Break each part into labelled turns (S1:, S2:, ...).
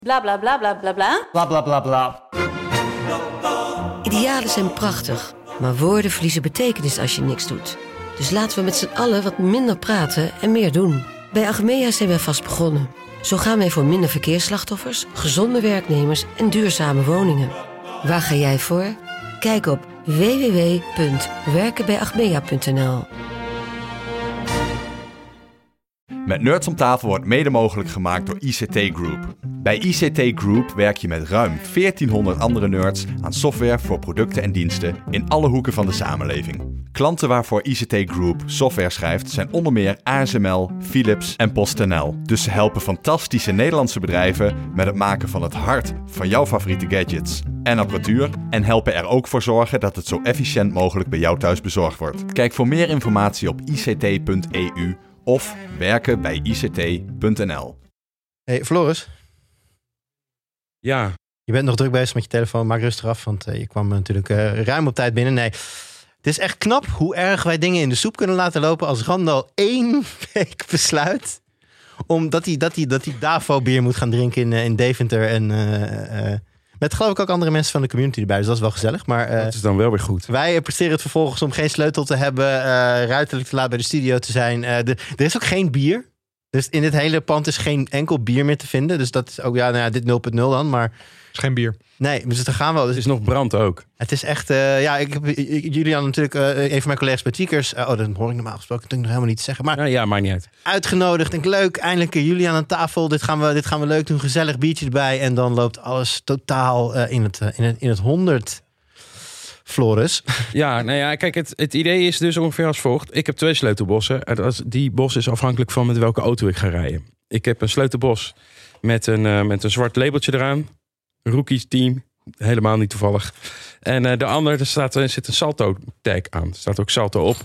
S1: Bla bla bla bla bla bla.
S2: Bla bla bla bla.
S3: Idealen zijn prachtig, maar woorden verliezen betekenis als je niks doet. Dus laten we met z'n allen wat minder praten en meer doen. Bij Achmea zijn wij vast begonnen. Zo gaan wij voor minder verkeersslachtoffers, gezonde werknemers en duurzame woningen. Waar ga jij voor? Kijk op www.werkenbijachmea.nl.
S4: Met Nerds om tafel wordt mede mogelijk gemaakt door ICT Group. Bij ICT Group werk je met ruim 1400 andere nerds aan software voor producten en diensten in alle hoeken van de samenleving. Klanten waarvoor ICT Group software schrijft zijn onder meer ASML, Philips en PostNL. Dus ze helpen fantastische Nederlandse bedrijven met het maken van het hart van jouw favoriete gadgets en apparatuur en helpen er ook voor zorgen dat het zo efficiënt mogelijk bij jou thuis bezorgd wordt. Kijk voor meer informatie op ict.eu of werken bij ict.nl.
S5: Hey Floris.
S6: Ja.
S5: Je bent nog druk bezig met je telefoon. Maak rustig af, want je kwam natuurlijk ruim op tijd binnen. Nee, het is echt knap hoe erg wij dingen in de soep kunnen laten lopen als Randal 1 week besluit omdat hij Davo-bier moet gaan drinken in Deventer en met geloof ik ook andere mensen van de community erbij. Dus dat is wel gezellig. Maar
S6: dat is dan wel weer goed.
S5: Wij presteren het vervolgens om geen sleutel te hebben, ruiterlijk te laat bij de studio te zijn. Er is ook geen bier. Dus in dit hele pand is geen enkel bier meer te vinden. Dus dat is ook, dit 0.0 dan. Maar
S7: is geen bier.
S5: Nee, dus daar gaan we wel. Dus
S6: het is nog brand ook.
S5: Het is echt, ik heb Julian natuurlijk, een van mijn collega's bij Tweakers. Dat hoor ik normaal gesproken natuurlijk nog helemaal niet te zeggen. Maar
S6: ja, maakt niet uit.
S5: Uitgenodigd. Denk leuk, eindelijk Julian aan tafel. Dit gaan we leuk doen. Gezellig biertje erbij. En dan loopt alles totaal in het 100. Floris.
S6: Ja, nou ja, kijk, het idee is dus ongeveer als volgt. Ik heb 2 sleutelbossen. Die bos is afhankelijk van met welke auto ik ga rijden. Ik heb een sleutelbos met een zwart labeltje eraan. Rookies team. Helemaal niet toevallig. En de andere, er zit een Salto tag aan. Er staat ook Salto op.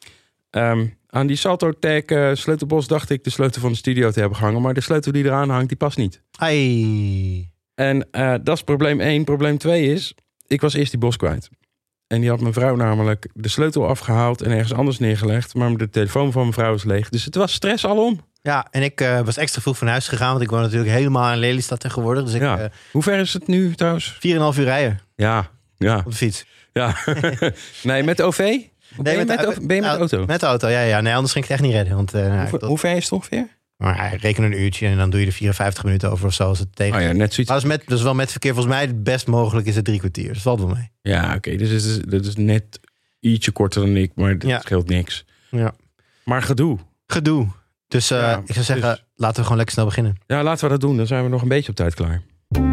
S6: Aan die Salto tag sleutelbos dacht ik de sleutel van de studio te hebben gehangen. Maar de sleutel die eraan hangt, die past niet.
S5: Ai.
S6: En dat is probleem 1. Probleem 2 is, ik was eerst die bos kwijt. En die had mijn vrouw namelijk de sleutel afgehaald en ergens anders neergelegd. Maar de telefoon van mijn vrouw is leeg. Dus het was stress alom.
S5: Ja, en ik was extra vroeg van huis gegaan. Want ik woon natuurlijk helemaal in Lelystad tegenwoordig. Dus
S6: Hoe ver is het nu trouwens?
S5: 4,5 uur rijden.
S6: Ja.
S5: Op de fiets.
S6: Ja. Nee, met de OV? Ben je met de auto?
S5: Met de auto, ja. Nee, anders ging ik het echt niet redden. Want,
S6: hoe ver is het ongeveer?
S5: Maar reken een uurtje en dan doe je er 54 minuten over of zo als het tegen.
S6: Oh ja, net zoiets.
S5: Maar dus wel met verkeer, volgens mij het best mogelijk is het 3 kwartier. Dus valt wel mee.
S6: Ja, oké. Dus dat is net ietsje korter dan ik, maar dat scheelt niks.
S5: Ja.
S6: Maar gedoe.
S5: Dus ik zou zeggen, laten we gewoon lekker snel beginnen.
S6: Ja, laten we dat doen. Dan zijn we nog een beetje op tijd klaar.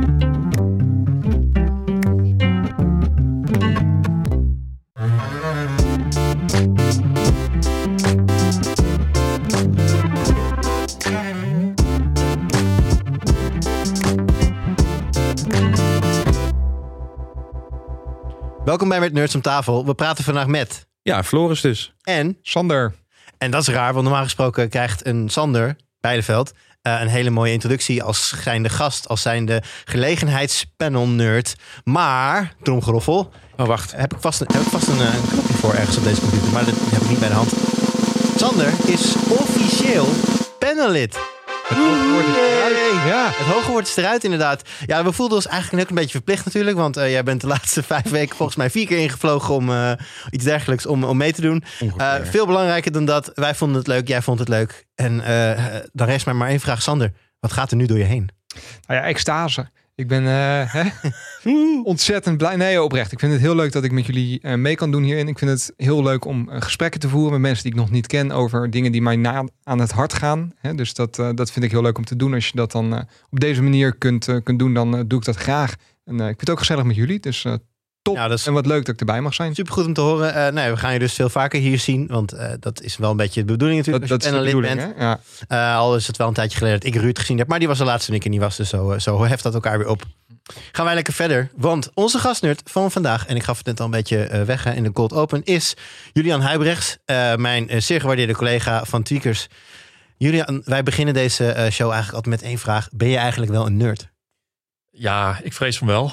S5: Welkom bij Met Nerds om tafel. We praten vandaag met...
S6: Ja, Floris dus.
S5: En...
S7: Sander.
S5: En dat is raar, want normaal gesproken krijgt een Sander Beideveld een hele mooie introductie als zijnde gast, als zijnde gelegenheidspanel-nerd. Maar, tromgeroffel...
S6: Oh, wacht.
S5: Heb ik vast een knopje voor ergens op deze computer, maar dat heb ik niet bij de hand. Sander is officieel panellid. Het hoge woord is eruit, inderdaad. Ja, we voelden ons eigenlijk ook een beetje verplicht natuurlijk. Want jij bent de laatste 5 weken volgens mij 4 keer ingevlogen om iets dergelijks om mee te doen. Veel belangrijker dan dat. Wij vonden het leuk, jij vond het leuk. En dan rest mij maar 1 vraag. Sander, wat gaat er nu door je heen?
S7: Nou ja, extase. Ik ben ontzettend blij. Nee, oprecht. Ik vind het heel leuk dat ik met jullie mee kan doen hierin. Ik vind het heel leuk om gesprekken te voeren met mensen die ik nog niet ken over dingen die mij aan het hart gaan. Dus dat vind ik heel leuk om te doen. Als je dat dan op deze manier kunt doen, dan doe ik dat graag. En ik vind het ook gezellig met jullie. Dus top. Ja, en wat leuk dat ik erbij mag zijn.
S5: Supergoed om te horen. We gaan je dus veel vaker hier zien. Want dat is wel een beetje de bedoeling natuurlijk.
S7: Dat is de bedoeling, hè? Ja.
S5: Al is het wel een tijdje geleden dat ik Ruud gezien heb. Maar die was de laatste en ik er niet was. Dus zo heft dat elkaar weer op. Gaan wij lekker verder. Want onze gastnerd van vandaag, en ik gaf het net al een beetje weg in de cold open, is Julian Huybrechts. Mijn zeer gewaardeerde collega van Tweakers. Julian, wij beginnen deze show eigenlijk altijd met 1 vraag. Ben je eigenlijk wel een nerd?
S1: Ja, ik vrees van wel.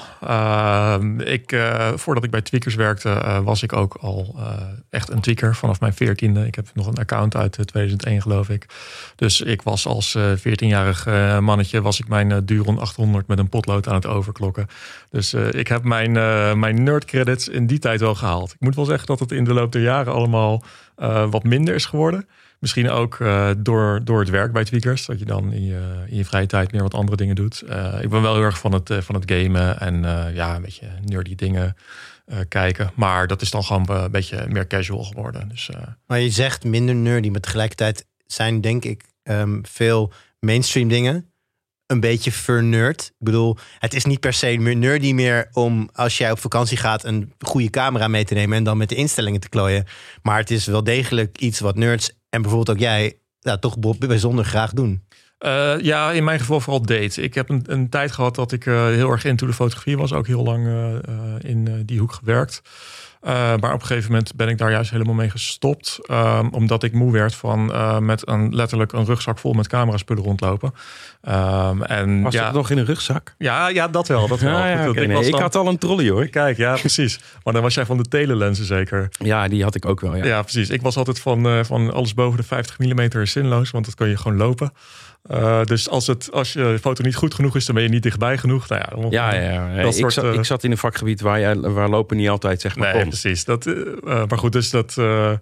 S1: Voordat ik bij Tweakers werkte, was ik ook al echt een tweaker vanaf mijn 14e. Ik heb nog een account uit 2001, geloof ik. Dus ik was als 14-jarig mannetje, was ik mijn Duron 800 met een potlood aan het overklokken. Dus ik heb mijn nerd credits in die tijd wel gehaald. Ik moet wel zeggen dat het in de loop der jaren allemaal wat minder is geworden. Misschien ook door het werk bij Tweakers. Dat je dan in je vrije tijd meer wat andere dingen doet. Ik ben wel heel erg van het gamen en een beetje nerdy dingen kijken. Maar dat is dan gewoon een beetje meer casual geworden. Dus,
S5: Maar je zegt minder nerdy, maar tegelijkertijd zijn denk ik veel mainstream dingen een beetje vernerd. Ik bedoel, het is niet per se meer nerdy meer om als jij op vakantie gaat een goede camera mee te nemen en dan met de instellingen te klooien. Maar het is wel degelijk iets wat nerds en bijvoorbeeld ook jij toch bijzonder graag doen.
S1: In mijn geval vooral date. Ik heb een tijd gehad dat ik heel erg into de fotografie was. Ook heel lang in die hoek gewerkt. Maar op een gegeven moment ben ik daar juist helemaal mee gestopt. Omdat ik moe werd van met letterlijk een rugzak vol met cameraspullen rondlopen.
S6: Was dat nog in een rugzak?
S1: Ja, dat wel.
S6: Ik had al een trolley hoor.
S1: Kijk, ja, precies. Maar dan was jij van de telelensen zeker.
S6: Ja, die had ik ook wel.
S1: Ja, precies. Ik was altijd van alles boven de 50 mm zinloos. Want dat kan je gewoon lopen. Dus als je foto niet goed genoeg is, dan ben je niet dichtbij genoeg. Nou
S6: ik zat in een vakgebied waar lopen niet altijd zeg maar.
S1: Nee, precies. Maar goed, dus dat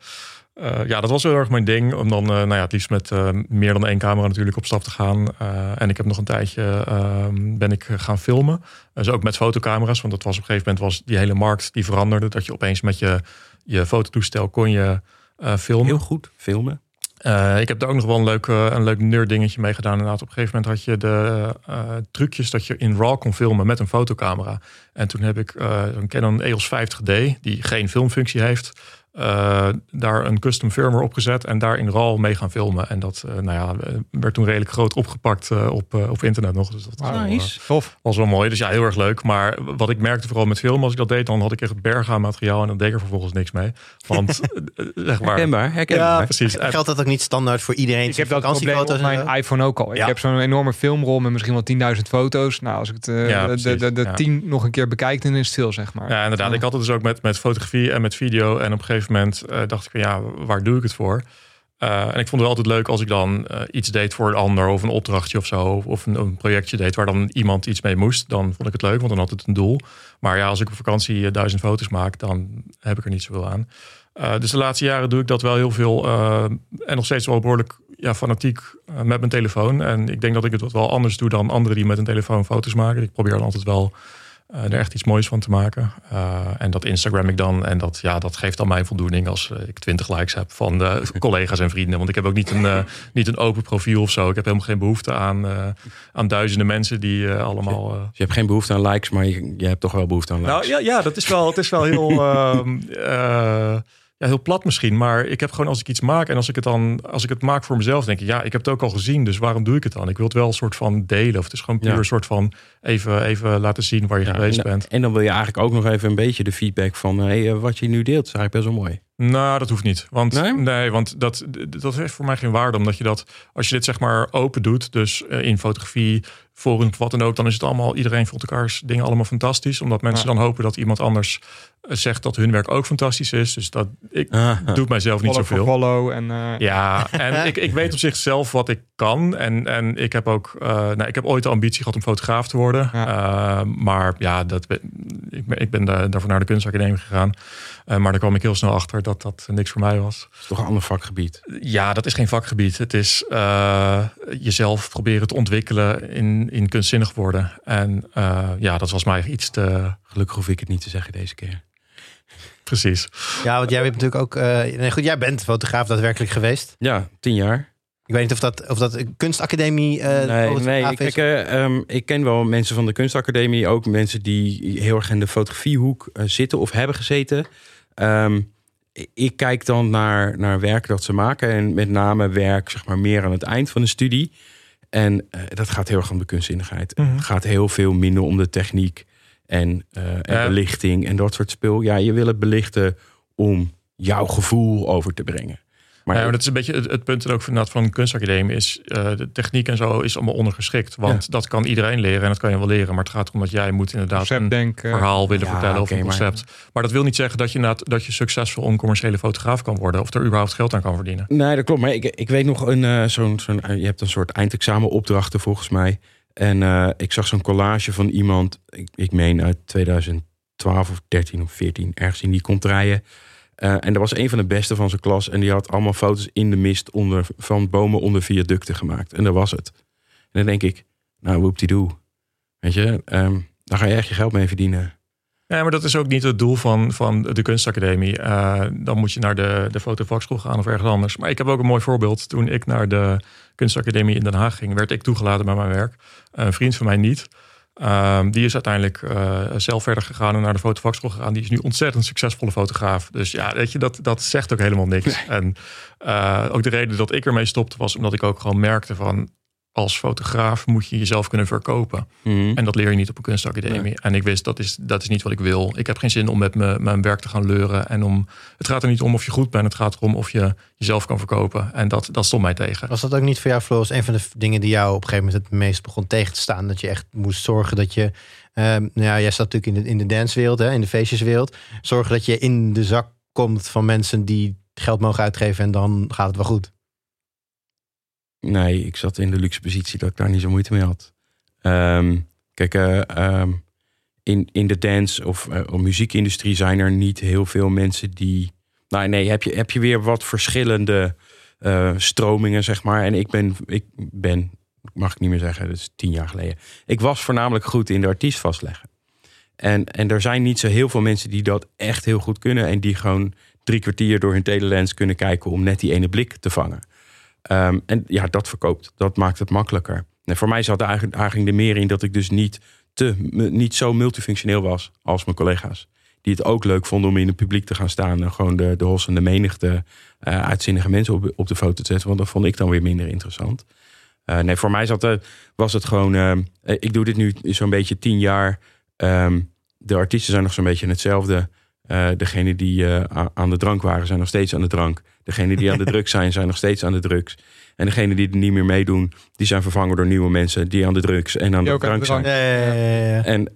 S1: was heel erg mijn ding. Om dan het liefst met meer dan 1 camera natuurlijk op stap te gaan. En ik heb nog een tijdje ben ik gaan filmen. Dus ook met fotocamera's. Want dat was op een gegeven moment die hele markt die veranderde. Dat je opeens met je fototoestel kon je filmen.
S6: Heel goed filmen.
S1: Ik heb daar ook nog wel een leuk nerd dingetje mee gedaan. Inderdaad, op een gegeven moment had je de trucjes dat je in RAW kon filmen met een fotocamera. En toen heb ik een Canon EOS 50D, die geen filmfunctie heeft, daar een custom firmware opgezet en daar in RAW mee gaan filmen. En dat werd toen redelijk groot opgepakt op internet nog. Dus dat was wel mooi. Dus ja, heel erg leuk. Maar wat ik merkte vooral met filmen, als ik dat deed, dan had ik echt bergen aan materiaal en dan deed ik er vervolgens niks mee. Want zeg maar.
S6: Herkenbaar.
S1: Ja, precies.
S5: Geldt dat ook niet standaard voor iedereen?
S7: Ik heb dat probleem op mijn iPhone ook al. Ik heb zo'n enorme filmrol met misschien wel 10.000 foto's. Nou, als ik de 10 nog een keer bekijk, dan is het veel, zeg maar.
S1: Ja, inderdaad. Ik had het dus ook met fotografie en met video. En op een gegeven moment dacht ik van waar doe ik het voor? En ik vond het wel altijd leuk als ik dan iets deed voor een ander of een opdrachtje of zo. Of een projectje deed waar dan iemand iets mee moest. Dan vond ik het leuk, want dan had het een doel. Maar ja, als ik op vakantie 1000 foto's maak, dan heb ik er niet zoveel aan. Dus de laatste jaren doe ik dat wel heel veel. En nog steeds wel behoorlijk fanatiek met mijn telefoon. En ik denk dat ik het wat wel anders doe dan anderen die met een telefoon foto's maken. Ik probeer dan altijd wel er echt iets moois van te maken. En dat Instagram ik dan. En dat geeft dan mijn voldoening als ik 20 likes heb van de collega's en vrienden. Want ik heb ook niet een open profiel of zo. Ik heb helemaal geen behoefte aan duizenden mensen die allemaal...
S6: Dus je hebt geen behoefte aan likes, maar je hebt toch wel behoefte aan likes.
S1: Nou ja, het is wel heel... heel plat misschien, maar ik heb gewoon als ik iets maak en als ik het maak voor mezelf, denk ik, ik heb het ook al gezien, dus waarom doe ik het dan? Ik wil het wel een soort van delen, of het is gewoon puur een soort van even laten zien waar je geweest bent.
S6: En dan wil je eigenlijk ook nog even een beetje de feedback van, wat je nu deelt, is eigenlijk best wel mooi.
S1: Nou, dat hoeft niet. Want want dat heeft voor mij geen waarde, omdat je dat, als je dit zeg maar open doet, dus in fotografie, forums, wat dan ook, dan is het allemaal, iedereen vindt elkaars dingen allemaal fantastisch, omdat mensen dan hopen dat iemand anders zegt dat hun werk ook fantastisch is. Dus dat doet mijzelf niet zoveel.
S7: Follow en
S1: en ik weet op zichzelf wat ik kan. En ik heb ook, ik heb ooit de ambitie gehad om fotograaf te worden. Maar ik ben daarvoor naar de kunstacademie gegaan. Maar daar kwam ik heel snel achter dat niks voor mij was.
S6: Dat is toch een ander vakgebied?
S1: Ja, dat is geen vakgebied. Het is jezelf proberen te ontwikkelen in kunstzinnig worden. En dat was mij iets te...
S6: Gelukkig hoef ik het niet te zeggen deze keer.
S1: Precies.
S5: Ja, want jij bent natuurlijk ook... jij bent fotograaf daadwerkelijk geweest.
S6: Ja, 10 jaar.
S5: Ik weet niet of dat een kunstacademie
S6: ik ken wel mensen van de kunstacademie. Ook mensen die heel erg in de fotografiehoek zitten of hebben gezeten. Ik kijk dan naar werk dat ze maken. En met name werk zeg maar meer aan het eind van de studie. En dat gaat heel erg om de kunstzinnigheid. Mm-hmm. Het gaat heel veel minder om de techniek en belichting en dat soort spul. Ja, je wil het belichten om jouw gevoel over te brengen.
S1: Maar dat is een beetje het punt ook van een kunstacademie is de techniek en zo is allemaal ondergeschikt. Want dat kan iedereen leren en dat kan je wel leren. Maar het gaat erom dat jij moet inderdaad een verhaal willen vertellen of een concept. Maar dat wil niet zeggen dat je succesvol on-commerciële fotograaf kan worden of er überhaupt geld aan kan verdienen.
S6: Nee, dat klopt. Maar ik weet nog je hebt een soort eindexamenopdrachten volgens mij. En ik zag zo'n collage van iemand, ik meen uit 2012 of 13 of 14, ergens in die contraien. En dat was een van de beste van zijn klas. En die had allemaal foto's in de mist van bomen onder viaducten gemaakt. En dat was het. En dan denk ik, nou, whoop-die-doe. Weet je, daar ga je echt je geld mee verdienen.
S1: Ja, maar dat is ook niet het doel van de kunstacademie. Dan moet je naar de fotovakschool gaan of ergens anders. Maar ik heb ook een mooi voorbeeld. Toen ik naar de kunstacademie in Den Haag ging, werd ik toegelaten bij mijn werk. Een vriend van mij niet. Die is uiteindelijk zelf verder gegaan en naar de fotovakschool gegaan. Die is nu ontzettend succesvolle fotograaf. Dus ja, weet je, dat zegt ook helemaal niks. Nee. En ook de reden dat ik ermee stopte was omdat ik ook gewoon merkte van, als fotograaf moet je jezelf kunnen verkopen. Mm-hmm. En dat leer je niet op een kunstacademie. Nee. En ik wist, dat is niet wat ik wil. Ik heb geen zin om met mijn werk te gaan leuren. En het gaat er niet om of je goed bent. Het gaat erom of je jezelf kan verkopen. En dat stond mij tegen.
S5: Was dat ook niet voor jou, Floris, een van de dingen die jou op een gegeven moment het meest begon tegen te staan? Dat je echt moest zorgen dat je... jij staat natuurlijk in de dancewereld, in de feestjeswereld. Zorgen dat je in de zak komt van mensen die geld mogen uitgeven en dan gaat het wel goed.
S6: Nee, ik zat in de luxe positie dat ik daar niet zo moeite mee had. In de dance of muziekindustrie zijn er niet heel veel mensen die... heb je weer wat verschillende stromingen, zeg maar. En ik ben, mag ik niet meer zeggen, dat is 10 jaar geleden. Ik was voornamelijk goed in de artiest vastleggen. En er zijn niet zo heel veel mensen die dat echt heel goed kunnen. En die gewoon 3 kwartier door hun telelens kunnen kijken om net die ene blik te vangen. En ja, dat verkoopt. Dat maakt het makkelijker. En voor mij zat de uitdaging er meer in dat ik dus niet zo multifunctioneel was als mijn collega's. Die het ook leuk vonden om in het publiek te gaan staan en gewoon de hossende menigte uitzinnige mensen op de foto te zetten. Want dat vond ik dan weer minder interessant. Voor mij was het gewoon... ik doe dit nu zo'n beetje 10 jaar. De artiesten zijn nog zo'n beetje hetzelfde. Degenen die aan de drank waren, zijn nog steeds aan de drank. Degenen die aan de drugs zijn nog steeds aan de drugs. En degenen die er niet meer meedoen, die zijn vervangen door nieuwe mensen die aan de drugs en aan de drank zijn.
S5: Ja.
S6: En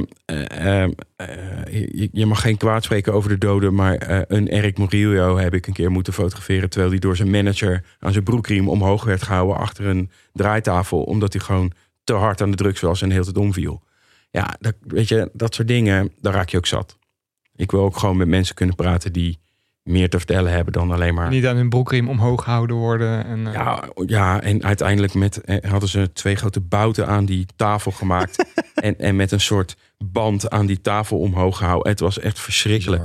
S6: je mag geen kwaad spreken over de doden, maar een Eric Murillo heb ik een keer moeten fotograferen, terwijl hij door zijn manager aan zijn broekriem omhoog werd gehouden achter een draaitafel, omdat hij gewoon te hard aan de drugs was en heel tijd omviel. Ja, dat soort dingen, daar raak je ook zat. Ik wil ook gewoon met mensen kunnen praten die meer te vertellen hebben dan alleen maar...
S7: Niet aan hun broekriem omhoog gehouden worden. En,
S6: Ja, en uiteindelijk hadden ze 2 grote bouten aan die tafel gemaakt. en met een soort band aan die tafel omhoog gehouden. Het was echt verschrikkelijk.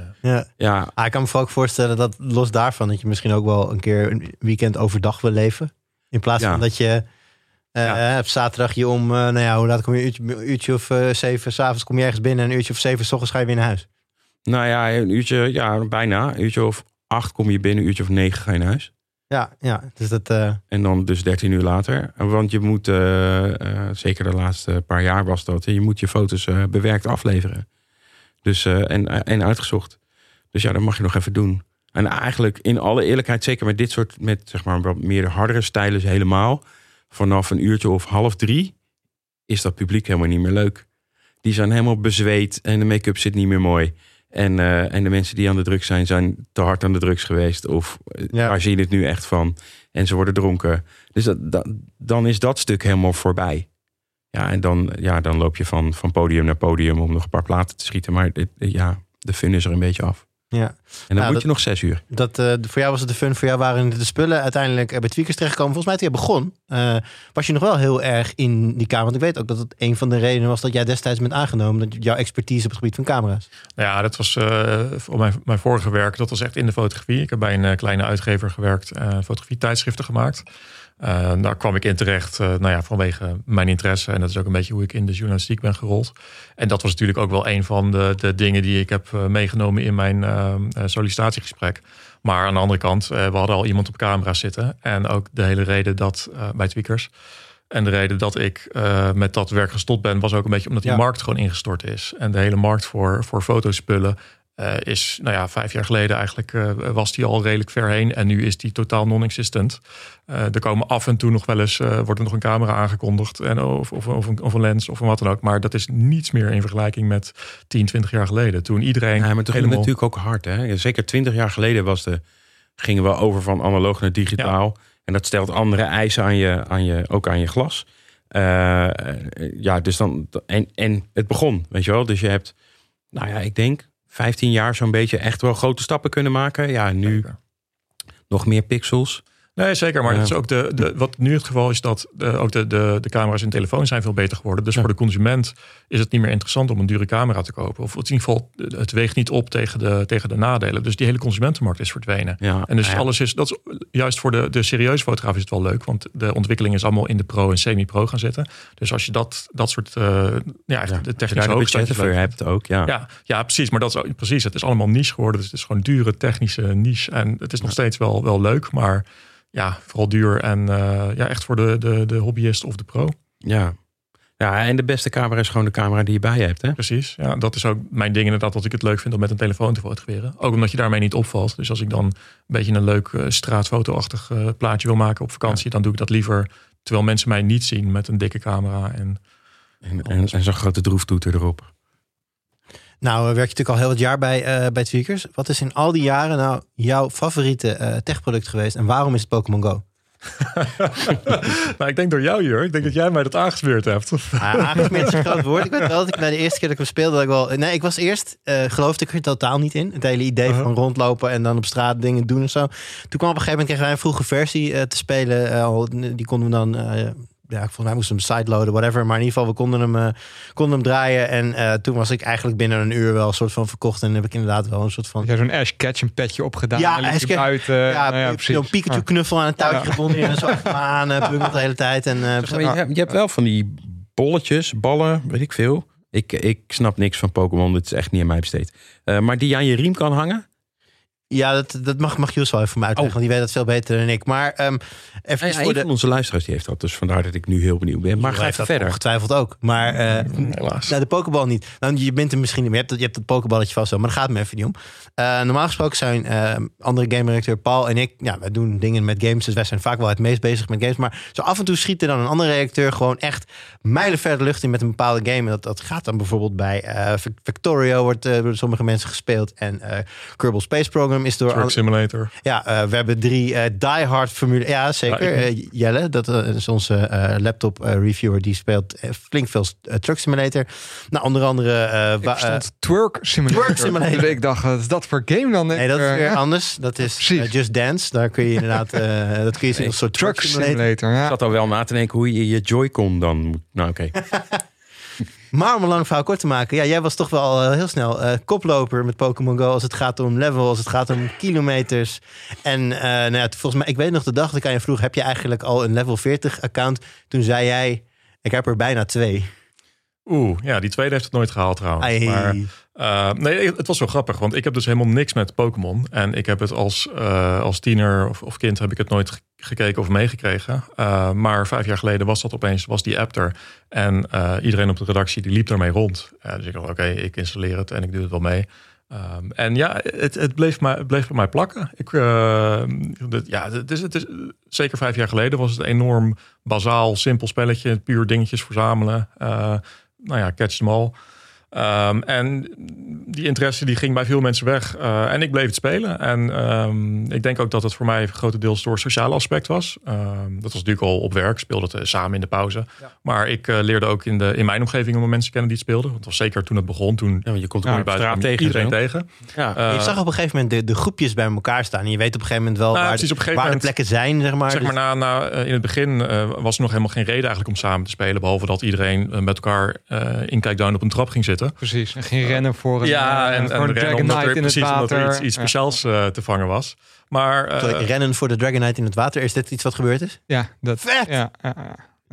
S5: Ja. Ik kan me vooral ook voorstellen dat los daarvan... dat je misschien ook wel een keer een weekend overdag wil leven. In plaats van dat je... op zaterdag je om... hoe laat kom je? Een uurtje of 7 s'avonds kom je ergens binnen... en een uurtje of 7 's ochtends ga je weer naar huis.
S6: Nou ja, een uurtje, bijna. Een uurtje of 8 kom je binnen, een uurtje of 9 ga je naar huis.
S5: Ja. Dus dat,
S6: En dan dus 13 uur later. Want je moet, zeker de laatste paar jaar was dat... je moet je foto's bewerkt afleveren. Dus, en uitgezocht. Dus ja, dat mag je nog even doen. En eigenlijk in alle eerlijkheid, zeker met dit soort... met zeg maar wat meer hardere stijlen helemaal... vanaf een uurtje of 2:30... is dat publiek helemaal niet meer leuk. Die zijn helemaal bezweet en de make-up zit niet meer mooi... En de mensen die aan de drugs zijn te hard aan de drugs geweest. Of waar zie je het nu echt van? En ze worden dronken. Dus dan is dat stuk helemaal voorbij. Ja, en dan loop je van podium naar podium om nog een paar platen te schieten. Maar de fun is er een beetje af.
S5: Ja.
S6: En dan moet je nog 6 uur.
S5: Voor jou was het de fun, voor jou waren de spullen uiteindelijk bij Tweakers terechtgekomen. Volgens mij toen je begon, was je nog wel heel erg in die kamer. Want ik weet ook dat het een van de redenen was dat jij destijds bent aangenomen. Dat jouw expertise op het gebied van camera's. Ja,
S1: dat was voor mijn vorige werk. Dat was echt in de fotografie. Ik heb bij een kleine uitgever gewerkt. Fotografietijdschriften gemaakt. Daar kwam ik in terecht vanwege mijn interesse. En dat is ook een beetje hoe ik in de journalistiek ben gerold. En dat was natuurlijk ook wel een van de dingen die ik heb meegenomen in mijn sollicitatiegesprek. Maar aan de andere kant, we hadden al iemand op camera zitten. En ook de hele reden dat bij Tweakers. En de reden dat ik met dat werk gestopt ben, was ook een beetje omdat die markt gewoon ingestort is. En de hele markt voor fotospullen is, 5 jaar geleden eigenlijk was die al redelijk ver heen. En nu is die totaal non-existent. Er komen af en toe nog wel eens, wordt er nog een camera aangekondigd. Of een lens of wat dan ook. Maar dat is niets meer in vergelijking met 10, 20 jaar geleden. Toen iedereen
S6: maar toen ging
S1: helemaal...
S6: het natuurlijk ook hard. Hè? Zeker 20 jaar geleden gingen we over van analoog naar digitaal. Ja. En dat stelt andere eisen ook aan je glas. Dus dan... En het begon, weet je wel. Dus je hebt, ik denk 15 jaar zo'n beetje echt wel grote stappen kunnen maken. Ja, nu zeker. Nog meer pixels.
S1: Nee, zeker. Maar dat is ook wat nu het geval is, dat ook de camera's in telefoon zijn veel beter geworden. Dus voor de consument is het niet meer interessant om een dure camera te kopen. Of in ieder geval, het weegt niet op tegen de nadelen. Dus die hele consumentenmarkt is verdwenen. Ja, en dus alles is, dat is juist voor de serieuze fotograaf is het wel leuk. Want de ontwikkeling is allemaal in de pro en semi-pro gaan zitten. Dus als je dat soort de technische
S6: hoogstand hebt ook.
S1: Ja, precies. Maar dat is precies. Het is allemaal niche geworden. Dus het is gewoon dure technische niche. En het is nog steeds wel leuk, maar ja, vooral duur en echt voor de hobbyist of de pro.
S6: Ja, en de beste camera is gewoon de camera die je bij je hebt. Hè?
S1: Precies, ja, dat is ook mijn ding inderdaad, dat ik het leuk vind om met een telefoon te fotograferen. Ook omdat je daarmee niet opvalt. Dus als ik dan een beetje een leuk straatfotoachtig plaatje wil maken op vakantie, dan doe ik dat liever terwijl mensen mij niet zien met een dikke camera.
S6: En zo'n grote droeftoeter erop.
S5: Nou, werk je natuurlijk al heel wat jaar bij Tweakers. Wat is in al die jaren jouw favoriete techproduct geweest? En waarom is het Pokémon Go?
S1: Ik denk door jou, Jur. Ik denk dat jij mij dat aangesmeerd hebt.
S5: Aangesmeerd is een groot woord. Ik weet wel dat ik bij de eerste keer dat ik hem speelde, dat ik wel... Nee, ik was eerst, geloofde ik er totaal niet in. Het hele idee van rondlopen en dan op straat dingen doen en zo. Toen kwam op een gegeven moment, kregen wij een vroege versie te spelen. Die konden we dan... volgens mij moesten we hem sideloaden, whatever. Maar in ieder geval, we konden hem draaien. En toen was ik eigenlijk binnen een uur wel een soort van verkocht. En heb ik inderdaad wel een soort van...
S7: Ja, zo'n Ash Ketchum petje opgedaan.
S5: Ja, Ash
S7: Ketchum.
S5: Zo'n Pikachu knuffel aan een touwtje gebonden. En zo achter me aan, bungelt de hele tijd. En,
S6: je hebt wel van die ballen, weet ik veel. Ik snap niks van Pokémon. Dit is echt niet aan mij besteed. Maar die aan je riem kan hangen?
S5: Ja, dat mag Jules wel even voor mij uitleggen, want die weet dat veel beter dan ik. Maar even
S6: een van onze luisteraars die heeft dat, dus vandaar dat ik nu heel benieuwd ben. Maar ga even verder.
S5: Ongetwijfeld ook. Maar helaas. De Pokéball niet. Nou, je bent er misschien, je hebt dat Pokéballetje vast wel, maar daar gaat het me even niet om. Normaal gesproken zijn andere game-redacteur Paul en ik, wij doen dingen met games, dus wij zijn vaak wel het meest bezig met games. Maar zo af en toe schiet er dan een andere redacteur gewoon echt mijlenver de lucht in met een bepaalde game. En dat gaat dan bijvoorbeeld bij Factorio, wordt door sommige mensen gespeeld. En Kerbal Space Program is door...
S1: Truck Simulator.
S5: Ja, we hebben 3 diehard Formule... Ja, zeker. Jelle, dat is onze laptop reviewer. Die speelt flink veel Truck Simulator. Nou, onder andere...
S7: Twerk Simulator. Ik dacht, wat is dat voor game dan?
S5: Nee, dat is weer anders. Dat is Just Dance. Daar kun je inderdaad... dat kun je zien als soort
S7: Truck Simulator. Ja.
S6: Ik zat al wel na te denken hoe je Joy-Con dan moet... Nou, oké.
S5: Maar om een lang verhaal kort te maken. Ja, jij was toch wel heel snel koploper met Pokémon Go. Als het gaat om level, als het gaat om kilometers. En volgens mij, ik weet nog de dag dat ik aan je vroeg... heb je eigenlijk al een level 40 account? Toen zei jij, ik heb er bijna 2.
S1: Die tweede heeft het nooit gehaald trouwens. Maar, nee, het was wel grappig, want ik heb dus helemaal niks met Pokémon. En ik heb het als tiener of kind heb ik het nooit gekeken of meegekregen. Maar 5 jaar geleden was die app er. En iedereen op de redactie die liep daarmee rond. Dus ik dacht, oké, ik installeer het en ik doe het wel mee. En ja, het bleef bij mij plakken. Het is zeker 5 jaar geleden was het een enorm bazaal, simpel spelletje. Puur dingetjes verzamelen. Catch them all. En die interesse die ging bij veel mensen weg. En ik bleef het spelen. En ik denk ook dat het voor mij grotendeels door het sociale aspect was. Dat was natuurlijk al op werk. Speelde het samen in de pauze. Ja. Maar ik leerde ook in mijn omgeving allemaal mensen kennen die het speelden. Want het was zeker toen het begon. Toen
S6: je komt er buiten tegen
S1: iedereen tegen.
S5: Ja. Je zag op een gegeven moment de groepjes bij elkaar staan. En je weet op een gegeven moment wel waar de plekken zijn. Zeg maar
S1: in het begin was er nog helemaal geen reden eigenlijk om samen te spelen. Behalve dat iedereen met elkaar in Kijkduin op een trap ging zitten.
S7: Precies, en ging rennen voor een
S1: Dragonite in het water. Omdat er iets speciaals te vangen was. Maar
S5: rennen voor de Dragonite in het water, is dit iets wat gebeurd is?
S7: Ja, dat
S5: vet!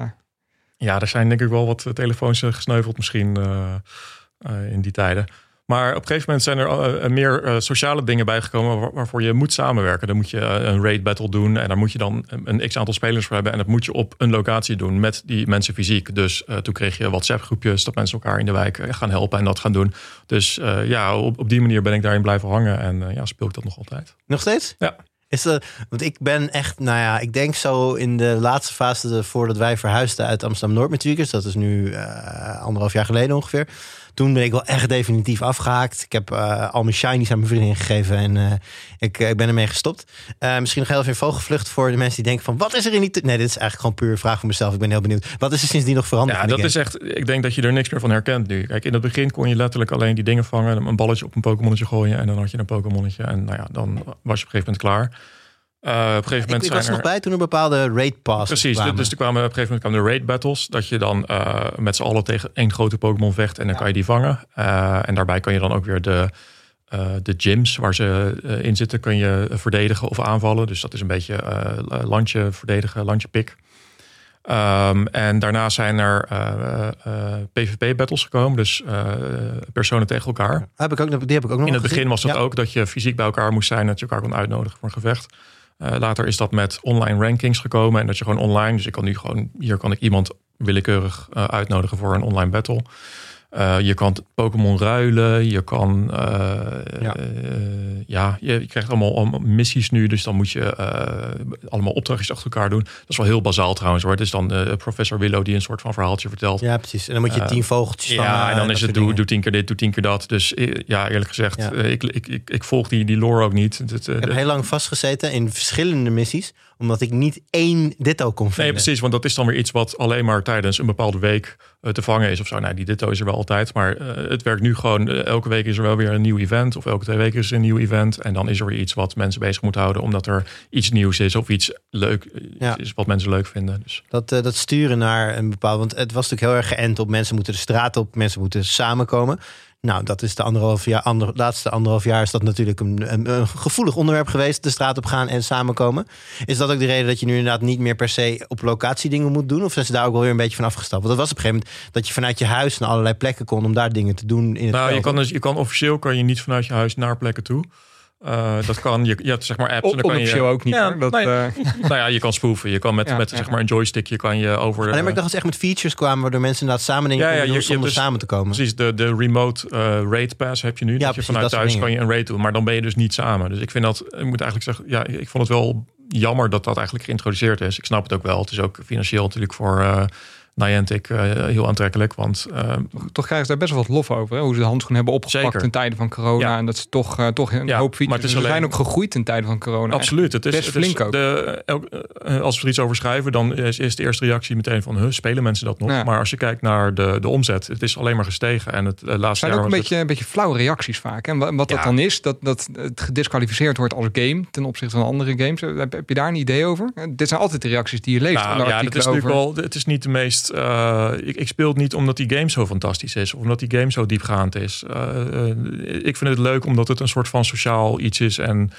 S1: Ja, er zijn denk ik wel wat telefoons gesneuveld misschien in die tijden. Maar op een gegeven moment zijn er meer sociale dingen bijgekomen waarvoor je moet samenwerken. Dan moet je een raid battle doen en daar moet je dan een x-aantal spelers voor hebben. En dat moet je op een locatie doen met die mensen fysiek. Dus toen kreeg je WhatsApp-groepjes dat mensen elkaar in de wijk gaan helpen en dat gaan doen. Dus op die manier ben ik daarin blijven hangen en speel ik dat nog altijd.
S5: Nog steeds?
S1: Ja.
S5: Want ik ben echt, ik denk zo in de laatste fase voordat wij verhuisden uit Amsterdam-Noord met Tweakers. Dat is nu 1,5 jaar geleden ongeveer. Toen ben ik wel echt definitief afgehaakt. Ik heb al mijn shinies aan mijn vriendin gegeven en ik ben ermee gestopt. Misschien nog heel even in vogelvlucht voor de mensen die denken van, wat is er in die... Nee, dit is eigenlijk gewoon puur een vraag voor mezelf. Ik ben heel benieuwd. Wat is er sindsdien nog veranderd?
S1: Ja, dat is echt... Ik denk dat je er niks meer van herkent nu. Kijk, in het begin kon je letterlijk alleen die dingen vangen, een balletje op een Pokémonnetje gooien en dan had je een Pokémonnetje en dan was je op een gegeven moment klaar. Op een gegeven moment
S5: ik was er nog bij toen er bepaalde raid passes
S1: Precies,
S5: kwamen.
S1: dus op een gegeven moment kwamen de raid battles. Dat je dan met z'n allen tegen één grote Pokémon vecht en dan kan je die vangen. En daarbij kan je dan ook weer de gyms waar ze in zitten, kun je verdedigen of aanvallen. Dus dat is een beetje landje verdedigen, landje pik. En daarna zijn er PvP-battles gekomen. Dus personen tegen elkaar.
S5: Die heb ik ook nog
S1: in het begin
S5: gezien.
S1: was dat ook dat je fysiek bij elkaar moest zijn. Dat je elkaar kon uitnodigen voor een gevecht. Later is dat met online rankings gekomen. En dat je gewoon online... Dus ik kan nu gewoon... Hier kan ik iemand willekeurig uitnodigen voor een online battle. Je kan Pokémon ruilen. Je kan... je krijgt allemaal missies nu. Dus dan moet je allemaal opdrachtjes achter elkaar doen. Dat is wel heel bazaal trouwens hoor. Het is dan professor Willow die een soort van verhaaltje vertelt.
S5: Ja, precies. En dan moet je 10 vogeltjes van...
S1: Ja, en dan is het doe 10 keer dit, doe 10 keer dat. Dus eerlijk gezegd, ik volg die lore ook niet.
S5: Ik heb heel lang vastgezeten in verschillende missies, omdat ik niet één ditto kon vinden.
S1: Nee, precies, want dat is dan weer iets wat alleen maar tijdens een bepaalde week te vangen is of zo. Nou, die ditto is er wel altijd, maar het werkt nu gewoon. Elke week is er wel weer een nieuw event, of elke 2 weken is er een nieuw event. En dan is er weer iets wat mensen bezig moeten houden, omdat er iets nieuws is of iets leuk is wat mensen leuk vinden. Dus.
S5: Dat sturen naar een bepaald, want het was natuurlijk heel erg geënt op mensen moeten de straat op, mensen moeten samenkomen. Nou, dat is de laatste 1,5 jaar is dat natuurlijk een gevoelig onderwerp geweest. De straat op gaan en samenkomen. Is dat ook de reden dat je nu inderdaad niet meer per se op locatie dingen moet doen? Of zijn ze daar ook wel weer een beetje van afgestapt? Want dat was op een gegeven moment dat je vanuit je huis naar allerlei plekken kon om daar dingen te doen. In het
S1: je kan officieel niet vanuit je huis naar plekken toe. Dat kan. Je hebt zeg maar apps.
S7: Onofficieel ook niet.
S1: Je kan spoeven. Je kan met zeg maar een joystick kan je over.
S5: Maar ik dacht dat ze echt met features kwamen waardoor mensen inderdaad samen dingen konden doen zonder samen te komen.
S1: Precies, de remote raid pass heb je nu. Dat je vanuit thuis kan je een raid doen, maar dan ben je dus niet samen. Dus ik vind dat, ik moet eigenlijk zeggen, ik vond het wel jammer dat eigenlijk geïntroduceerd is. Ik snap het ook wel. Het is ook financieel natuurlijk voor Niantic heel aantrekkelijk, want
S7: toch krijgen ze daar best wel wat lof over, hè? Hoe ze de handschoen hebben opgepakt in tijden van corona en dat ze toch een hoop features. Ze zijn ook gegroeid in tijden van corona.
S1: Absoluut, het is
S7: best flink ook.
S1: Als we er iets over schrijven, dan is de eerste reactie meteen van, spelen mensen dat nog? Ja. Maar als je kijkt naar de omzet, het is alleen maar gestegen en het laatste jaar
S7: zijn ook een beetje flauwe reacties vaak. En wat dat dan is, dat het gedisqualificeerd wordt als game ten opzichte van andere games. Heb je daar een idee over? Dit zijn altijd de reacties die je leest.
S1: Dat is natuurlijk wel. Het is niet de meest. Ik speel het niet omdat die game zo fantastisch is. Of omdat die game zo diepgaand is. Ik vind het leuk omdat het een soort van sociaal iets is. En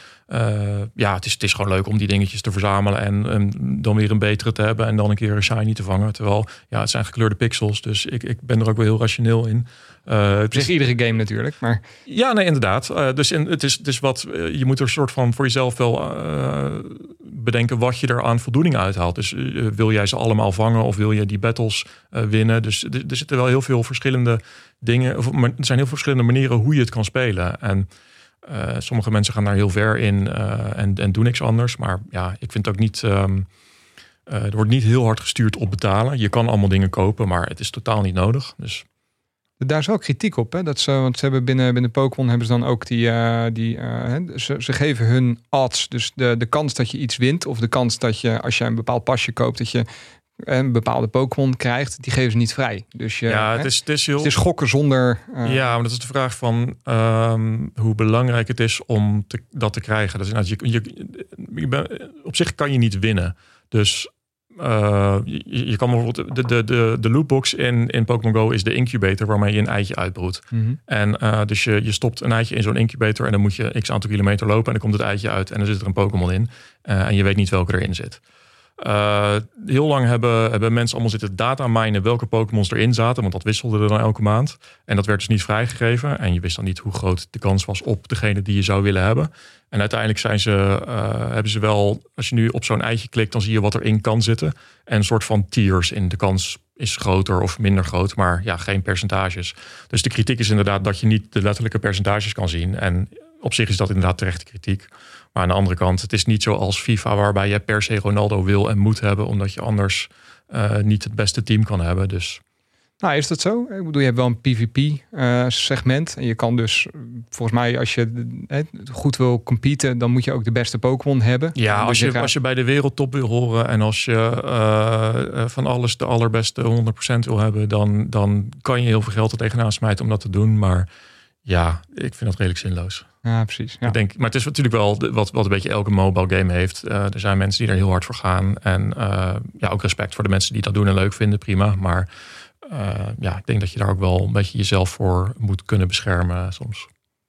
S1: het is gewoon leuk om die dingetjes te verzamelen. En dan weer een betere te hebben. En dan een keer een shiny te vangen. Terwijl, het zijn gekleurde pixels. Dus ik ben er ook wel heel rationeel in.
S7: Het is iedere game natuurlijk. Maar...
S1: Ja, nee, inderdaad. Het is wat. Je moet er een soort van voor jezelf wel bedenken wat je er aan voldoening uithaalt. Dus wil jij ze allemaal vangen of wil je die battles winnen? Dus er zitten wel heel veel verschillende dingen. Er zijn heel veel verschillende manieren hoe je het kan spelen. En sommige mensen gaan daar heel ver in en doen niks anders. Maar ik vind het ook niet. Er wordt niet heel hard gestuurd op betalen. Je kan allemaal dingen kopen, maar het is totaal niet nodig. Dus.
S7: Daar is wel kritiek op, hè? Want ze hebben binnen Pokémon hebben ze dan ook ze geven hun odds, dus de kans dat je iets wint of de kans dat je als je een bepaald pasje koopt dat je een bepaalde Pokémon krijgt, die geven ze niet vrij. Dus het is gokken zonder.
S1: Ja, maar dat is de vraag van hoe belangrijk het is om dat te krijgen. Dat is, op zich kan je niet winnen, dus. Je kan bijvoorbeeld de lootbox in Pokémon Go is de incubator waarmee je een eitje uitbroedt. Mm-hmm. En dus je stopt een eitje in zo'n incubator en dan moet je x aantal kilometer lopen en dan komt het eitje uit en dan zit er een Pokémon in. En je weet niet welke erin zit. Heel lang hebben mensen allemaal zitten dataminen welke Pokémons erin zaten. Want dat wisselde er dan elke maand. En dat werd dus niet vrijgegeven. En je wist dan niet hoe groot de kans was op degene die je zou willen hebben. En uiteindelijk hebben ze wel, als je nu op zo'n eitje klikt, dan zie je wat erin kan zitten. En een soort van tiers in. De kans is groter of minder groot, maar ja, geen percentages. Dus de kritiek is inderdaad dat je niet de letterlijke percentages kan zien. En op zich is dat inderdaad terechte kritiek. Maar aan de andere kant, het is niet zoals FIFA waarbij je per se Ronaldo wil en moet hebben, omdat je anders niet het beste team kan hebben. Dus
S7: Nou, is dat zo? Ik bedoel, je hebt wel een PvP-segment. En je kan dus, volgens mij, als je goed wil competen, dan moet je ook de beste Pokémon hebben.
S1: Ja, als je bij de wereldtop wil horen en als je van alles de allerbeste 100% wil hebben, dan kan je heel veel geld er tegenaan smijten om dat te doen. Maar ja, ik vind dat redelijk zinloos.
S7: Ja, precies. Ja.
S1: Ik denk, maar het is natuurlijk wel wat een beetje elke mobile game heeft. Er zijn mensen die er heel hard voor gaan. En ook respect voor de mensen die dat doen en leuk vinden, prima. Maar ik denk dat je daar ook wel een beetje jezelf voor moet kunnen beschermen soms.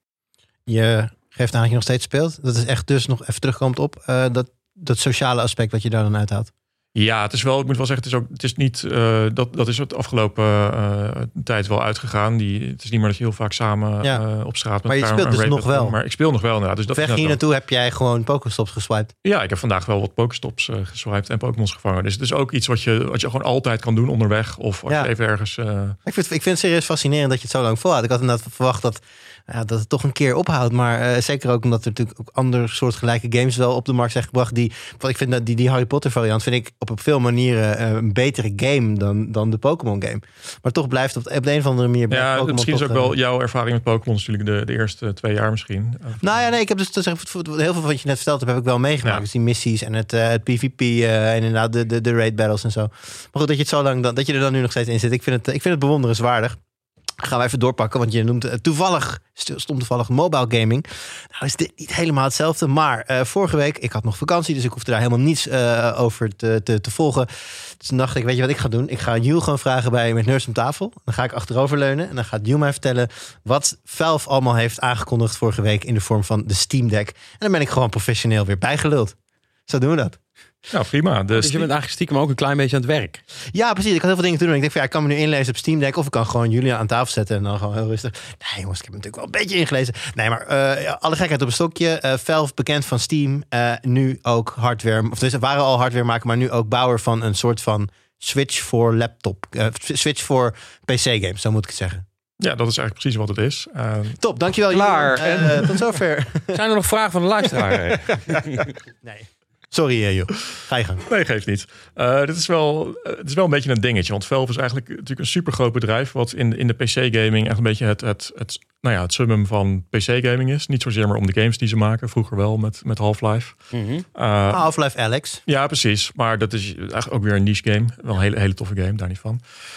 S5: Je geeft aan dat je nog steeds speelt. Dat is echt dus nog even terugkomt op dat sociale aspect wat je daar dan uithaalt.
S1: Ja, het is wel, ik moet wel zeggen, het is niet, dat is het afgelopen tijd wel uitgegaan. Het is niet meer dat je heel vaak samen op straat met
S5: maar je
S1: elkaar
S5: speelt dus nog wel.
S1: Maar ik speel nog wel inderdaad. Dus dat
S5: weg hier naartoe heb jij gewoon Pokéstops geswiped.
S1: Ja, ik heb vandaag wel wat Pokéstops geswiped en Pokémons gevangen. Dus het is ook iets wat je gewoon altijd kan doen onderweg. Of als je even ergens...
S5: Ik vind het serieus fascinerend dat je het zo lang volhoudt. Ik had inderdaad verwacht dat het toch een keer ophoudt. Maar zeker ook omdat er natuurlijk ook andere soortgelijke games wel op de markt zijn gebracht. Want ik vind dat die Harry Potter variant vind ik op veel manieren een betere game dan de Pokémon game. Maar toch blijft op de een of andere manier...
S1: Ja, misschien is ook wel jouw ervaring met Pokémon natuurlijk de eerste 2 jaar misschien.
S5: Ik heb dus heel veel van wat je net verteld hebt, heb ik wel meegemaakt. Ja. Dus die missies en het PvP en inderdaad de raid battles en zo. Maar goed, dat je het zo lang dat je er dan nu nog steeds in zit. Ik vind het bewonderenswaardig. Gaan we even doorpakken, want je noemt toevallig mobile gaming. Nou is dit niet helemaal hetzelfde, maar vorige week, ik had nog vakantie, dus ik hoefde daar helemaal niets over te volgen. Dus toen dacht ik, weet je wat ik ga doen? Ik ga Jules gewoon vragen met Nerds om tafel. Dan ga ik achteroverleunen en dan gaat Jules mij vertellen wat Valve allemaal heeft aangekondigd vorige week in de vorm van de Steam Deck. En dan ben ik gewoon professioneel weer bijgeluld. Zo doen we dat.
S1: Nou, prima.
S6: Dus je bent eigenlijk stiekem ook een klein beetje aan het werk.
S5: Ja, precies. Ik had heel veel dingen te doen. Ik denk ik kan me nu inlezen op Steam Deck of ik kan gewoon Julia aan tafel zetten en dan gewoon heel rustig. Nee, jongens, ik heb natuurlijk wel een beetje ingelezen. Nee, maar alle gekheid op een stokje. Valve, bekend van Steam, nu ook hardware. Of dus waren al hardware maken, maar nu ook bouwer van een soort van Switch voor laptop. Switch voor PC-games, zo moet ik het zeggen.
S1: Ja, dat is eigenlijk precies wat het is.
S5: Top, dankjewel.
S7: Klaar.
S5: Tot zover.
S6: Zijn er nog vragen van de luisteraar?
S5: Nee. Sorry, joh. Ga je gang.
S1: Nee, geeft niet. Het is wel een beetje een dingetje. Want Valve is eigenlijk natuurlijk een supergroot bedrijf. Wat in de PC-gaming echt een beetje het summum van PC-gaming is. Niet zozeer maar om de games die ze maken. Vroeger wel met Half-Life.
S5: Mm-hmm. Half-Life Alyx.
S1: Ja, precies. Maar dat is eigenlijk ook weer een niche game. Wel een hele toffe game, daar niet van.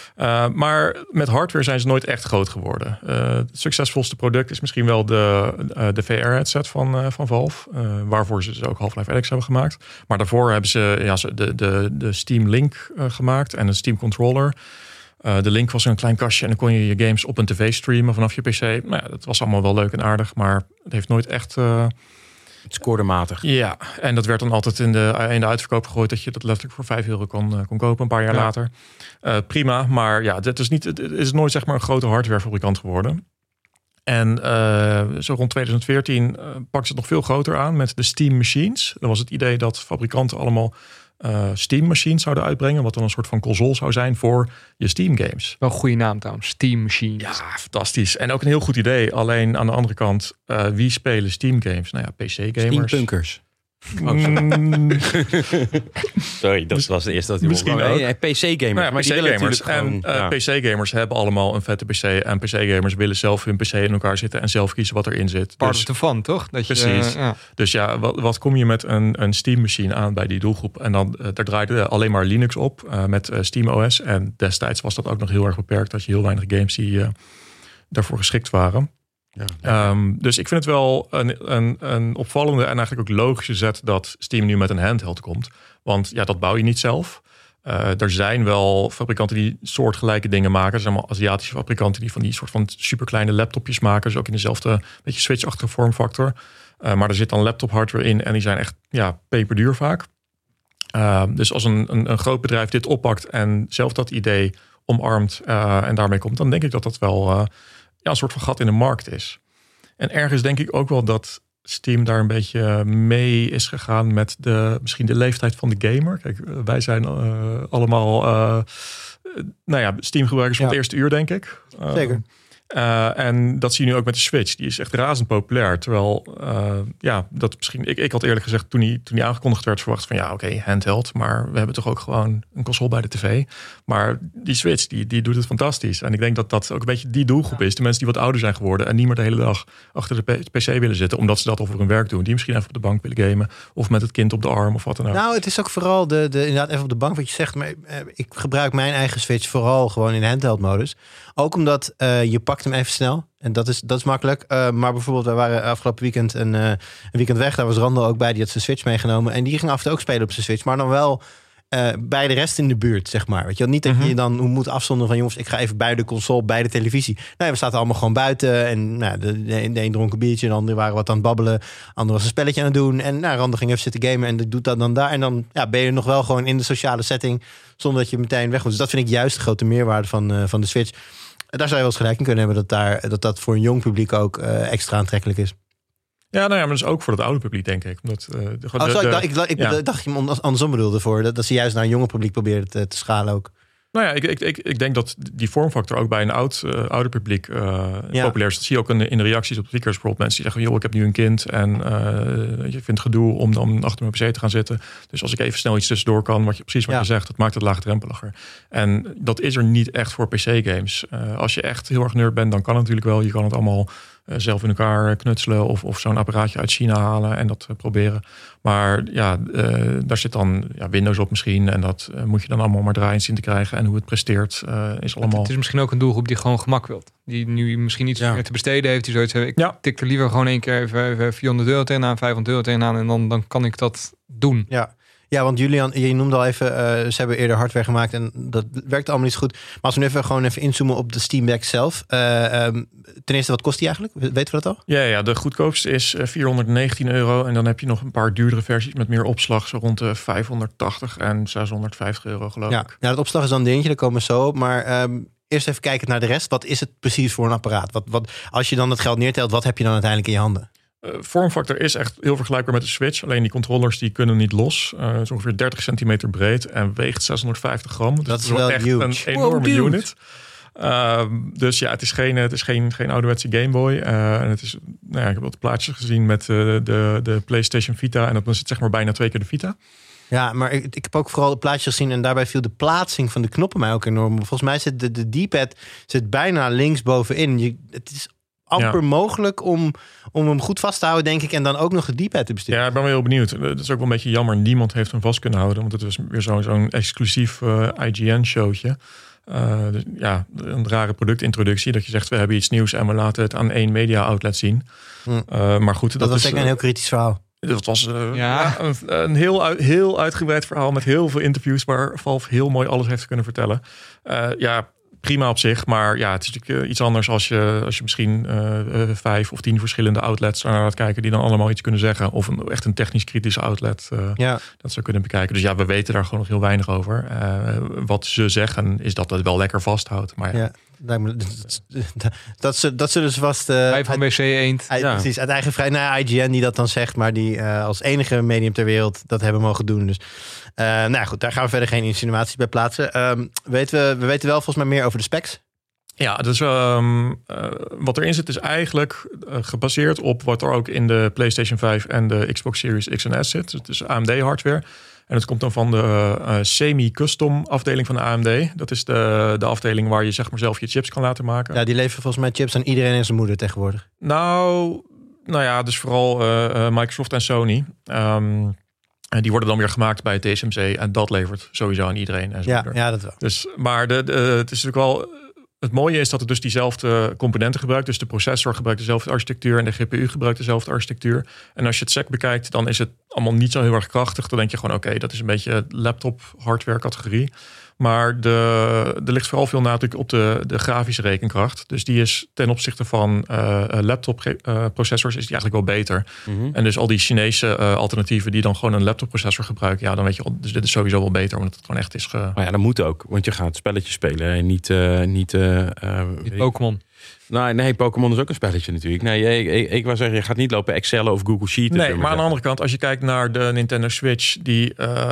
S1: Maar met hardware zijn ze nooit echt groot geworden. Het succesvolste product is misschien wel de VR-headset van Valve. Waarvoor ze dus ook Half-Life Alyx hebben gemaakt. Maar daarvoor hebben ze de Steam Link gemaakt en een Steam Controller. De Link was een klein kastje en dan kon je je games op een tv streamen vanaf je PC. Nou ja, dat was allemaal wel leuk en aardig, maar het heeft nooit echt...
S6: Het scoorde matig.
S1: Ja, en dat werd dan altijd in de uitverkoop gegooid dat je dat letterlijk voor €5 kon kopen een paar jaar later. Prima, maar ja, het is nooit zeg maar een grote hardwarefabrikant geworden. En zo rond 2014 pakte ze het nog veel groter aan met de Steam Machines. Dan was het idee dat fabrikanten allemaal Steam Machines zouden uitbrengen. Wat dan een soort van console zou zijn voor je Steam games.
S7: Wel een goede naam trouwens, Steam Machines.
S1: Ja, fantastisch. En ook een heel goed idee. Alleen aan de andere kant, wie spelen Steam games? Nou ja, PC-gamers.
S6: Steampunkers. Sorry, dat was de eerste dat hij
S1: misschien ook.
S6: PC-gamers.
S1: Nou ja, PC-gamers. En PC-gamers hebben allemaal een vette PC. En PC-gamers willen zelf hun PC in elkaar zitten en zelf kiezen wat erin zit.
S7: Part of the fun, toch?
S1: Precies. Dus ja, wat kom je met een Steam-machine aan bij die doelgroep? En dan daar draaide alleen maar Linux op met Steam OS. En destijds was dat ook nog heel erg beperkt. Dat je heel weinig games die daarvoor geschikt waren. Ja. Dus ik vind het wel een opvallende en eigenlijk ook logische zet dat Steam nu met een handheld komt. Want ja, dat bouw je niet zelf. Er zijn wel fabrikanten die soortgelijke dingen maken. Er zijn allemaal Aziatische fabrikanten die van die soort van superkleine laptopjes maken. Dus ook in dezelfde beetje Switch-achtige vormfactor. Maar er zit dan laptop hardware in en die zijn echt peperduur vaak. Dus als een groot bedrijf dit oppakt en zelf dat idee omarmt en daarmee komt, dan denk ik dat wel een soort van gat in de markt is. En ergens denk ik ook wel dat Steam daar een beetje mee is gegaan met misschien de leeftijd van de gamer. Kijk, wij zijn allemaal Steam-gebruikers van het eerste uur, denk ik.
S5: Zeker.
S1: En dat zie je nu ook met de Switch. Die is echt razend populair. Terwijl, dat misschien... Ik had eerlijk gezegd, toen hij aangekondigd werd, verwacht van oké, handheld. Maar we hebben toch ook gewoon een console bij de tv. Maar die Switch, die doet het fantastisch. En ik denk dat dat ook een beetje die doelgroep is. De mensen die wat ouder zijn geworden en niet meer de hele dag achter de PC willen zitten. Omdat ze dat al voor hun werk doen. Die misschien even op de bank willen gamen. Of met het kind op de arm of wat dan ook.
S5: Nou, het is ook vooral inderdaad even op de bank wat je zegt. Maar ik gebruik mijn eigen Switch vooral gewoon in handheld modus. Ook omdat je pakt hem even snel. En dat is makkelijk. Maar bijvoorbeeld, wij waren afgelopen weekend een weekend weg. Daar was Randall ook bij. Die had zijn Switch meegenomen. En die ging af en toe ook spelen op zijn Switch. Maar dan wel bij de rest in de buurt, zeg maar. Weet je wel? Niet dat je dan moet afzonderen van jongens, ik ga even bij de console, bij de televisie. Nee, we zaten allemaal gewoon buiten. En de een dronk een biertje. En de andere waren wat aan het babbelen. De ander was een spelletje aan het doen. En Randall ging even zitten gamen. En doet dat dan daar. En dan ben je nog wel gewoon in de sociale setting. Zonder dat je meteen weg moet. Dus dat vind ik juist de grote meerwaarde van de Switch. Daar zou je wel eens gelijk in kunnen hebben dat voor een jong publiek ook extra aantrekkelijk is.
S1: Ja, maar dus ook voor het oude publiek, denk ik. Omdat,
S5: ik dacht je hem andersom bedoelde dat ze juist naar een jonge publiek proberen te schalen ook.
S1: Nou ja, ik denk dat die vormfactor ook bij een ouder publiek populair is. Dat zie je ook in de reacties op Twitter. Bijvoorbeeld mensen die zeggen, ik heb nu een kind en je vindt het gedoe om dan achter mijn PC te gaan zitten. Dus als ik even snel iets tussendoor kan, wat je zegt, dat maakt het laagdrempeliger. En dat is er niet echt voor PC-games. Als je echt heel erg nerd bent, dan kan het natuurlijk wel. Je kan het allemaal zelf in elkaar knutselen of zo'n apparaatje uit China halen en dat proberen. Maar daar zit dan Windows op misschien en dat moet je dan allemaal maar draaien zien te krijgen. En hoe het presteert is allemaal...
S7: Het is misschien ook een doelgroep die gewoon gemak wilt. Die nu misschien iets meer te besteden heeft. Die zoiets heeft, ik tik er liever gewoon één keer even €400 tegenaan, €500 tegenaan en dan kan ik dat doen.
S5: Ja, want Julian, je noemde al even, ze hebben eerder hardware gemaakt en dat werkt allemaal niet zo goed. Maar als we nu even inzoomen op de Steam Deck zelf. Ten eerste, wat kost die eigenlijk? Weten we dat al?
S1: Ja, de goedkoopste is €419 en dan heb je nog een paar duurdere versies met meer opslag, zo rond de €580 en €650 geloof ik.
S5: Ja, dat opslag is dan een dingetje, daar komen we zo op. Maar eerst even kijken naar de rest. Wat is het precies voor een apparaat? Wat, als je dan het geld neertelt, wat heb je dan uiteindelijk in je handen?
S1: Vormfactor is echt heel vergelijkbaar met de Switch. Alleen die controllers die kunnen niet los. Het is ongeveer 30 centimeter breed en weegt 650 gram. Dus
S5: dat is wel
S1: echt
S5: huge.
S1: Een enorme unit. Dus het is geen ouderwetse Game Boy. En het is, ik heb wat plaatjes gezien met de PlayStation Vita. En dat is zeg maar bijna 2 keer de Vita.
S5: Ja, maar ik heb ook vooral de plaatjes gezien en daarbij viel de plaatsing van de knoppen mij ook enorm. Volgens mij zit de D-pad bijna links bovenin. Het is amper mogelijk om hem goed vast te houden, denk ik. En dan ook nog de D-pad te besturen.
S1: Ja, ik ben wel heel benieuwd. Het is ook wel een beetje jammer. Niemand heeft hem vast kunnen houden. Want het was weer zo'n exclusief IGN-showtje. Dus een rare productintroductie. Dat je zegt, we hebben iets nieuws en we laten het aan 1 media-outlet zien. Maar goed,
S5: dat was zeker een heel kritisch verhaal.
S1: Dat was een heel uitgebreid verhaal met heel veel interviews waar Valve heel mooi alles heeft kunnen vertellen. Prima op zich, maar het is natuurlijk iets anders als je misschien 5 of 10 verschillende outlets naar gaat kijken die dan allemaal iets kunnen zeggen. Of echt een technisch kritische outlet dat zou kunnen bekijken. Dus we weten daar gewoon nog heel weinig over. Wat ze zeggen is dat het wel lekker vasthoudt. Maar
S5: dat zullen ze vast...
S7: Wij van WC Eend.
S5: Precies, uit eigen vrij. IGN die dat dan zegt, maar die als enige medium ter wereld dat hebben mogen doen. Dus goed, daar gaan we verder geen insinuaties bij plaatsen. We weten wel volgens mij meer over de specs. Ja,
S1: dus wat erin zit is eigenlijk gebaseerd op wat er ook in de PlayStation 5 en de Xbox Series X en S zit. Het is AMD hardware. En het komt dan van de semi-custom afdeling van de AMD. Dat is de afdeling waar je zeg maar zelf je chips kan laten maken.
S5: Ja, die leveren volgens mij chips aan iedereen en zijn moeder tegenwoordig.
S1: Dus vooral Microsoft en Sony. Die worden dan weer gemaakt bij het TSMC. En dat levert sowieso aan iedereen en zijn moeder.
S5: Ja, dat wel.
S1: Dus, maar het is natuurlijk wel... Het mooie is dat het dus diezelfde componenten gebruikt. Dus de processor gebruikt dezelfde architectuur en de GPU gebruikt dezelfde architectuur. En als je het SEC bekijkt, dan is het allemaal niet zo heel erg krachtig. Dan denk je gewoon, oké, dat is een beetje laptop hardware categorie. Maar er ligt vooral veel nadruk op de grafische rekenkracht. Dus die is ten opzichte van laptop-processors is die eigenlijk wel beter.
S6: Mhm.
S1: En dus al die Chinese alternatieven die dan gewoon een laptop-processor gebruiken, ja, dan weet je al, dus dit is sowieso wel beter, omdat het gewoon echt is.
S6: Maar ja, dat moet ook, want je gaat spelletjes spelen en niet
S7: Pokémon.
S6: Nee, Pokémon is ook een spelletje natuurlijk. Nee, ik wou zeggen, je gaat niet lopen Excel of Google Sheet.
S1: Nee, maar aan de andere kant, als je kijkt naar de Nintendo Switch, die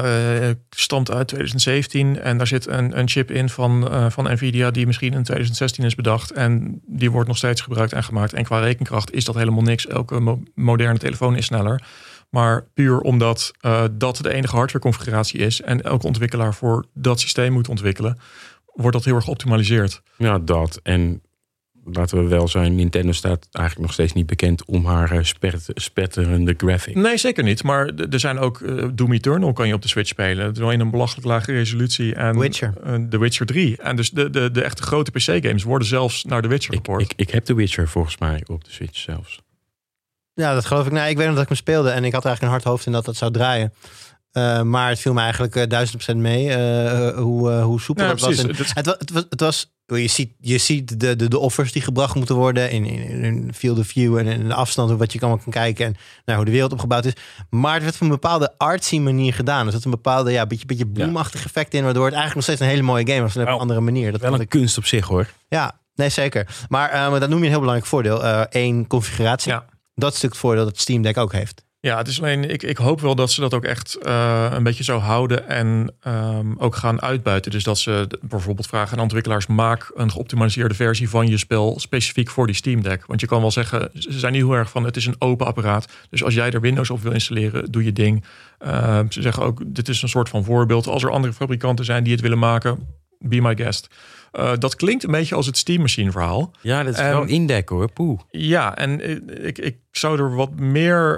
S1: stamt uit 2017 en daar zit een chip in van Nvidia die misschien in 2016 is bedacht en die wordt nog steeds gebruikt en gemaakt. En qua rekenkracht is dat helemaal niks. Elke moderne telefoon is sneller. Maar puur omdat dat de enige hardwareconfiguratie is en elke ontwikkelaar voor dat systeem moet ontwikkelen, wordt dat heel erg geoptimaliseerd.
S6: Ja, dat. En laten we wel zijn, Nintendo staat eigenlijk nog steeds niet bekend om haar spetterende graphics.
S1: Nee, zeker niet. Maar er zijn ook Doom Eternal kan je op de Switch spelen. Het is wel in een belachelijk lage resolutie. En The Witcher 3. En dus de echte grote PC-games worden zelfs naar The Witcher geport.
S6: Ik heb The Witcher volgens mij op de Switch zelfs.
S5: Ja, dat geloof ik. Nou, ik weet nog dat ik hem speelde en ik had eigenlijk een hard hoofd in dat zou draaien. Maar het viel me eigenlijk 1000% mee hoe soepel het was. Het was. Je ziet de offers die gebracht moeten worden in field of view en in de afstand wat je kan kijken en hoe de wereld opgebouwd is. Maar het werd op een bepaalde artsy manier gedaan. Er zat een bepaalde beetje bloemachtig effect in, waardoor het eigenlijk nog steeds een hele mooie game was. Op een andere manier. Dat
S6: wel een kunst op zich hoor.
S5: Ja, nee zeker. Maar dat noem je een heel belangrijk voordeel. 1 configuratie. Ja. Dat is natuurlijk het voordeel dat Steam Deck ook heeft.
S1: Ja, het is alleen, ik hoop wel dat ze dat ook echt een beetje zo houden en ook gaan uitbuiten. Dus dat ze bijvoorbeeld vragen aan ontwikkelaars, maak een geoptimaliseerde versie van je spel specifiek voor die Steam Deck. Want je kan wel zeggen, ze zijn niet heel erg van, het is een open apparaat. Dus als jij er Windows op wil installeren, doe je ding. Ze zeggen ook, dit is een soort van voorbeeld. Als er andere fabrikanten zijn die het willen maken, be my guest. Dat klinkt een beetje als het Steam Machine verhaal.
S6: Ja, dat is wel indek hoor. Poeh.
S1: Ja, en ik zou er wat meer.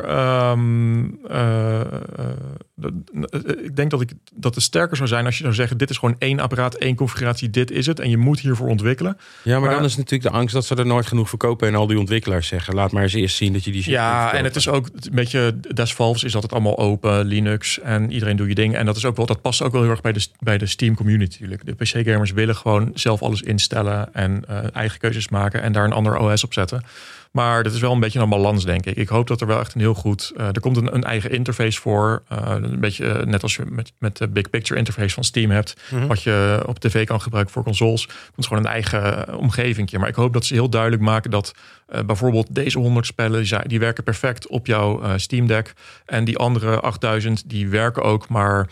S1: Ik denk dat het sterker zou zijn als je zou zeggen, dit is gewoon 1 apparaat, 1 configuratie, dit is het. En je moet hiervoor ontwikkelen.
S6: Ja, maar dan is natuurlijk de angst dat ze er nooit genoeg verkopen en al die ontwikkelaars zeggen, laat maar eens eerst zien dat je die shit
S1: ja, en het is ook een beetje des valves is dat het allemaal open, Linux en iedereen doet je ding. En dat is ook wel, dat past ook wel heel erg bij de Steam community natuurlijk. De PC-gamers willen gewoon zelf alles instellen en eigen keuzes maken en daar een ander OS op zetten. Maar dat is wel een beetje een balans, denk ik. Ik hoop dat er wel echt een heel goed... er komt een eigen interface voor. Een beetje net als je met de Big Picture interface van Steam hebt. Mm-hmm. Wat je op tv kan gebruiken voor consoles. Komt gewoon een eigen omgeving. Maar ik hoop dat ze heel duidelijk maken dat bijvoorbeeld deze 100 spellen, die werken perfect op jouw Steam Deck. En die andere 8000, die werken ook, maar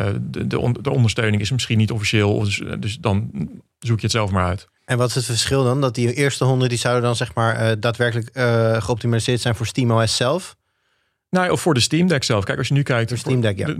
S1: de ondersteuning is misschien niet officieel. Dus dan zoek je het zelf maar uit.
S5: En wat is het verschil dan? Dat die eerste 100 die zouden dan zeg maar daadwerkelijk geoptimaliseerd zijn voor SteamOS zelf?
S1: Nou, of voor de Steam Deck zelf. Kijk, als je nu kijkt,
S5: Steam Deck, ja.
S1: Er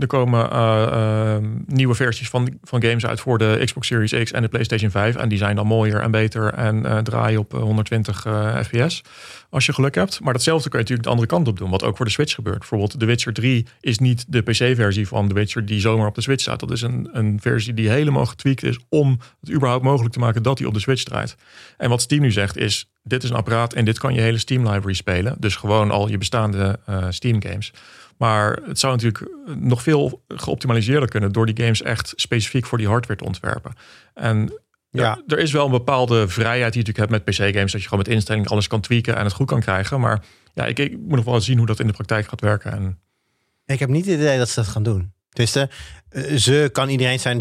S1: komen nieuwe versies van games uit voor de Xbox Series X en de PlayStation 5. En die zijn dan mooier en beter en draaien op 120 fps. Als je geluk hebt. Maar datzelfde kun je natuurlijk de andere kant op doen. Wat ook voor de Switch gebeurt. Bijvoorbeeld The Witcher 3 is niet de PC-versie van The Witcher die zomaar op de Switch staat. Dat is een versie die helemaal getweakt is om het überhaupt mogelijk te maken dat hij op de Switch draait. En wat Steam nu zegt is, dit is een apparaat en dit kan je hele Steam library spelen. Dus gewoon al je bestaande Steam games. Maar het zou natuurlijk nog veel geoptimaliseerder kunnen door die games echt specifiek voor die hardware te ontwerpen. En ja, er is wel een bepaalde vrijheid die je natuurlijk hebt met PC-games, dat je gewoon met instellingen alles kan tweaken en het goed kan krijgen. Maar ja, ik moet nog wel zien hoe dat in de praktijk gaat werken. En
S5: ik heb niet het idee dat ze dat gaan doen. Tenminste, ze kan iedereen zijn,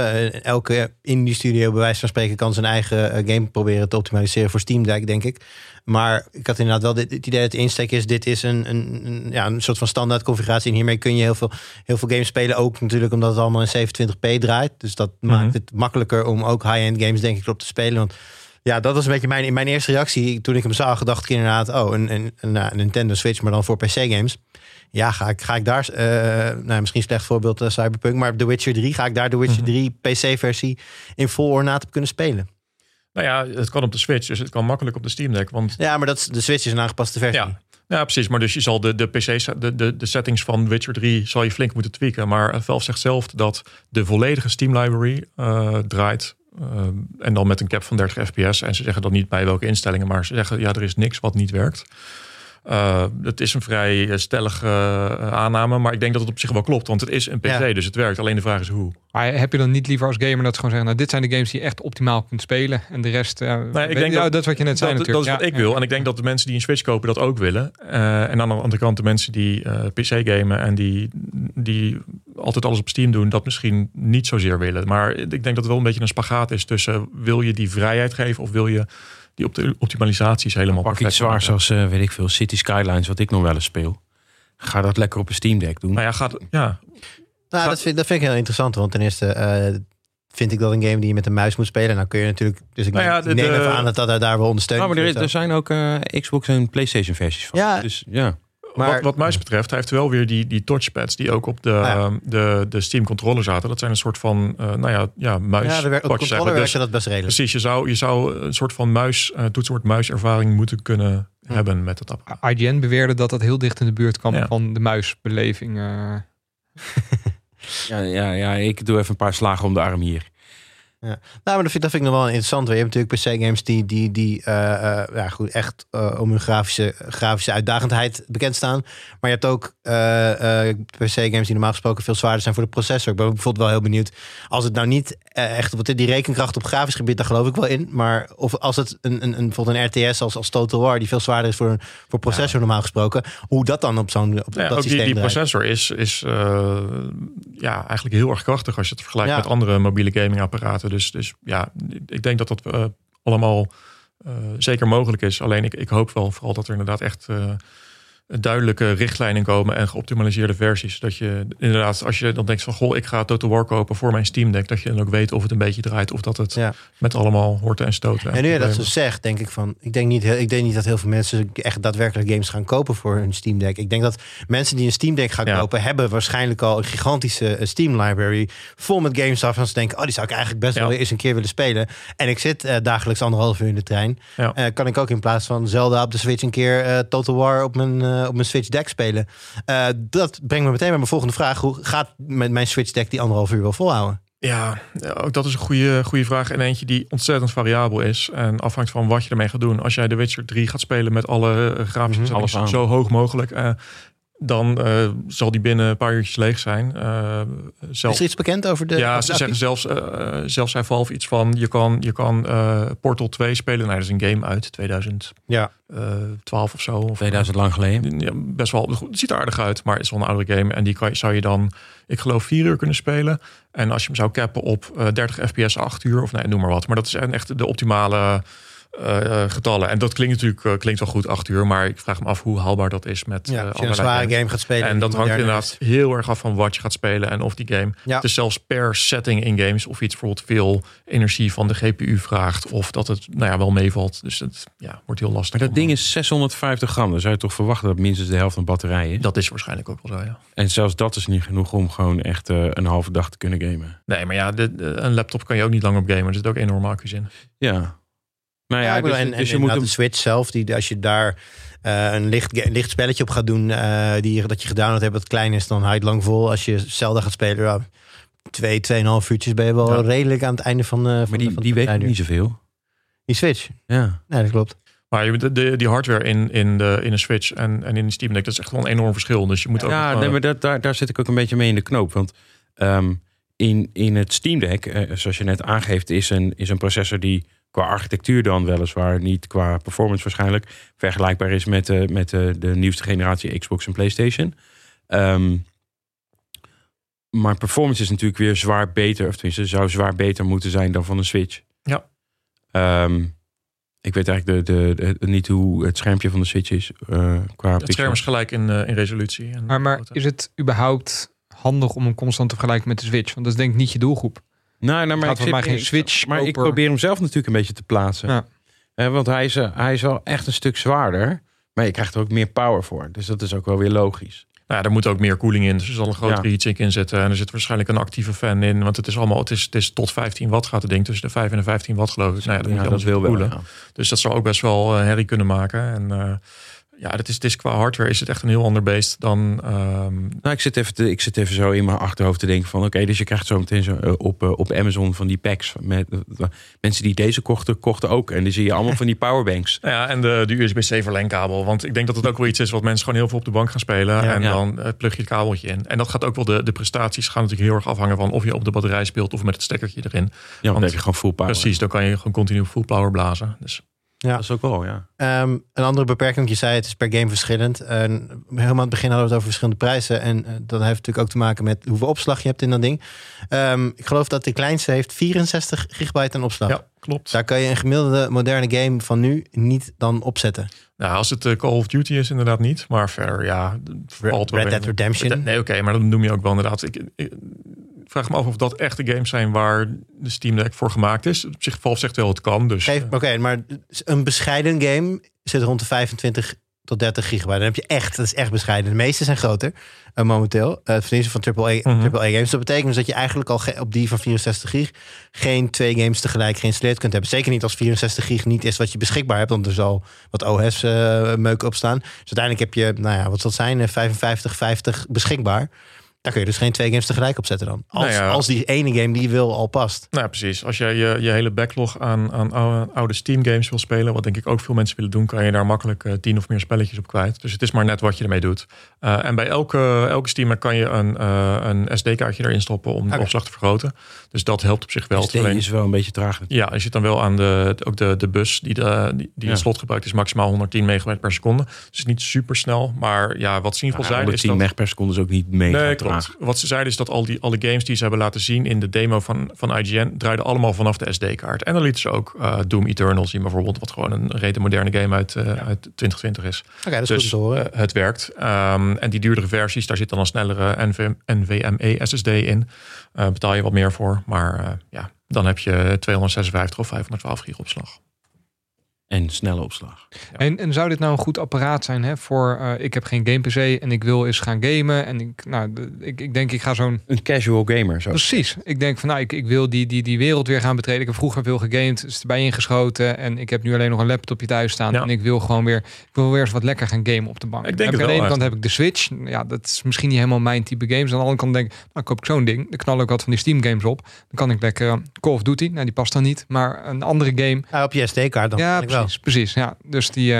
S5: elke indie studio bij wijze van spreken kan zijn eigen game proberen te optimaliseren voor Steam Deck, denk ik. Maar ik had inderdaad wel het idee dat de insteek is, dit is een soort van standaard configuratie. En hiermee kun je heel veel games spelen. Ook natuurlijk omdat het allemaal in 27p draait. Dus dat maakt het makkelijker om ook high-end games denk ik erop te spelen. Want ja, dat was een beetje mijn eerste reactie. Toen ik hem zag, dacht ik inderdaad, een Nintendo Switch, maar dan voor PC-games. Ja, ga ik daar, misschien slecht voorbeeld Cyberpunk, maar The Witcher 3, ga ik daar de Witcher 3 PC-versie in vol ornaat op kunnen spelen?
S1: Nou ja, het kan op de Switch, dus het kan makkelijk op de Steam Deck. Want
S5: ja, maar de Switch is een aangepaste versie.
S1: Ja, precies. Maar dus je zal de de settings van Witcher 3 zal je flink moeten tweaken. Maar Valve zegt zelf dat de volledige Steam library draait. En dan met een cap van 30 fps. En ze zeggen dan niet bij welke instellingen, maar ze zeggen ja, er is niks wat niet werkt. Het is een vrij stellige aanname, maar ik denk dat het op zich wel klopt. Want het is een PC, dus het werkt. Alleen de vraag is hoe.
S7: Maar heb je dan niet liever als gamer dat ze gewoon zeggen... nou, dit zijn de games die je echt optimaal kunt spelen. En de rest...
S1: ik denk
S7: dat is wat je net zei natuurlijk.
S1: Dat is wat ik wil. En ik denk dat de mensen die een Switch kopen dat ook willen. En aan de andere kant de mensen die PC gamen... en die altijd alles op Steam doen... dat misschien niet zozeer willen. Maar ik denk dat het wel een beetje een spagaat is tussen... wil je die vrijheid geven of wil je... die optimalisaties helemaal
S6: pak iets zwaar zoals, weet ik veel, City Skylines, wat ik nog wel eens speel. Ga dat lekker op een Steam Deck doen.
S1: Nou ja,
S5: dat vind ik heel interessant. Want ten eerste vind ik dat een game die je met een muis moet spelen. Nou kun je natuurlijk... Dus ik neem even aan dat daar wel ondersteuning
S6: maar er zijn ook Xbox en PlayStation versies van.
S5: Ja.
S6: Dus ja.
S1: Maar wat muis betreft, hij heeft wel weer die touchpads die ook op de Steam controller zaten. Dat zijn een soort van muis.
S5: Ja, op de controller werkt dat best redelijk.
S1: Precies, je zou een soort van toetsenbord muiservaring moeten kunnen hebben met het apparaat.
S7: IGN beweerde dat dat heel dicht in de buurt kwam van de muisbeleving.
S6: Ja, ik doe even een paar slagen om de arm hier.
S5: Ja. Nou, maar dat vind ik nog wel interessant. Je hebt natuurlijk PC-games die echt om hun grafische uitdagendheid bekend staan. Maar je hebt ook PC-games die normaal gesproken veel zwaarder zijn voor de processor. Ik ben bijvoorbeeld wel heel benieuwd. Als het nou niet echt op die rekenkracht op grafisch gebied, daar geloof ik wel in. Maar of als het bijvoorbeeld een RTS als Total War, die veel zwaarder is voor processor normaal gesproken, hoe dat dan op dat systeem
S1: die processor is eigenlijk heel erg krachtig als je het vergelijkt met andere mobiele gamingapparaten. Dus ja, ik denk dat dat allemaal zeker mogelijk is. Alleen ik hoop wel vooral dat er inderdaad echt duidelijke richtlijnen komen en geoptimaliseerde versies. Dat je inderdaad, als je dan denkt van goh, ik ga Total War kopen voor mijn Steam Deck, dat je dan ook weet of het een beetje draait of dat het met allemaal horten en stoten.
S5: En nu je dat zo zegt, denk ik van, ik denk niet dat heel veel mensen echt daadwerkelijk games gaan kopen voor hun Steam Deck. Ik denk dat mensen die een Steam Deck gaan kopen, hebben waarschijnlijk al een gigantische Steam library vol met games af en ze denken, die zou ik eigenlijk best wel eens een keer willen spelen. En ik zit dagelijks 1,5 uur in de trein. Kan ik ook in plaats van Zelda op de Switch een keer Total War op mijn Switch Deck spelen. Dat brengt me meteen bij mijn volgende vraag. Hoe gaat met mijn Switch Deck die 1,5 uur wel volhouden?
S1: Ja, ook dat is een goede vraag. En eentje die ontzettend variabel is. En afhangt van wat je ermee gaat doen. Als jij The Witcher 3 gaat spelen met alle grafische alles zo hoog mogelijk, dan zal die binnen een paar uurtjes leeg zijn.
S5: Is er iets bekend over de...
S1: Ja, ze zeggen zelfs zei Valve iets van... je kan Portal 2 spelen. Nou, dat is een game uit 2012 of zo. Of
S6: 2000 lang geleden.
S1: Ja, best wel. Het ziet er aardig uit, maar het is wel een oudere game. En die zou je dan, ik geloof, 4 uur kunnen spelen. En als je hem zou cappen op 30 fps 8 uur... of nee, noem maar wat. Maar dat is echt de optimale... getallen. En dat klinkt natuurlijk wel goed, 8 uur. Maar ik vraag me af hoe haalbaar dat is met
S5: als je een zware game gaat spelen.
S1: En dat hangt inderdaad heel erg af van wat je gaat spelen en of die game. Het is zelfs per setting in games of iets bijvoorbeeld veel energie van de GPU vraagt. Of dat het wel meevalt. Dus het wordt heel lastig.
S6: Maar dat ding is 650 gram. Dan zou je toch verwachten dat minstens de helft van de batterij is?
S1: Dat is waarschijnlijk ook wel zo, ja.
S6: En zelfs dat is niet genoeg om gewoon echt een halve dag te kunnen gamen.
S1: Nee, maar een laptop kan je ook niet lang op gamen. Er zit ook enorme accu's in.
S6: Ja. Nou ja,
S5: dus je moet de Switch zelf, als je daar een licht spelletje op gaat doen, dat je gedownload hebt, wat klein is, dan hou je het lang vol. Als je Zelda gaat spelen, 2,5 uurtjes ben je wel redelijk aan het einde van
S6: maar die weet niet zoveel.
S5: Die Switch?
S6: Ja.
S5: Nee, dat klopt.
S1: Maar die hardware in de Switch en in de Steam Deck, dat is echt wel een enorm verschil. Dus je moet ook
S6: maar daar zit ik ook een beetje mee in de knoop. Want in het Steam Deck, zoals je net aangeeft, is een processor die qua architectuur dan weliswaar, niet qua performance waarschijnlijk, vergelijkbaar is met de nieuwste generatie Xbox en PlayStation. Maar performance is natuurlijk weer zwaar beter, of tenminste zou zwaar beter moeten zijn dan van een Switch.
S1: Ja.
S6: Ik weet eigenlijk niet hoe het schermpje van de Switch is. Qua
S1: het scherm is gelijk in resolutie.
S7: Maar is het überhaupt handig om hem constant te vergelijken met de Switch? Want dat is denk ik niet je doelgroep.
S6: Nou, maar ik probeer hem zelf natuurlijk een beetje te plaatsen. Ja. Want hij is wel echt een stuk zwaarder. Maar je krijgt er ook meer power voor. Dus dat is ook wel weer logisch.
S1: Nou, er moet ook meer koeling in. Dus er zal een grotere heatsink in zitten. En er zit waarschijnlijk een actieve fan in. Want het is tot 15 watt gaat het ding. Tussen de 5 en de 15 watt geloof ik. Nou ja, dat moet je
S5: dat wil
S1: koelen. Ja. Dus dat zou ook best wel herrie kunnen maken. En het is qua hardware is het echt een heel ander beest dan...
S6: Nou, ik zit even zo in mijn achterhoofd te denken van... Oké, dus je krijgt zo meteen zo, op Amazon van die packs. Met mensen die deze kochten ook. En die zie je allemaal van die powerbanks.
S1: Ja, en de USB-C verlengkabel. Want ik denk dat het ook wel iets is wat mensen gewoon heel veel op de bank gaan spelen. Dan plug je het kabeltje in. En dat gaat ook wel de prestaties gaan natuurlijk heel erg afhangen van... of je op de batterij speelt of met het stekkertje erin.
S6: Ja, want dan heb je gewoon full power.
S1: Precies, dan kan je gewoon continu full power blazen. Dus...
S5: Ja.
S6: Dat is ook wel, ja.
S5: Een andere beperking, je zei het is per game verschillend. Helemaal aan het begin hadden we het over verschillende prijzen. En dat heeft natuurlijk ook te maken met hoeveel opslag je hebt in dat ding. Ik geloof dat de kleinste heeft 64 gigabyte aan opslag.
S1: Ja, klopt.
S5: Daar kan je een gemiddelde moderne game van nu niet dan opzetten.
S1: Nou, als het Call of Duty is, inderdaad niet. Maar verder, ja...
S5: Red Dead Redemption.
S1: Nee, oké, maar dat noem je ook wel inderdaad. Ik vraag me af of dat echt de games zijn waar de Steam Deck voor gemaakt is. Op zich zegt wel, het kan. Dus,
S5: Oké, maar een bescheiden game zit rond de 25 tot 30 gigabyte. Dan heb je echt, dat is echt bescheiden. De meeste zijn groter momenteel. Het verdienen van AAA games. Dat betekent dus dat je eigenlijk al op die van 64 gig geen 2 games tegelijk geïnstalleerd kunt hebben. Zeker niet als 64 gig niet is wat je beschikbaar hebt. Want er zal wat OS meuk op staan. Dus uiteindelijk heb je, wat zal het zijn, 55, 50 beschikbaar. Daar kun je dus geen 2 games tegelijk opzetten dan. Als die ene game die je wil al past.
S1: Nou, precies. Als jij je hele backlog aan oude Steam games wil spelen... wat denk ik ook veel mensen willen doen... kan je daar makkelijk 10 of meer spelletjes op kwijt. Dus het is maar net wat je ermee doet. En bij elke Steam kan je een SD-kaartje erin stoppen... om de opslag te vergroten. Dus dat helpt op zich wel.
S6: SD is wel een beetje traag.
S1: Ja, je zit dan wel aan de bus... die in slot gebruikt is maximaal 110 megabyte per seconde. Dus niet super snel. Maar ja, wat ze in ieder geval zeiden is
S6: 110 meg per seconde is ook niet mega traag.
S1: Wat ze zeiden is dat alle games die ze hebben laten zien in de demo van IGN draaiden allemaal vanaf de SD-kaart. En dan lieten ze ook Doom Eternal zien bijvoorbeeld, wat gewoon een rete moderne game uit 2020 is.
S5: Oké, dat is dus goed te horen.
S1: Het werkt. En die duurdere versies, daar zit dan een snellere NVMe SSD in. Betaal je wat meer voor, maar dan heb je 256 of 512 gig opslag.
S6: En snelle opslag.
S7: Ja. En zou dit nou een goed apparaat zijn voor... ik heb geen game PC en ik wil eens gaan gamen. En ik denk ik ga zo'n...
S6: Een casual gamer. Zo.
S7: Precies. Ik denk van ik wil die wereld weer gaan betreden. Ik heb vroeger veel gegamed, is erbij ingeschoten. En ik heb nu alleen nog een laptopje thuis staan. Ja. En ik wil gewoon weer eens wat lekker gaan gamen op de bank.
S1: Ik denk aan
S7: de ene kant heb ik de Switch. Ja, dat is misschien niet helemaal mijn type games. Aan de andere kant denk ik, koop ik zo'n ding. Dan knal ik wat van die Steam games op. Dan kan ik lekker Call of Duty. Nou, die past dan niet. Maar een andere game.
S5: Op je SD-kaart dan.
S7: Ja, precies. Ja, dus die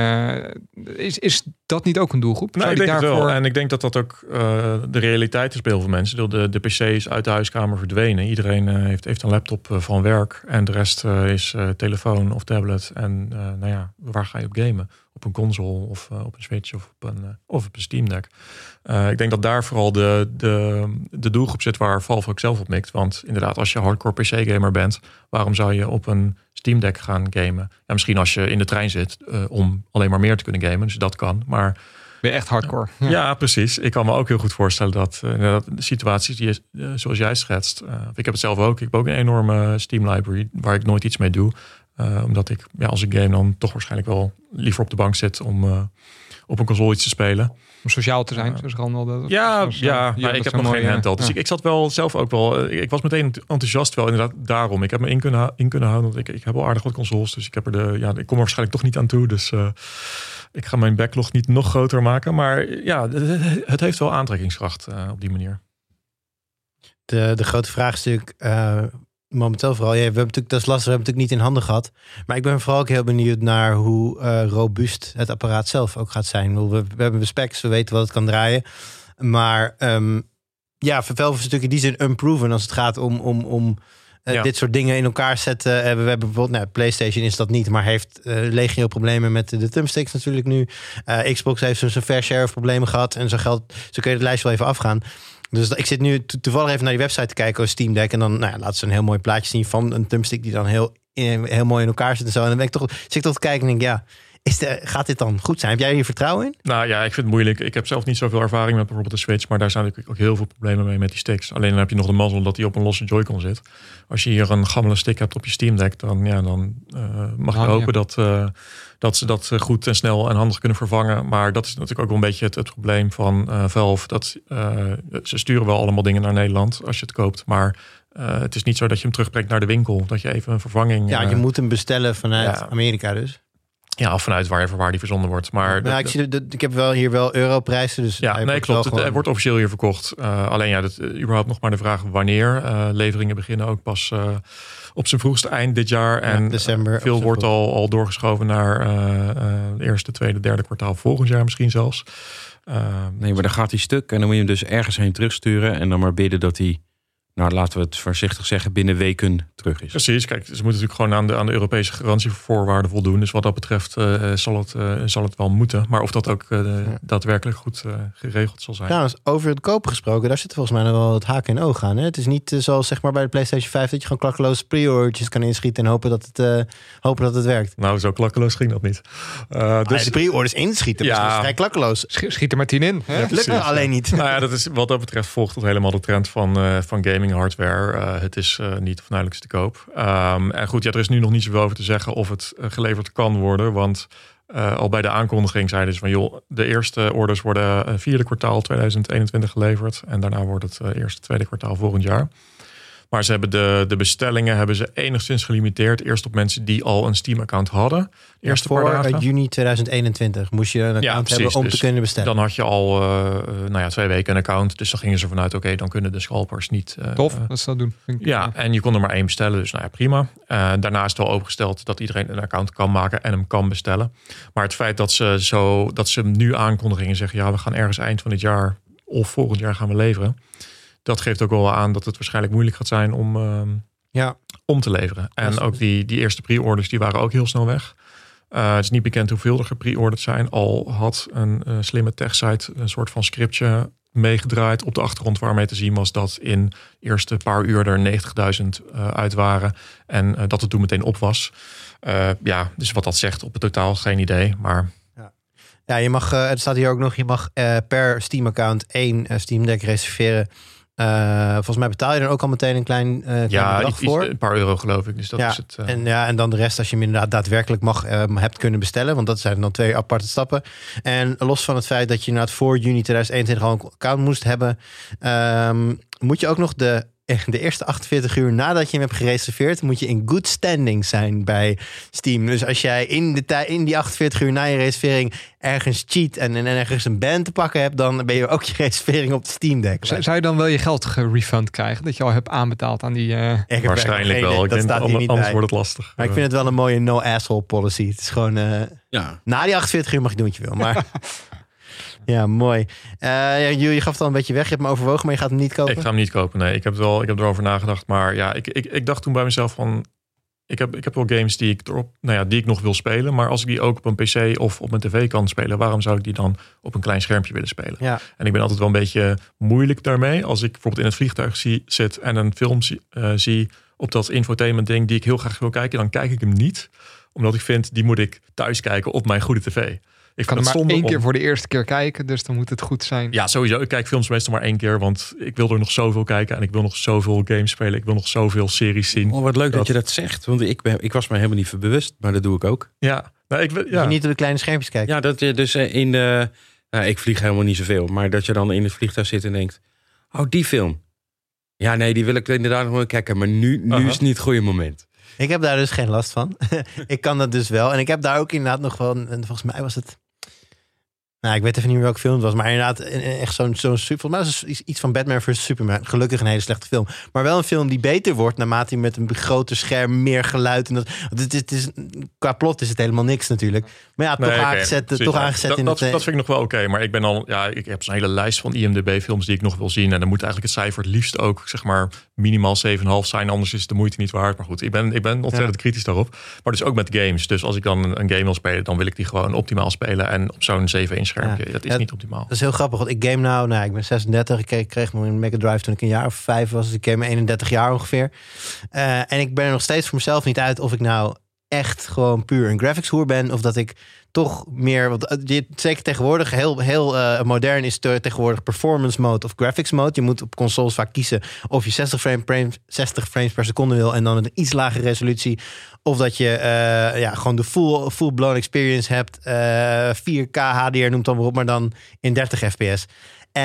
S7: is dat niet ook een doelgroep?
S1: Nou, ik denk het wel. En ik denk dat ook de realiteit is bij heel veel mensen. De PC is uit de huiskamer verdwenen. Iedereen heeft een laptop van werk. En de rest is telefoon of tablet. En waar ga je op gamen? Op een console of op een Switch of op een Steam Deck. Ik denk dat daar vooral de doelgroep zit waar Valve ook zelf op mikt. Want inderdaad, als je hardcore PC-gamer bent, waarom zou je op een Steam Deck gaan gamen? Ja, misschien als je in de trein zit om alleen maar meer te kunnen gamen. Dus dat kan. Maar
S7: ben je echt hardcore?
S1: Ja, precies. Ik kan me ook heel goed voorstellen dat de situaties die zoals jij schetst. Ik heb het zelf ook. Ik heb ook een enorme Steam library waar ik nooit iets mee doe. Omdat ik, als ik game dan toch waarschijnlijk wel liever op de bank zit om op een console iets te spelen.
S7: Om sociaal te zijn, zoals Randall.
S1: Maar ik heb nog geen handheld. Dus ik zat wel zelf ook wel. Ik was meteen enthousiast wel inderdaad daarom. Ik heb me in kunnen houden. Want ik heb wel aardig wat consoles. Dus ik heb ik kom er waarschijnlijk toch niet aan toe. Dus ik ga mijn backlog niet nog groter maken. Maar ja, het heeft wel aantrekkingskracht op die manier.
S5: De grote vraag is natuurlijk momenteel vooral. Ja, dat is lastig. We hebben het natuurlijk niet in handen gehad. Maar ik ben vooral ook heel benieuwd naar hoe robuust het apparaat zelf ook gaat zijn. We hebben specs, we weten wat het kan draaien. Maar Valve is natuurlijk in die zin unproven als het gaat om dit soort dingen in elkaar zetten. We hebben bijvoorbeeld, PlayStation is dat niet, maar heeft legio problemen met de thumbsticks natuurlijk nu. Xbox heeft zijn fair share of problemen gehad. En zo kun je het lijstje wel even afgaan. Dus ik zit nu toevallig even naar die website te kijken, Steam Deck. En dan laten ze een heel mooi plaatje zien van een thumbstick die dan heel mooi in elkaar zit en zo. En dan zit ik toch te kijken en denk gaat dit dan goed zijn? Heb jij hier vertrouwen in?
S1: Nou ja, ik vind het moeilijk. Ik heb zelf niet zoveel ervaring met bijvoorbeeld de Switch, maar daar zijn natuurlijk ook heel veel problemen mee met die sticks. Alleen dan heb je nog de mazzel dat die op een losse Joy-Con zit. Als je hier een gammele stick hebt op je Steam Deck, dan mag je hopen dat ze dat goed en snel en handig kunnen vervangen. Maar dat is natuurlijk ook wel een beetje het probleem van Valve. Dat ze sturen wel allemaal dingen naar Nederland als je het koopt, maar het is niet zo dat je hem terugbrengt naar de winkel. Dat je even een vervanging...
S5: Ja, je moet hem bestellen vanuit Amerika dus.
S1: Ja, of vanuit waar die verzonden wordt. Maar
S5: ik heb wel hier wel europrijzen. Dus
S1: ja, nee, klopt. Het wordt officieel hier verkocht. Alleen überhaupt nog maar de vraag wanneer. Leveringen beginnen ook pas op zijn vroegste eind dit jaar. En
S5: december.
S1: Veel wordt al doorgeschoven naar eerste, tweede, derde kwartaal volgend jaar misschien zelfs.
S6: Nee, maar dan gaat hij stuk en dan moet je hem dus ergens heen terugsturen. En dan maar bidden dat hij, nou laten we het voorzichtig zeggen, binnen weken terug is.
S1: Precies, kijk, ze moeten natuurlijk gewoon aan de Europese garantievoorwaarden voldoen. Dus wat dat betreft zal het wel moeten. Maar of dat ook daadwerkelijk goed geregeld zal zijn.
S5: Trouwens, over het kopen gesproken, daar zit volgens mij nog wel het haken en oog aan. Hè? Het is niet zoals zeg maar bij de PlayStation 5 dat je gewoon klakkeloos pre-ordertjes kan inschieten en hopen dat het werkt.
S1: Nou, zo klakkeloos ging dat niet.
S5: Dus de pre-orders inschieten, dus dat is vrij klakkeloos.
S7: Schiet er maar 10 in. Hè?
S5: Ja, lukt nou alleen niet.
S1: Nou ja, dat is, wat dat betreft volgt dat helemaal de trend van gaming hardware. Het is niet of nauwelijks te koop. En goed, er is nu nog niet zoveel over te zeggen of het geleverd kan worden. Want al bij de aankondiging zeiden ze van joh, de eerste orders worden vierde kwartaal 2021 geleverd. En daarna wordt het eerste, tweede kwartaal volgend jaar. Maar ze hebben de bestellingen hebben ze enigszins gelimiteerd. Eerst op mensen die al een Steam-account hadden. Eerste
S5: voor juni 2021 moest je een account hebben om te kunnen bestellen.
S1: Dan had je al 2 weken een account. Dus dan gingen ze vanuit, oké, dan kunnen de scalpers niet...
S7: Tof, dat ze dat doen.
S1: En je kon er maar 1 bestellen. Dus nou ja, prima. Daarna is het wel opengesteld dat iedereen een account kan maken en hem kan bestellen. Maar het feit dat ze nu aankondigen en zeggen, ja, we gaan ergens eind van dit jaar of volgend jaar gaan we leveren. Dat geeft ook wel aan dat het waarschijnlijk moeilijk gaat zijn om te leveren. En ook die eerste pre-orders die waren ook heel snel weg. Het is niet bekend hoeveel er gepre-orderd zijn. Al had een slimme techsite een soort van scriptje meegedraaid op de achtergrond waarmee te zien was dat in de eerste paar uur er 90.000 uit waren. En dat het toen meteen op was. Dus wat dat zegt op het totaal geen idee. Maar...
S5: Ja, je mag, het staat hier ook nog, je mag per Steam-account 1 Steam Deck reserveren. Volgens mij betaal je dan ook al meteen een klein bedrag voor.
S1: Een paar euro geloof ik. Dus dat is het.
S5: En dan de rest als je hem inderdaad daadwerkelijk hebt kunnen bestellen. Want dat zijn dan 2 aparte stappen. En los van het feit dat je inderdaad voor juni 2021 al een account moest hebben. Moet je ook nog de eerste 48 uur nadat je hem hebt gereserveerd, moet je in good standing zijn bij Steam. Dus als jij in die 48 uur na je reservering ergens cheat en ergens een band te pakken hebt, dan ben je ook je reservering op de Steam Deck.
S7: Zou je dan wel je geld gerefund krijgen? Dat je al hebt aanbetaald aan die...
S1: Waarschijnlijk wel. Ik denk dat anders wordt het lastig.
S5: Maar ik vind het wel een mooie no-asshole policy. Het is gewoon... Na die 48 uur mag je doen wat je wil. Maar... Ja, mooi. Je gaf het al een beetje weg. Je hebt me overwogen, maar je gaat hem niet kopen?
S1: Ik ga hem niet kopen, nee. Ik heb erover nagedacht. Maar ja, ik dacht toen bij mezelf van... Ik heb wel games die ik nog wil spelen. Maar als ik die ook op een PC of op mijn tv kan spelen... waarom zou ik die dan op een klein schermpje willen spelen? Ja. En ik ben altijd wel een beetje moeilijk daarmee. Als ik bijvoorbeeld in het vliegtuig zit en een film zie op dat infotainment ding... die ik heel graag wil kijken, dan kijk ik hem niet. Omdat ik vind, die moet ik thuis kijken op mijn goede tv.
S7: Ik kan er maar 1 keer voor de eerste keer kijken, dus dan moet het goed zijn. Ja,
S1: sowieso. Ik kijk films meestal maar 1 keer, want ik wil er nog zoveel kijken en ik wil nog zoveel games spelen. Ik wil nog zoveel series zien.
S6: Oh, wat leuk dat je dat zegt, want ik was me helemaal niet bewust, maar dat doe ik ook.
S1: Ja. Nou,
S5: dat je niet op de kleine schermpjes kijkt.
S6: Ja, dat je dus ik vlieg helemaal niet zoveel, maar dat je dan in het vliegtuig zit en denkt, oh, die film. Ja, nee, die wil ik inderdaad nog wel kijken, maar nu is het niet het goede moment.
S5: Ik heb daar dus geen last van. Ik kan dat dus wel. En ik heb daar ook inderdaad nog wel, en volgens mij was het... Nou, ik weet even niet meer welke film het was. Maar inderdaad, echt zo'n volgens mij was het iets van Batman vs Superman. Gelukkig een hele slechte film. Maar wel een film die beter wordt naarmate je met een groter scherm, meer geluid. En qua plot is het helemaal niks natuurlijk. Maar ja, toch aangezet in
S1: dat vind ik nog wel oké. Maar ik ben al, ik heb zo'n hele lijst van IMDb-films die ik nog wil zien. En dan moet eigenlijk het cijfer het liefst ook, zeg maar, minimaal 7,5 zijn. Anders is het de moeite niet waard. Maar goed, ik ben ontzettend kritisch daarop. Maar dus ook met games. Dus als ik dan een game wil spelen, dan wil ik die gewoon optimaal spelen. En op zo'n 7-inch schermpje. Ja, dat is niet optimaal. Dat
S5: is heel grappig, want ik game nou, ik ben 36. Ik kreeg mijn Mega Drive toen ik een jaar of 5 was. Dus ik game 31 jaar ongeveer. En ik ben er nog steeds voor mezelf niet uit of ik nou echt gewoon puur een graphics hoer ben. Of dat ik toch meer, want zeker tegenwoordig heel modern is tegenwoordig performance mode of graphics mode. Je moet op consoles vaak kiezen of je 60 frames per seconde wil en dan met een iets lagere resolutie. Of dat je gewoon de full blown experience hebt. 4K HDR noemt dan maar op, maar dan in 30 fps. En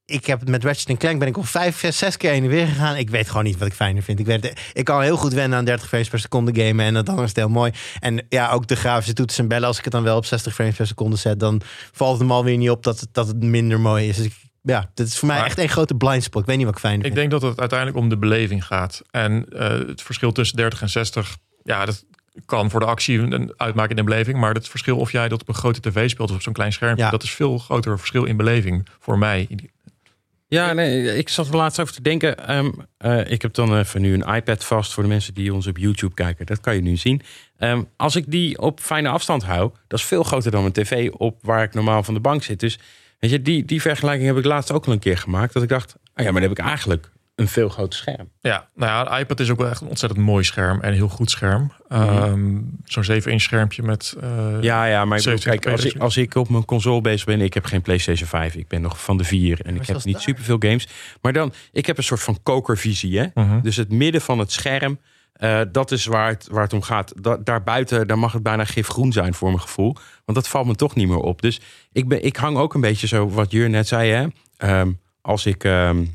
S5: ik heb met Ratchet & Clank ben ik al 5, 6 keer heen en weer gegaan. Ik weet gewoon niet wat ik fijner vind. Ik kan heel goed wennen aan 30 frames per seconde gamen. En dan is het heel mooi. En ja, ook de grafische toetsen en bellen. Als ik het dan wel op 60 frames per seconde zet, dan valt het hem alweer niet op dat het minder mooi is. Dus dit is voor mij echt een grote blindspot. Ik weet niet wat ik fijn vind.
S1: Ik denk dat het uiteindelijk om de beleving gaat. En het verschil tussen 30 en 60, dat kan voor de actie uitmaken in de beleving. Maar het verschil of jij dat op een grote tv speelt of op zo'n klein schermpje, dat is veel groter verschil in beleving voor mij.
S6: Ja, nee, ik zat er laatst over te denken. Ik heb dan even nu een iPad vast voor de mensen die ons op YouTube kijken. Dat kan je nu zien. Als ik die op fijne afstand hou, dat is veel groter dan mijn tv op waar ik normaal van de bank zit. Dus weet je, die vergelijking heb ik laatst ook al een keer gemaakt. Dat ik dacht, maar dan heb ik eigenlijk een veel groter scherm.
S1: Ja, nou ja, de iPad is ook wel echt een ontzettend mooi scherm en een heel goed scherm. Zo'n 7-inch schermpje met...
S6: ja, maar ik bedoel, kijk, als ik op mijn console bezig ben, ik heb geen PlayStation 5, ik ben nog van de 4 en ik heb niet superveel games. Maar dan, ik heb een soort van kokervisie, hè? Dus het midden van het scherm, dat is waar het om gaat. Daarbuiten, daar mag het bijna gifgroen zijn voor mijn gevoel. Want dat valt me toch niet meer op. Dus ik hang ook een beetje zo, wat Jur net zei, hè? Als ik...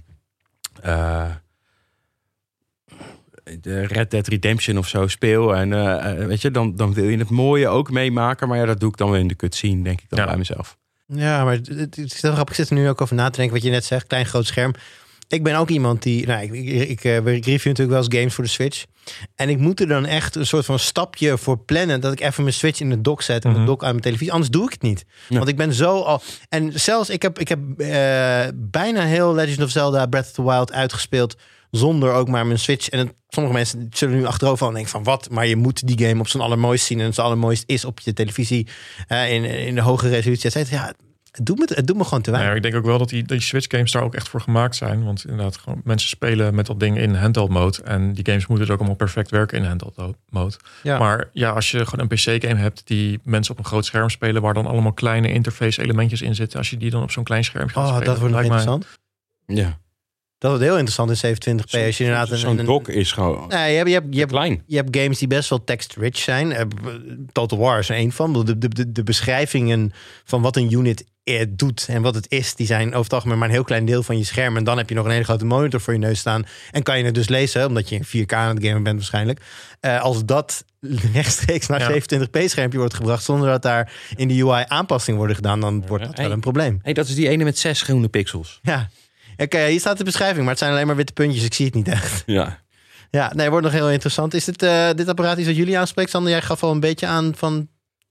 S6: de Red Dead Redemption of zo speel. En weet je, dan wil je het mooie ook meemaken. Maar ja, dat doe ik dan weer in de cutscene, denk ik dan bij mezelf.
S5: Ja, maar het is heel grappig. Ik zit er nu ook over na te denken wat je net zegt. Klein, groot scherm. Ik ben ook iemand die... ik review natuurlijk wel eens games voor de Switch. En ik moet er dan echt een soort van stapje voor plannen, dat ik even mijn Switch in de dock zet en de dock uit mijn televisie. Anders doe ik het niet. Ja. Want ik ben zo al... En zelfs, ik heb bijna heel Legend of Zelda Breath of the Wild uitgespeeld zonder ook maar mijn Switch. En sommige mensen zullen nu achterover en denken van wat? Maar je moet die game op zijn allermooist zien. En zijn allermooist is op je televisie in de hoge resolutie. Ja, het doet me gewoon te weinig.
S1: Ja, ik denk ook wel dat die Switch games daar ook echt voor gemaakt zijn. Want inderdaad, gewoon mensen spelen met dat ding in handheld mode. En die games moeten dus ook allemaal perfect werken in handheld mode. Ja. Maar ja, als je gewoon een PC game hebt die mensen op een groot scherm spelen, waar dan allemaal kleine interface elementjes in zitten, als je die dan op zo'n klein schermpje gaat spelen.
S5: Dat wordt nog interessant.
S6: Ja.
S5: Dat wordt heel interessant in 27p. Als je inderdaad
S6: zo'n dock is gewoon
S5: klein. Je hebt games die best wel text-rich zijn. Total War is er één van. De beschrijvingen van wat een unit doet en wat het is, die zijn over het algemeen maar een heel klein deel van je scherm. En dan heb je nog een hele grote monitor voor je neus staan. En kan je het dus lezen, omdat je in 4K aan het gamen bent waarschijnlijk. Als dat rechtstreeks naar 27p schermpje wordt gebracht, zonder dat daar in de UI aanpassingen worden gedaan, dan wordt dat wel een probleem.
S6: Dat is die ene met 6 groene pixels.
S5: Ja. Oké, hier staat de beschrijving, maar het zijn alleen maar witte puntjes. Ik zie het niet echt. Ja, nee, wordt nog heel interessant. Is dit apparaat iets wat jullie aanspreekt? Sander, jij gaf al een beetje aan van...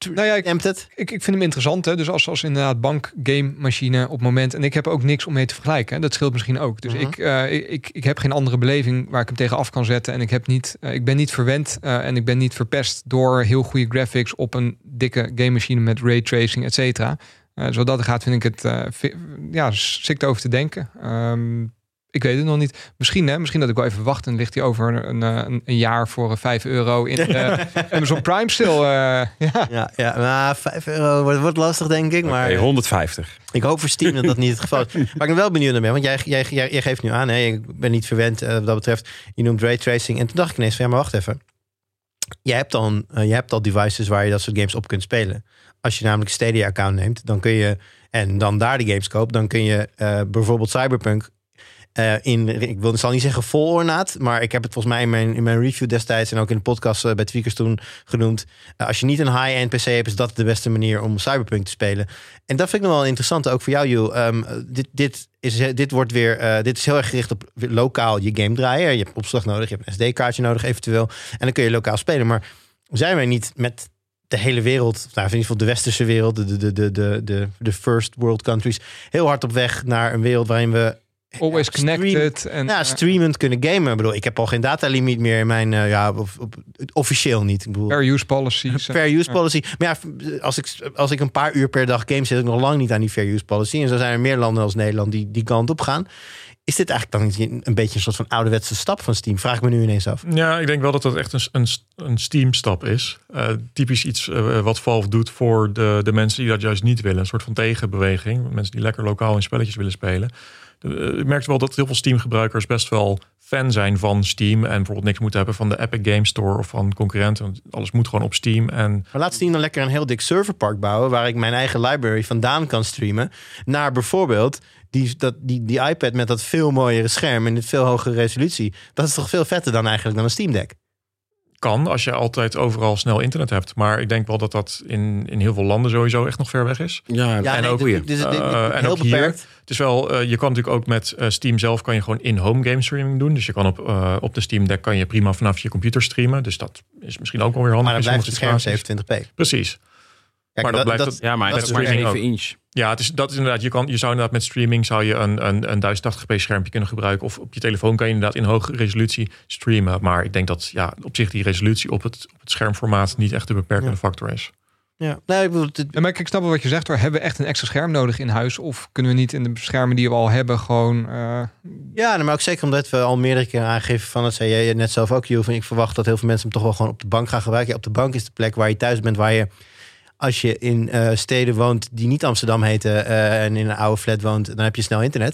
S7: Ik vind hem interessant. Hè? Dus als inderdaad bank, game, machine op het moment. En ik heb ook niks om mee te vergelijken. Hè? Dat scheelt misschien ook. Dus ik heb geen andere beleving waar ik hem tegen af kan zetten. En ik ben niet verwend en ik ben niet verpest door heel goede graphics op een dikke game machine met raytracing, et cetera. Zoals dat gaat, vind ik het sick over te denken. Ik weet het nog niet. Misschien dat ik wel even wacht en ligt hij over een jaar voor €5 in Amazon Prime stil.
S5: Maar €5 wordt lastig, denk ik. Maar
S6: 150.
S5: Ik hoop voor Steam dat niet het geval is. Maar ik ben wel benieuwd naar ben, want jij geeft nu aan, hè, ik ben niet verwend wat dat betreft. Je noemt raytracing. En toen dacht ik ineens van, maar wacht even. Je hebt al devices waar je dat soort games op kunt spelen. Als je namelijk een Stadia-account neemt, dan kun je, en dan daar de games koopt, dan kun je bijvoorbeeld Cyberpunk ik zal niet zeggen vol ornaat, maar ik heb het volgens mij in mijn review destijds en ook in de podcast bij Tweakers toen genoemd. Als je niet een high-end PC hebt, is dat de beste manier om Cyberpunk te spelen. En dat vind ik nog wel interessant, ook voor jou, Jules. Dit is heel erg gericht op lokaal je game draaien. Je hebt opslag nodig, je hebt een SD-kaartje nodig eventueel. En dan kun je lokaal spelen. Maar zijn wij niet met de hele wereld, in ieder geval de westerse wereld, de first world countries, heel hard op weg naar een wereld waarin we
S7: always connected.
S5: Streamend kunnen gamen. Ik bedoel, ik heb al geen datalimiet meer in mijn... officieel niet. Ik bedoel,
S7: fair use policy.
S5: Fair use policy. Maar ja, als ik een paar uur per dag game zit, ik nog lang niet aan die fair use policy. En zo zijn er meer landen als Nederland die kant op gaan. Is dit eigenlijk dan een beetje een soort van ouderwetse stap van Steam? Vraag ik me nu ineens af.
S1: Ja, ik denk wel dat dat echt een Steam-stap is. Typisch iets wat Valve doet voor de mensen die dat juist niet willen. Een soort van tegenbeweging. Mensen die lekker lokaal in spelletjes willen spelen. Ik merkte wel dat heel veel Steam-gebruikers best wel fan zijn van Steam. En bijvoorbeeld niks moeten hebben van de Epic Game Store of van concurrenten. Want alles moet gewoon op Steam. En
S5: Maar laat Steam dan lekker een heel dik serverpark bouwen waar ik mijn eigen library vandaan kan streamen. Naar bijvoorbeeld die iPad met dat veel mooiere scherm en dit veel hogere resolutie. Dat is toch veel vetter dan eigenlijk dan een Steam Deck?
S1: kan als je altijd overal snel internet hebt. Maar ik denk wel dat dat in heel veel landen sowieso echt nog ver weg is.
S6: Ja,
S5: Ja,
S1: en
S5: nee,
S1: ook
S5: dit is
S1: en
S5: heel
S1: ook hier.
S5: beperkt.
S1: Het is wel, je kan natuurlijk ook met Steam zelf kan je gewoon in-home game streaming doen. Dus je kan op de Steam Deck kan je prima vanaf je computer streamen. Dus dat is misschien ook wel weer handig.
S5: Maar dan blijft het scherm
S1: situaties.
S5: 27p.
S1: Precies.
S5: Kijk,
S1: Maar dat blijft het-
S6: ja, maar
S5: dat
S6: dat
S5: is
S6: is maar
S1: streaming
S6: 7
S1: ook.
S6: inch.
S1: Ja, dat is inderdaad. Je zou inderdaad met streaming zou je een 1080p schermpje kunnen gebruiken. Of op je telefoon kan je inderdaad in hoge resolutie streamen. Maar ik denk dat op zich die resolutie op het schermformaat niet echt de beperkende factor is.
S5: Ja, nee, ik bedoel,
S7: Ja, maar ik snap wel wat je zegt hoor. Hebben we echt een extra scherm nodig in huis? Of kunnen we niet in de schermen die we al hebben gewoon...
S5: ja, maar ook zeker omdat we al meerdere keren aangeven van, dat zei jij net zelf ook, Joef, en ik verwacht dat heel veel mensen hem toch wel gewoon op de bank gaan gebruiken. Ja, op de bank is de plek waar je thuis bent, waar je, als je in steden woont die niet Amsterdam heten en in een oude flat woont, dan heb je snel internet.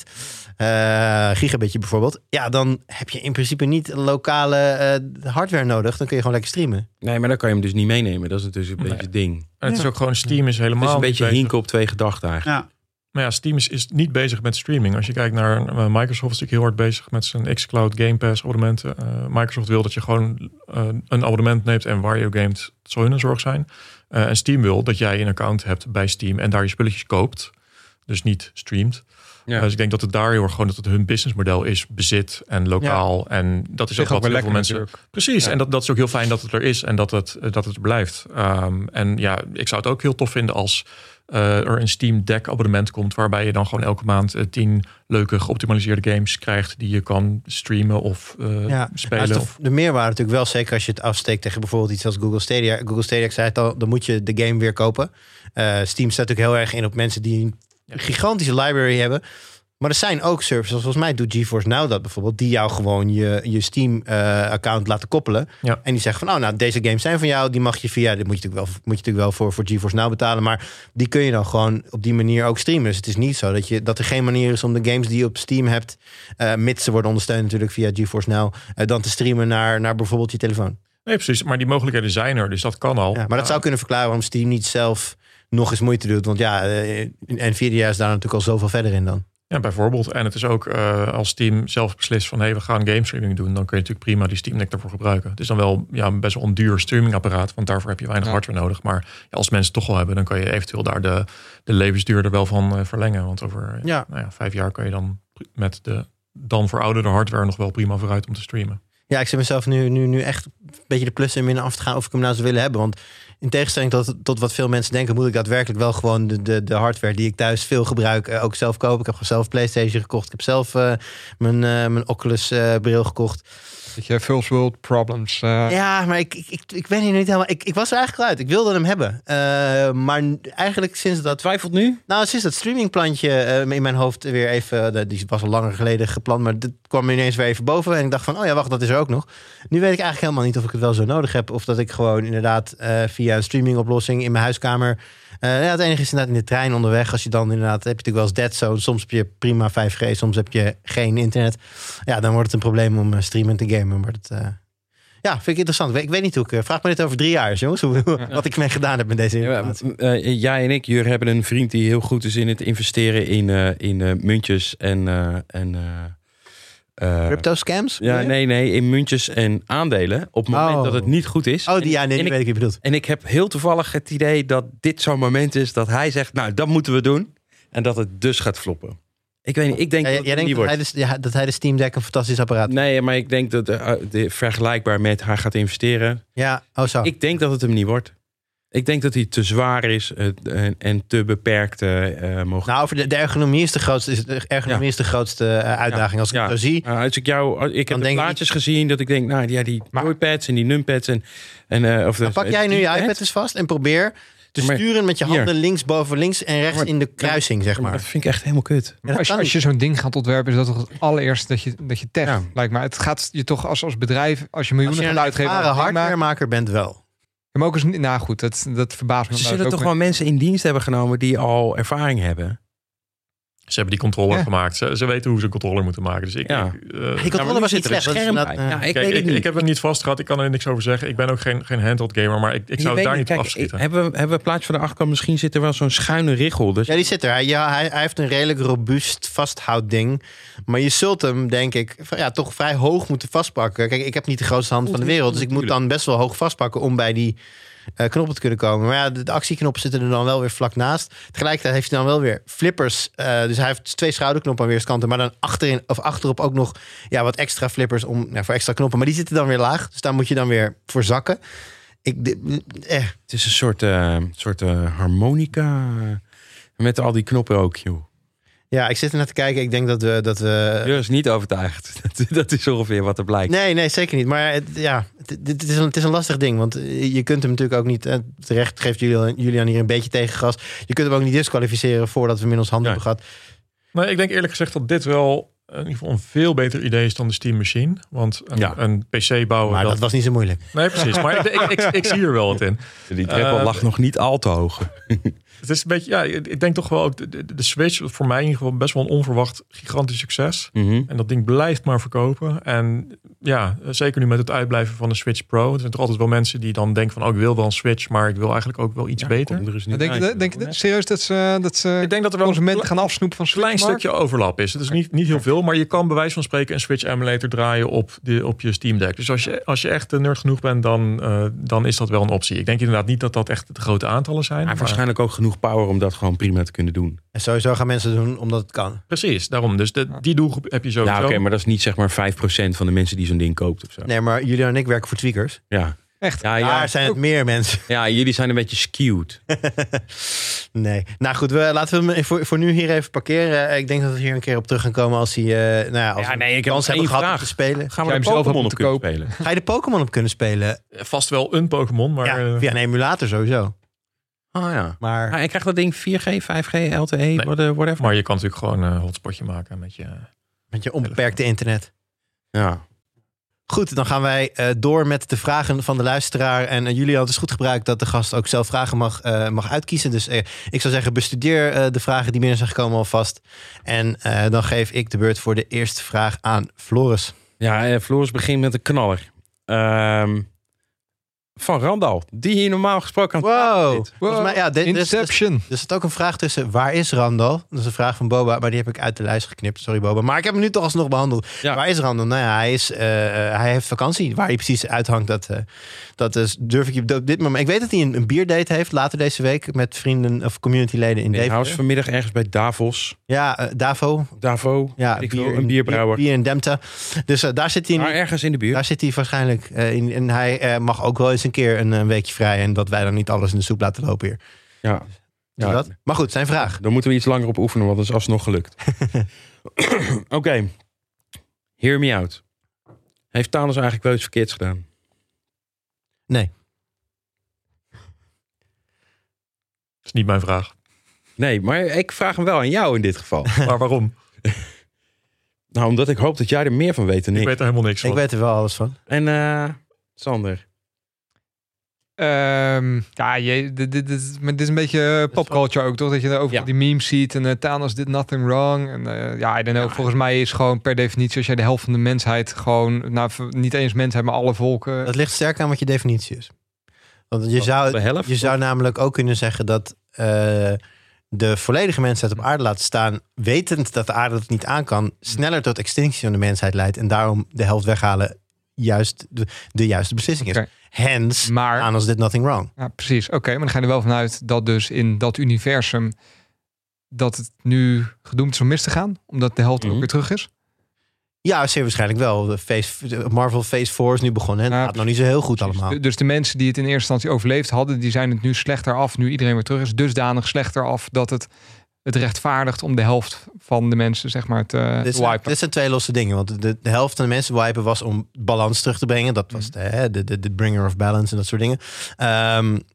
S5: Gigabitje bijvoorbeeld. Ja, dan heb je in principe niet lokale hardware nodig. Dan kun je gewoon lekker streamen.
S6: Nee, maar dan kan je hem dus niet meenemen. Dat is dus een beetje
S1: Nee.
S6: het ding.
S1: En het is ook gewoon Steam is helemaal
S6: Het is een
S1: niet
S6: beetje
S1: bezig.
S6: hinken op twee gedachten eigenlijk.
S2: Ja.
S1: Maar ja, Steam is niet bezig met streaming. Als je kijkt naar Microsoft is natuurlijk heel hard bezig met zijn xCloud Game Pass abonnementen. Microsoft wil dat je gewoon een abonnement neemt en waar je gamet, dat zal hun zorg zijn. En Steam wil dat jij een account hebt bij Steam en daar je spulletjes koopt. Dus niet streamt.
S6: Ja.
S1: Dus ik denk dat het daar heel erg gewoon dat het hun businessmodel is, bezit en lokaal. En dat is ook wat heel veel mensen. Precies.
S6: Ja.
S1: En dat is ook heel fijn dat het er is en dat het er blijft. En ja, ik zou het ook heel tof vinden als er een Steam Deck abonnement komt, waarbij je dan gewoon elke maand 10 leuke geoptimaliseerde games krijgt die je kan streamen of spelen.
S5: Maar de meerwaarde natuurlijk wel, zeker als je het afsteekt tegen bijvoorbeeld iets als Google Stadia. Google Stadia, ik zei het al, dan moet je de game weer kopen. Steam staat natuurlijk heel erg in op mensen die een gigantische library hebben. Maar er zijn ook services, volgens mij doet GeForce Now dat bijvoorbeeld, die jou gewoon je Steam-account laten koppelen.
S1: Ja.
S5: En die zeggen van, nou, deze games zijn van jou, die mag je via, dit moet je natuurlijk wel voor GeForce Now betalen, maar die kun je dan gewoon op die manier ook streamen. Dus het is niet zo dat er geen manier is om de games die je op Steam hebt, mits ze worden ondersteund natuurlijk via GeForce Now, dan te streamen naar bijvoorbeeld je telefoon.
S1: Nee, precies. Maar die mogelijkheden zijn er, dus dat kan al.
S5: Ja, maar dat zou kunnen verklaren waarom Steam niet zelf nog eens moeite doet. Want ja, Nvidia is daar natuurlijk al zoveel verder in dan.
S1: Ja, bijvoorbeeld. En het is ook als Steam zelf beslist van we gaan game streaming doen, dan kun je natuurlijk prima die Steam Deck daarvoor gebruiken. Het is dan wel best wel een duur streamingapparaat, want daarvoor heb je weinig hardware nodig. Maar als mensen het toch wel hebben, dan kan je eventueel daar de levensduur er wel van verlengen. Want over 5 jaar kan je dan met de dan verouderde hardware nog wel prima vooruit om te streamen.
S5: Ja, ik zit mezelf nu echt een beetje de plussen en minnen af te gaan of ik hem nou zou willen hebben. Want in tegenstelling tot wat veel mensen denken, moet ik daadwerkelijk wel gewoon de hardware die ik thuis veel gebruik ook zelf kopen. Ik heb zelf PlayStation gekocht. Ik heb zelf mijn Oculus bril gekocht.
S7: Dat je first world problems.
S5: Ja, maar ik ben hier niet helemaal. Ik was er eigenlijk uit. Ik wilde hem hebben. Maar eigenlijk sinds dat.
S6: Twijfelt nu?
S5: Nou, sinds dat streamingplantje in mijn hoofd weer even. Die was al langer geleden gepland, maar dit kwam ineens weer even boven. En ik dacht van, oh ja, wacht, dat is er ook nog. Nu weet ik eigenlijk helemaal niet of ik het wel zo nodig heb. Of dat ik gewoon inderdaad via een streamingoplossing in mijn huiskamer. Het enige is inderdaad in de trein onderweg. Als je dan inderdaad, heb je natuurlijk wel eens dead zone. Soms heb je prima 5G, soms heb je geen internet. Ja, dan wordt het een probleem om streamen te gamen. Maar dat, vind ik interessant. Ik weet niet hoe ik... vraag me dit over 3 jaar, jongens. Wat ik mee gedaan heb met deze informatie.
S6: Jij en ik, Jur, hebben een vriend die heel goed is in het investeren in muntjes en
S5: Crypto scams?
S6: Ja, nee, in muntjes en aandelen. Op het moment dat het niet goed is.
S5: Oh, die weet ik wie je bedoelt.
S6: En ik heb heel toevallig het idee dat dit zo'n moment is dat hij zegt, nou, dat moeten we doen. En dat het dus gaat floppen. Ik weet niet, ik denk dat het niet wordt.
S5: Dat hij de Steam Deck een fantastisch apparaat.
S6: Nee, maar ik denk dat vergelijkbaar met hij gaat investeren.
S5: Ja, zo.
S6: Ik denk dat het hem niet wordt. Ik denk dat hij te zwaar is en te beperkt mogelijk.
S5: Nou, de ergonomie is de grootste, uitdaging. Als ik het zo zie.
S6: Ik heb de plaatjes gezien dat ik denk, nou ja, die joypads en die numpads
S5: pak jij nu je iPad eens vast en probeer te sturen met je handen links boven links en rechts in de kruising, zeg maar.
S6: Dat vind ik echt helemaal kut.
S7: Ja, als je zo'n ding gaat ontwerpen, is dat toch het allereerste dat je test, lijkt mij. Het gaat je toch als bedrijf, als je miljoenen gaat uitgeven.
S5: Als je een hardwaremaker bent wel.
S7: Maar ook eens, nou goed, dat verbaast me.
S6: Ze zullen toch wel mensen in dienst hebben genomen die al ervaring hebben.
S1: Ze hebben die controller gemaakt. Ze weten hoe ze een controller moeten maken. Dus
S5: Die controller was niet slecht.
S1: Ik heb hem niet vast gehad. Ik kan er niks over zeggen. Ik ben ook geen handheld gamer. Maar ik zou het daar niet op afschieten.
S5: Hebben we een plaatje van de achterkant? Misschien zit er wel zo'n schuine richel. Dus...
S2: Ja, die zit er. Hij heeft een redelijk robuust vasthouding. Maar je zult hem, denk ik, toch vrij hoog moeten vastpakken. Kijk, ik heb niet de grootste hand van de wereld. Dus ik moet dan best wel hoog vastpakken om bij die knoppen te kunnen komen. Maar de actieknoppen zitten er dan wel weer vlak naast. Tegelijkertijd heeft hij dan wel weer flippers. Dus hij heeft 2 schouderknoppen aan weerskanten. Maar dan achterop ook nog wat extra flippers voor extra knoppen. Maar die zitten dan weer laag. Dus daar moet je dan weer voor zakken.
S5: Het is een soort harmonica. Met al die knoppen ook, joh.
S2: Ja, ik zit er naar te kijken. Ik denk dat we...
S5: Je is niet overtuigd. Dat is ongeveer wat er blijkt.
S2: Nee, zeker niet. Maar het is een lastig ding. Want je kunt hem natuurlijk ook niet... terecht geeft Julian hier een beetje tegengas. Je kunt hem ook niet disqualificeren voordat we hem in ons handen hebben gehad.
S1: Maar ik denk eerlijk gezegd dat dit wel in ieder geval een veel beter idee is dan de Steam Machine. Want een PC bouwen...
S2: Maar dat was niet zo moeilijk.
S1: Nee, precies. Maar ik zie er wel wat in.
S5: Die drempel lag nog niet al te hoog.
S1: Het is een beetje, ik denk toch wel ook de Switch voor mij in ieder geval best wel een onverwacht gigantisch succes.
S5: Mm-hmm.
S1: En dat ding blijft maar verkopen. En zeker nu met het uitblijven van de Switch Pro. Er zijn toch altijd wel mensen die dan denken van, ik wil wel een Switch, maar ik wil eigenlijk ook wel iets beter.
S7: Denk je serieus dat ze
S1: ik denk dat er wel
S7: consumenten gaan afsnoepen van Switch?
S1: Een klein stukje overlap is. Het is niet heel veel, maar je kan bij wijze van spreken een Switch emulator draaien op je Steam Deck. Dus als je echt nerd genoeg bent, dan is dat wel een optie. Ik denk inderdaad niet dat dat echt de grote aantallen zijn.
S5: Maar waarschijnlijk ook genoeg power om dat gewoon prima te kunnen doen.
S2: En sowieso gaan mensen doen omdat het kan.
S1: Precies, daarom. Dus die doelgroep heb je sowieso.
S5: Ja, oké, maar dat is niet zeg maar 5% van de mensen die zo'n ding koopt of zo.
S2: Nee, maar Julian en ik werken voor tweakers.
S5: Ja.
S7: Echt?
S2: Daar zijn het meer mensen.
S5: Ja, jullie zijn een beetje skewed.
S2: Nee. Nou goed, laten we hem voor nu hier even parkeren. Ik denk dat we hier een keer op terug gaan komen als hij
S5: ik heb
S2: kans hebben gehad om te spelen.
S5: Gaan we er Pokémon op kunnen spelen?
S2: Ga je de Pokémon op kunnen spelen?
S1: Vast wel een Pokémon, maar...
S2: via een emulator sowieso.
S5: Oh ja.
S2: Maar
S5: ik krijg dat ding 4G, 5G, LTE, whatever.
S1: Maar je kan natuurlijk gewoon een hotspotje maken met je
S2: onbeperkte internet.
S5: Ja.
S2: Goed, dan gaan wij door met de vragen van de luisteraar. En Julian, het is goed gebruikt dat de gast ook zelf vragen mag uitkiezen. Dus ik zou zeggen, bestudeer de vragen die binnen zijn gekomen alvast. En dan geef ik de beurt voor de eerste vraag aan Floris.
S5: Ja, Floris begint met een knaller. Van Randal, die hier normaal gesproken aan
S2: zit. Volgens mij,
S7: Inception.
S2: Er zit ook een vraag tussen, waar is Randal? Dat is een vraag van Boba, maar die heb ik uit de lijst geknipt. Sorry Boba, maar ik heb hem nu toch alsnog behandeld. Ja. Waar is Randal? Nou ja, hij heeft vakantie. Waar hij precies uithangt, dat durf ik je op dit moment... Ik weet dat hij een bierdate heeft later deze week met vrienden of communityleden in Deventer.
S5: Hij was vanmiddag ergens bij Davos.
S2: Ja, Davo.
S5: Ja, een bierbrouwer.
S2: Bier in Demte. Dus daar zit hij...
S5: Maar ergens in de buurt.
S2: Daar zit hij waarschijnlijk in. En hij mag ook wel eens een keer een weekje vrij. En dat wij dan niet alles in de soep laten lopen hier.
S5: Ja.
S2: Dat? Maar goed, zijn vraag.
S5: Dan moeten we iets langer op oefenen, want dat is alsnog gelukt. Oké. Hear me out. Heeft Thanos eigenlijk wel iets verkeerds gedaan?
S2: Nee.
S1: Dat is niet mijn vraag.
S5: Nee, maar ik vraag hem wel aan jou in dit geval.
S1: Maar waarom?
S5: Nou, omdat ik hoop dat jij er meer van weet dan ik.
S1: Ik weet er helemaal niks van.
S2: Ik weet er wel alles van.
S5: En Sander?
S7: Dit is een beetje popculture ook, toch? Dat je er overal die memes ziet en Thanos did nothing wrong. En I don't know, volgens mij is gewoon per definitie, als jij de helft van de mensheid gewoon, niet eens mensheid, maar alle volken.
S2: Dat ligt sterk aan wat je definitie is. Want je zou namelijk ook kunnen zeggen dat de volledige mensheid op aarde laten staan, wetend dat de aarde het niet aan kan, sneller tot extinctie van de mensheid leidt en daarom de helft weghalen juist de juiste beslissing is. Hence, Thanos did nothing wrong.
S7: Ja, precies. Oké, maar dan ga je er wel vanuit dat dus in dat universum dat het nu gedoemd is om mis te gaan, omdat de helft ook weer terug is?
S2: Ja, zeer waarschijnlijk wel. Marvel Phase 4 is nu begonnen en het gaat nog niet zo heel goed allemaal.
S7: Dus de mensen die het in eerste instantie overleefd hadden, die zijn het nu slechter af, nu iedereen weer terug is, dusdanig slechter af dat het rechtvaardigt om de helft van de mensen, zeg maar, te wipen.
S2: Dit zijn twee losse dingen. Want de helft van de mensen wipen was om balans terug te brengen. Dat was de bringer of balance en dat soort dingen.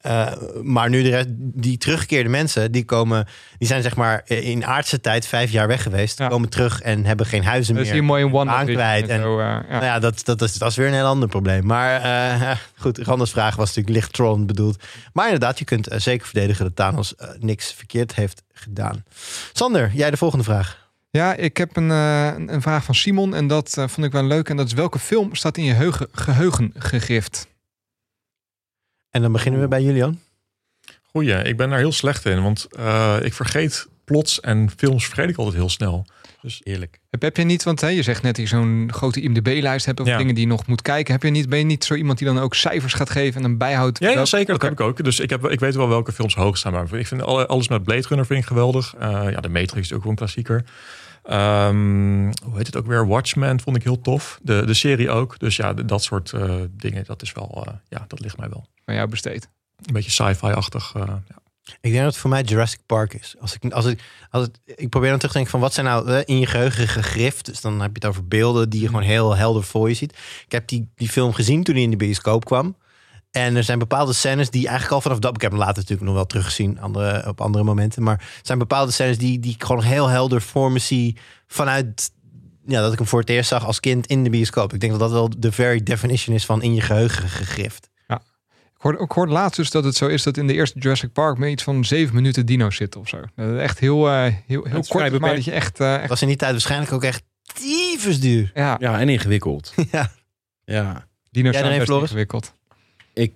S2: Maar nu die teruggekeerde mensen, die zijn zeg maar in aardse tijd 5 jaar weg geweest.
S7: Ja.
S2: Komen terug en hebben geen huizen
S7: Dat
S2: meer.
S7: is hier mooi in
S2: aan kwijt. En,
S7: ja.
S2: nou ja, dat is weer een heel ander probleem. Maar goed, Randers vraag was natuurlijk licht trollend bedoeld. Maar inderdaad, je kunt zeker verdedigen dat Thanos niks verkeerd heeft gedaan. Sander, jij de volgende vraag.
S7: Ja, ik heb een vraag van Simon en dat vond ik wel leuk. En dat is: welke film staat in je geheugen gegrift?
S2: En dan beginnen we bij Julian.
S1: Goeie, ik ben daar heel slecht in. Want ik vergeet plots en films vergeet ik altijd heel snel. Dus
S6: Eerlijk.
S7: Heb je niet, want je zegt net dat je zo'n grote IMDb-lijst hebt... of dingen die je nog moet kijken. Ben je niet zo iemand die dan ook cijfers gaat geven en dan bijhoudt?
S1: Ja, zeker. Dat heb ik ook. Dus ik weet wel welke films hoog staan. Maar ik vind alles met Blade Runner vind ik geweldig. De Matrix is ook wel een klassieker. Hoe heet het ook weer? Watchmen vond ik heel tof. De serie ook. Dus ja, dat soort dingen, dat is wel... dat ligt mij wel.
S7: Van jou besteed.
S1: Een beetje sci-fi-achtig.
S2: Ik denk dat het voor mij Jurassic Park is. Ik probeer dan terug te denken van wat zijn nou in je geheugen gegrift. Dus dan heb je het over beelden die je gewoon heel helder voor je ziet. Ik heb die film gezien toen hij in de bioscoop kwam. En er zijn bepaalde scènes die eigenlijk al vanaf dat... Ik heb hem later natuurlijk nog wel teruggezien op andere momenten. Maar er zijn bepaalde scènes die ik gewoon heel helder voor me zie vanuit... Ja, dat ik hem voor het eerst zag als kind in de bioscoop. Ik denk dat dat wel de very definition is van in je geheugen gegrift.
S7: Ik hoorde laatst dus dat het zo is dat in de eerste Jurassic Park met iets van 7 minuten dino's zitten of zo. Dat is echt heel kort, maar dat je echt...
S2: Dat was in die tijd waarschijnlijk ook echt tyfus duur.
S7: Ja,
S6: en ingewikkeld.
S2: Ja.
S7: Dino's
S2: Jij
S7: zijn
S2: er een,
S7: best
S2: Floris?
S7: ingewikkeld.
S6: Ik...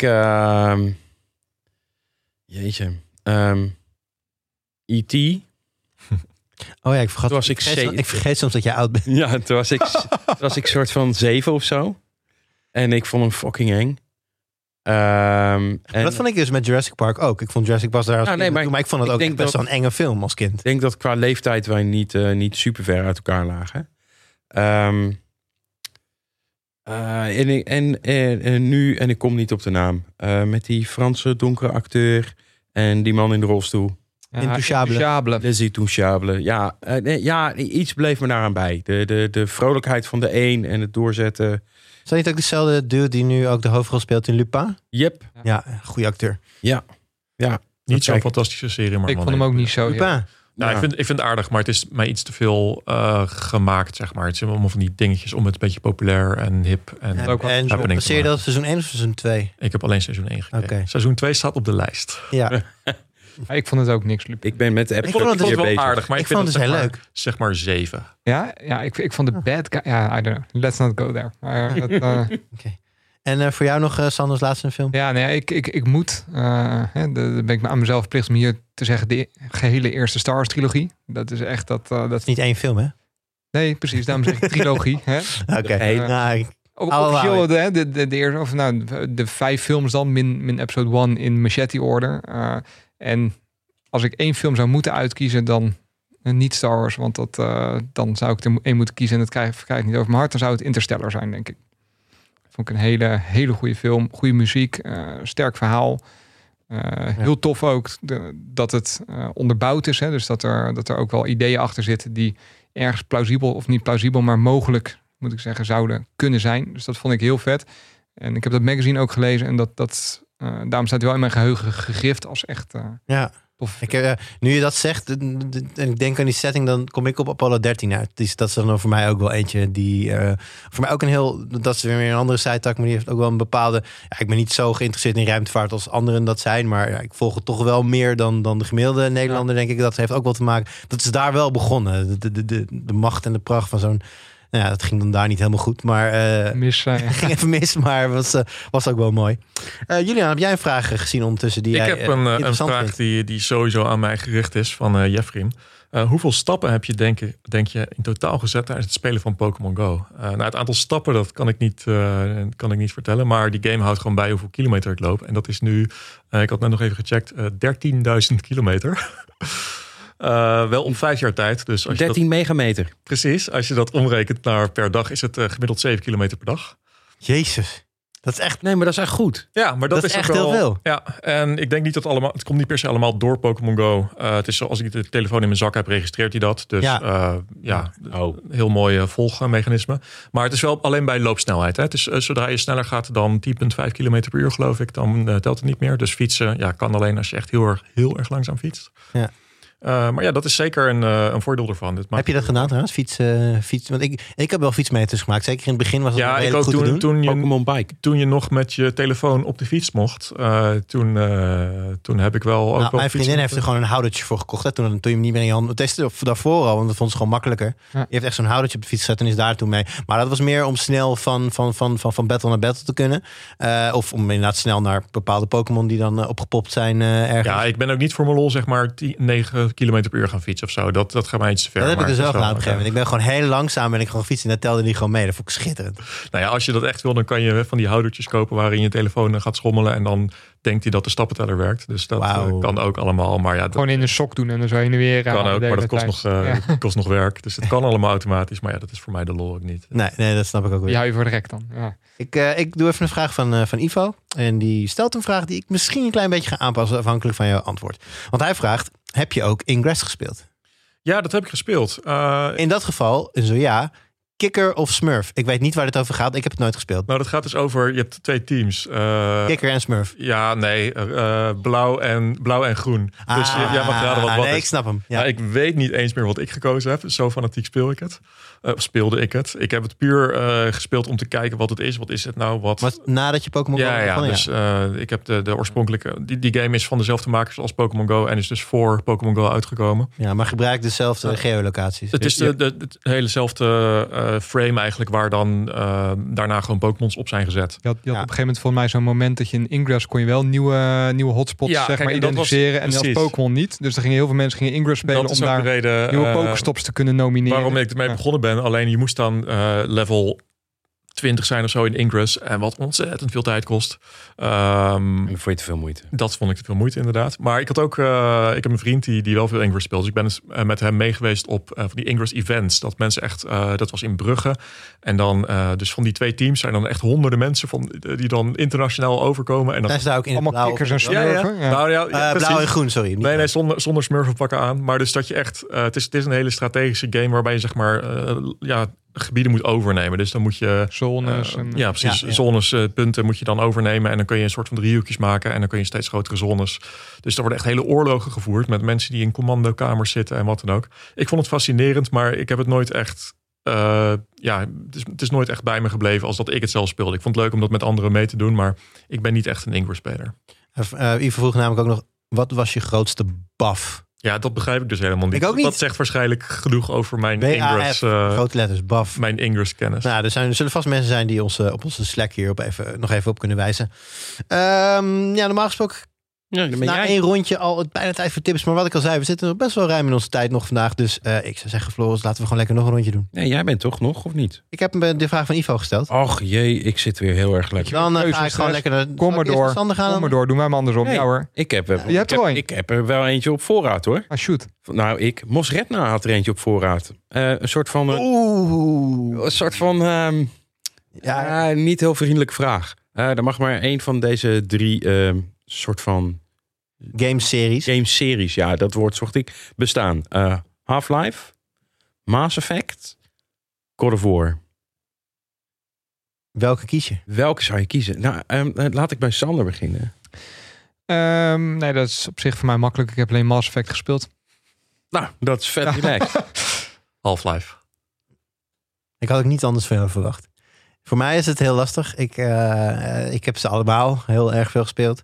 S6: Jeetje. E.T.
S2: Oh ja, ik vergat.
S6: Toen was ik 7.
S2: Ik vergeet soms dat jij oud bent.
S6: Ja, toen was ik soort van 7 of zo. En ik vond hem fucking eng.
S2: Dat vond ik dus met Jurassic Park ook. Ik vond Jurassic Park daar als kind maar ik vond het ook best wel een enge film als kind.
S6: Ik denk dat qua leeftijd wij niet super ver uit elkaar lagen. En ik kom niet op de naam. Met die Franse donkere acteur en die man in de rolstoel.
S2: Intouchable.
S6: Leslie Touchable. Ja, iets bleef me daaraan bij. De vrolijkheid van de een en het doorzetten.
S2: Is dat niet ook dezelfde dude die nu ook de hoofdrol speelt in Lupin?
S6: Yep.
S2: Ja, goede acteur.
S6: Ja.
S1: Niet zo'n fantastische serie, maar
S7: ik vond hem ook niet zo.
S2: Lupin.
S1: Ja. Ik vind het aardig, maar het is mij iets te veel gemaakt, zeg maar. Het zijn allemaal van die dingetjes om het een beetje populair en hip en happening te
S2: je dat
S1: maken.
S2: seizoen 1 of seizoen 2?
S1: Ik heb alleen seizoen 1 gekeken.
S2: Okay.
S1: Seizoen 2 staat op de lijst.
S2: Ja.
S7: Ik vond het ook niks.
S6: Ik ben met de app.
S2: Ik vond het
S1: wel aardig, maar ik vind
S2: het dus heel leuk.
S1: Zeg maar 7.
S7: Ja, ik vond de bad guy... Ja, I don't know. Let's not go there. Maar
S2: Okay. En voor jou nog, Sanders, laatste film?
S7: Ja, nee, ik moet... dan ben ik me aan mezelf verplicht om hier te zeggen... de gehele eerste Star Wars trilogie. Dat is echt... Dat
S2: is niet één film, hè?
S7: Nee, precies. Daarom zeg ik trilogie.
S2: Oké.
S7: Officieel de eerste... Of nou, de 5 films dan, min episode 1 in machete order. En als ik 1 film zou moeten uitkiezen... dan niet Star Wars. Want dan zou ik er 1 moeten kiezen... en dat krijg ik niet over mijn hart. Dan zou het Interstellar zijn, denk ik. Vond ik een hele goede film. Goede muziek. Sterk verhaal. Heel tof ook dat het onderbouwd is. Hè? Dus dat er ook wel ideeën achter zitten... die ergens plausibel of niet plausibel... maar mogelijk, moet ik zeggen, zouden kunnen zijn. Dus dat vond ik heel vet. En ik heb dat magazine ook gelezen. En daarom staat hij wel in mijn geheugen gegrift als echt... tof.
S2: Nu je dat zegt en ik denk aan die setting, dan kom ik op Apollo 13 uit. Dus dat is dan voor mij ook wel eentje die voor mij ook een heel, dat is weer een andere zijtak, maar die heeft ook wel een bepaalde. Ja, ik ben niet zo geïnteresseerd in ruimtevaart als anderen dat zijn, maar ik volg het toch wel meer dan de gemiddelde Nederlander, denk ik. Dat heeft ook wel te maken. Dat is daar wel begonnen. De macht en de pracht van zo'n. Nou ja, dat ging dan daar niet helemaal goed, maar ging even mis, maar was ook wel mooi. Julian, heb jij een vraag gezien ondertussen die jij
S1: heb een vraag die sowieso aan mij gericht is van Jeffrey. Hoeveel stappen heb je denk je in totaal gezet tijdens het spelen van Pokémon Go? Het aantal stappen dat kan ik niet vertellen, maar die game houdt gewoon bij hoeveel kilometer ik loop. En dat is nu, ik had net nog even gecheckt, 13.000 kilometer. Wel om 5 jaar tijd. Dus als
S6: 13 megameter.
S1: Precies. Als je dat omrekent naar per dag is het gemiddeld 7 kilometer per dag.
S2: Jezus. Dat is echt...
S6: Nee, maar dat is echt goed.
S1: Ja, maar dat is
S2: echt
S1: ook wel,
S2: heel veel.
S1: Ja, en ik denk niet dat het komt niet per se allemaal door Pokémon Go. Het is zoals ik de telefoon in mijn zak heb, registreert hij dat. Dus heel mooi volgmechanisme. Maar het is wel alleen bij loopsnelheid. Hè. Het is, zodra je sneller gaat dan 10,5 km per uur, geloof ik, dan telt het niet meer. Dus fietsen kan alleen als je echt heel erg langzaam fietst.
S2: Ja.
S1: Maar ja, dat is zeker een voordeel ervan.
S2: Heb je dat gedaan trouwens? Fietsen? Want ik heb wel fietsmeters gemaakt. Zeker in het begin was het redelijk goed te doen.
S6: Pokémon Bike.
S1: Toen je nog met je telefoon op de fiets mocht, toen heb ik wel... ook
S2: mijn vriendin heeft er gewoon een houdertje voor gekocht. Hè, toen je hem niet meer in je hand... Het is daarvoor al, want dat vond ze gewoon makkelijker. Ja. Je heeft echt zo'n houdertje op de fiets gezet en is daar toen mee. Maar dat was meer om snel van battle naar battle te kunnen. Of om inderdaad snel naar bepaalde Pokémon die dan opgepopt zijn ergens.
S1: Ja, ik ben ook niet voor mijn lol zeg maar 9 kilometer per uur gaan fietsen of zo. Dat gaat mij iets te ver.
S2: Dat heb ik dus wel gedaan op een gegeven moment.
S1: Ja.
S2: Ik ben gewoon heel langzaam gaan fietsen en dat telde niet gewoon mee. Dat vond ik schitterend.
S1: Nou ja, als je dat echt wil, dan kan je van die houdertjes kopen waarin je telefoon gaat schommelen en dan denkt hij dat de stappenteller werkt. Dus dat kan ook allemaal. Maar ja, dat
S7: gewoon in een sok doen en dan zou je nu weer
S1: kan ook, maar dat kost nog werk. Dus het kan allemaal automatisch. Maar ja, dat is voor mij de lol ook niet.
S2: Nee, dat snap ik ook weer.
S7: Die hou je voor de rek dan. Ja.
S2: Ik doe even een vraag van Ivo. En die stelt een vraag die ik misschien een klein beetje ga aanpassen afhankelijk van jouw antwoord. Want hij vraagt, heb je ook Ingress gespeeld?
S1: Ja, dat heb ik gespeeld.
S2: In dat geval, zo ja, Kikker of Smurf? Ik weet niet waar dit over gaat. Ik heb het nooit gespeeld.
S1: Nou, dat gaat dus over, je hebt 2 teams.
S2: Kikker en Smurf.
S1: Ja, nee. Blauw en groen. Dus jij mag raden wat
S2: nee,
S1: is.
S2: ik snap hem. Ja.
S1: Nou, ik weet niet eens meer wat ik gekozen heb. Zo fanatiek speel ik het. Speelde ik het. Ik heb het puur gespeeld om te kijken wat het is. Wat is het nou?
S2: Maar nadat je Pokémon Go begon?
S1: Dus ik heb de oorspronkelijke... Die game is van dezelfde makers als Pokémon Go en is dus voor Pokémon Go uitgekomen.
S2: Ja, maar gebruikt dezelfde geolocaties.
S1: Het is het helezelfde frame eigenlijk waar dan daarna gewoon Pokémons op zijn gezet.
S7: Je had op een gegeven moment volgens mij zo'n moment dat je in Ingress kon je wel nieuwe hotspots identificeren en als Pokémon niet. Dus er gingen heel veel mensen Ingress spelen om daar nieuwe Pokéstops te kunnen nomineren.
S1: Waarom ik ermee begonnen ben. Alleen je moest dan level 20 zijn of zo in Ingress. En wat ontzettend veel tijd kost.
S6: En vond je te veel moeite?
S1: Dat vond ik te veel moeite inderdaad. Maar ik had ook, ik heb een vriend die wel veel Ingress speelt. Dus ik ben dus, met hem mee geweest op van die Ingress events. Dat mensen echt, dat was in Brugge. En dan, dus van die 2 teams zijn dan echt honderden mensen die dan internationaal overkomen. En dan
S2: is daar ook in
S7: allemaal kikkers en smurfen.
S1: Ja. Nou,
S2: blauw en groen, sorry.
S1: Nee, zonder smurfenpakken aan. Maar dus dat je echt, het is een hele strategische game waarbij je zeg maar, gebieden moet overnemen. Dus dan moet je
S7: zones.
S1: Zones, punten moet je dan overnemen. En dan kun je een soort van driehoekjes maken. En dan kun je steeds grotere zones. Dus er worden echt hele oorlogen gevoerd met mensen die in commandokamers zitten en wat dan ook. Ik vond het fascinerend, maar ik heb het nooit echt... het is nooit echt bij me gebleven als dat ik het zelf speelde. Ik vond het leuk om dat met anderen mee te doen, maar ik ben niet echt een Ingress-speler.
S2: Ivo vroeg namelijk ook nog, wat was je grootste buff?
S1: Ja, dat begrijp ik dus helemaal niet.
S2: Ik ook niet.
S1: Dat zegt waarschijnlijk genoeg over mijn
S2: Ingress... grote letters, buff.
S1: Mijn Ingress-kennis.
S2: Nou, er zullen vast mensen zijn die ons op onze Slack hier nog even op kunnen wijzen. Normaal gesproken... Na 1 rondje al bijna tijd voor tips. Maar wat ik al zei, we zitten nog best wel ruim in onze tijd nog vandaag. Dus ik zou zeggen, Floris, laten we gewoon lekker nog een rondje doen.
S6: Nee, jij bent toch nog, of niet?
S2: Ik heb de vraag van Ivo gesteld.
S6: Och jee, ik zit weer heel erg lekker.
S2: Dan ga ik gewoon lekker naar...
S7: Kom maar door, doe mij maar andersom.
S6: Nee,
S7: ja hoor.
S6: Ik heb er wel eentje op voorraad hoor.
S7: Shoot.
S6: Nou, Mos Redna had er eentje op voorraad. Een soort van... niet heel vriendelijke vraag. Er mag maar 1 van deze 3... soort van
S2: game-series,
S6: ja, dat woord zocht ik, bestaan. Half-Life, Mass Effect, God of War.
S2: Welke kies je?
S6: Welke zou je kiezen? Nou, laat ik bij Sander beginnen.
S7: Nee, dat is op zich voor mij makkelijk. Ik heb alleen Mass Effect gespeeld.
S6: Nou, dat is vet relaxed.
S1: Half-Life.
S2: Ik had ook niet anders van verwacht. Voor mij is het heel lastig. Ik heb ze allemaal heel erg veel gespeeld.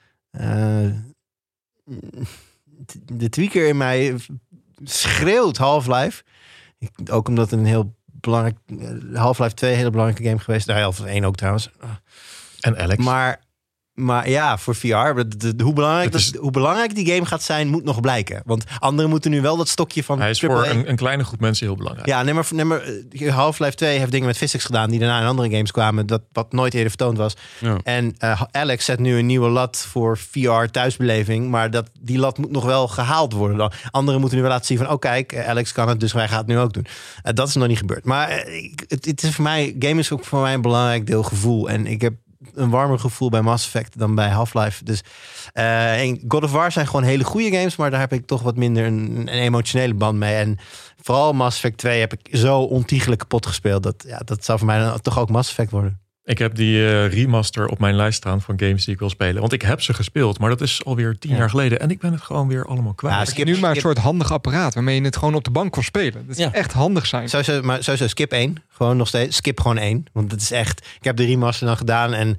S2: De tweaker in mij schreeuwt Half-Life. Ook omdat het een heel belangrijk... Half-Life 2 een hele belangrijke game geweest. Nou, Half-Life 1 ook trouwens.
S1: En Alex.
S2: Maar ja, voor VR, hoe belangrijk die game gaat zijn, moet nog blijken. Want anderen moeten nu wel dat stokje van...
S1: Hij is voor een kleine groep mensen heel belangrijk.
S2: Ja, nee, maar Half-Life 2 heeft dingen met physics gedaan die daarna in andere games kwamen, wat nooit eerder vertoond was. Ja. En Alex zet nu een nieuwe lat voor VR thuisbeleving, maar die lat moet nog wel gehaald worden dan. Anderen moeten nu wel laten zien van, kijk, Alex kan het, dus wij gaan het nu ook doen. Dat is nog niet gebeurd. Maar het is voor mij, game is ook voor mij een belangrijk deel gevoel. En ik heb een warmer gevoel bij Mass Effect dan bij Half-Life. Dus en God of War zijn gewoon hele goede games, maar daar heb ik toch wat minder een emotionele band mee. En vooral Mass Effect 2 heb ik zo ontiegelijk kapot gespeeld. Dat zou voor mij dan toch ook Mass Effect worden.
S1: Ik heb die remaster op mijn lijst staan van games die ik wil spelen. Want ik heb ze gespeeld, maar dat is alweer 10 jaar geleden. En ik ben het gewoon weer allemaal kwijt.
S7: Ik heb nu maar een soort handig apparaat waarmee je het gewoon op de bank kon spelen. Dat is echt handig zijn.
S2: Sowieso skip 1. Gewoon nog steeds. Skip gewoon 1. Want het is echt... Ik heb de remaster dan gedaan en...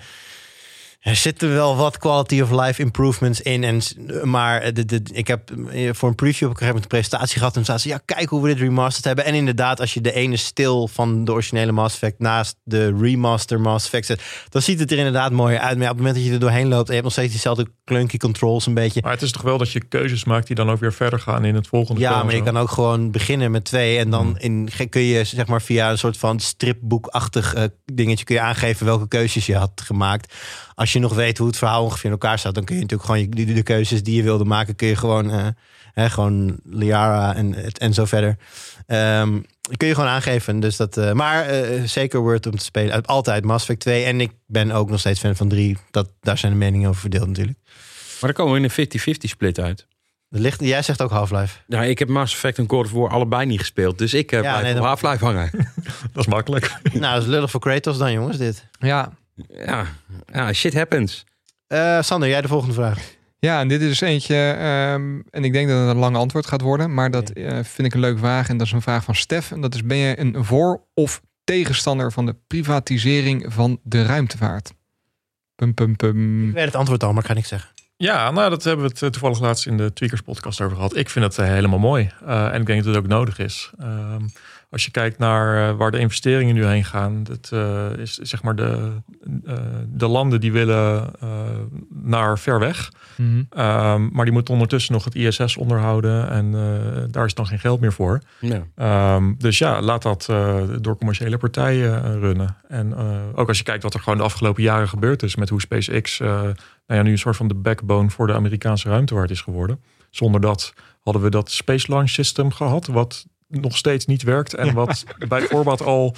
S2: Er zitten wel wat quality of life improvements in. Maar ik heb voor een preview op een presentatie gehad. En zaten ze, kijk hoe we dit remastered hebben. En inderdaad, als je de ene stil van de originele Mass Effect naast de remaster Mass Effect zet, dan ziet het er inderdaad mooier uit. Maar op het moment dat je er doorheen loopt en je hebt nog steeds diezelfde clunky controls een beetje.
S1: Maar het is toch wel dat je keuzes maakt die dan ook weer verder gaan in het volgende spel.
S2: Ja, maar je kan ook gewoon beginnen met 2 en dan kun je zeg maar via een soort van stripboekachtig dingetje kun je aangeven welke keuzes je had gemaakt. Als je nog weet hoe het verhaal ongeveer in elkaar staat, dan kun je natuurlijk gewoon de keuzes die je wilde maken, kun je gewoon Liara en zo verder. Kun je gewoon aangeven. Dus dat, maar zeker wordt om te spelen. Altijd Mass Effect 2. En ik ben ook nog steeds fan van 3. Daar zijn de meningen over verdeeld natuurlijk.
S6: Maar dan komen we in een 50-50 split uit.
S2: Jij zegt ook Half-Life.
S6: Ja, ik heb Mass Effect en God of War allebei niet gespeeld. Dus ik blijf op Half-Life hangen.
S1: Dat is makkelijk.
S2: Nou, dat is lullig voor Kratos dan, jongens, dit.
S7: Ja,
S6: shit happens.
S2: Sander, jij de volgende vraag.
S7: Ja, en dit is dus eentje, en ik denk dat het een lang antwoord gaat worden, maar dat vind ik een leuke vraag. En dat is een vraag van Stef. En dat is, ben je een voor- of tegenstander van de privatisering van de ruimtevaart?
S2: Ik weet het antwoord al, maar ik ga niks zeggen.
S1: Ja, nou, dat hebben we het toevallig laatst in de Tweakers podcast over gehad. Ik vind het helemaal mooi. En ik denk dat het ook nodig is. Als je kijkt naar waar de investeringen nu heen gaan, dat is zeg maar de landen die willen naar ver weg.
S7: Mm-hmm.
S1: Maar die moeten ondertussen nog het ISS onderhouden en daar is dan geen geld meer voor.
S6: Ja.
S1: Dus ja, laat dat door commerciële partijen runnen. En ook als je kijkt wat er gewoon de afgelopen jaren gebeurd is met hoe SpaceX nu een soort van de backbone voor de Amerikaanse ruimtevaart is geworden. Zonder dat hadden we dat Space Launch System gehad, wat nog steeds niet werkt en wat bij voorbaat al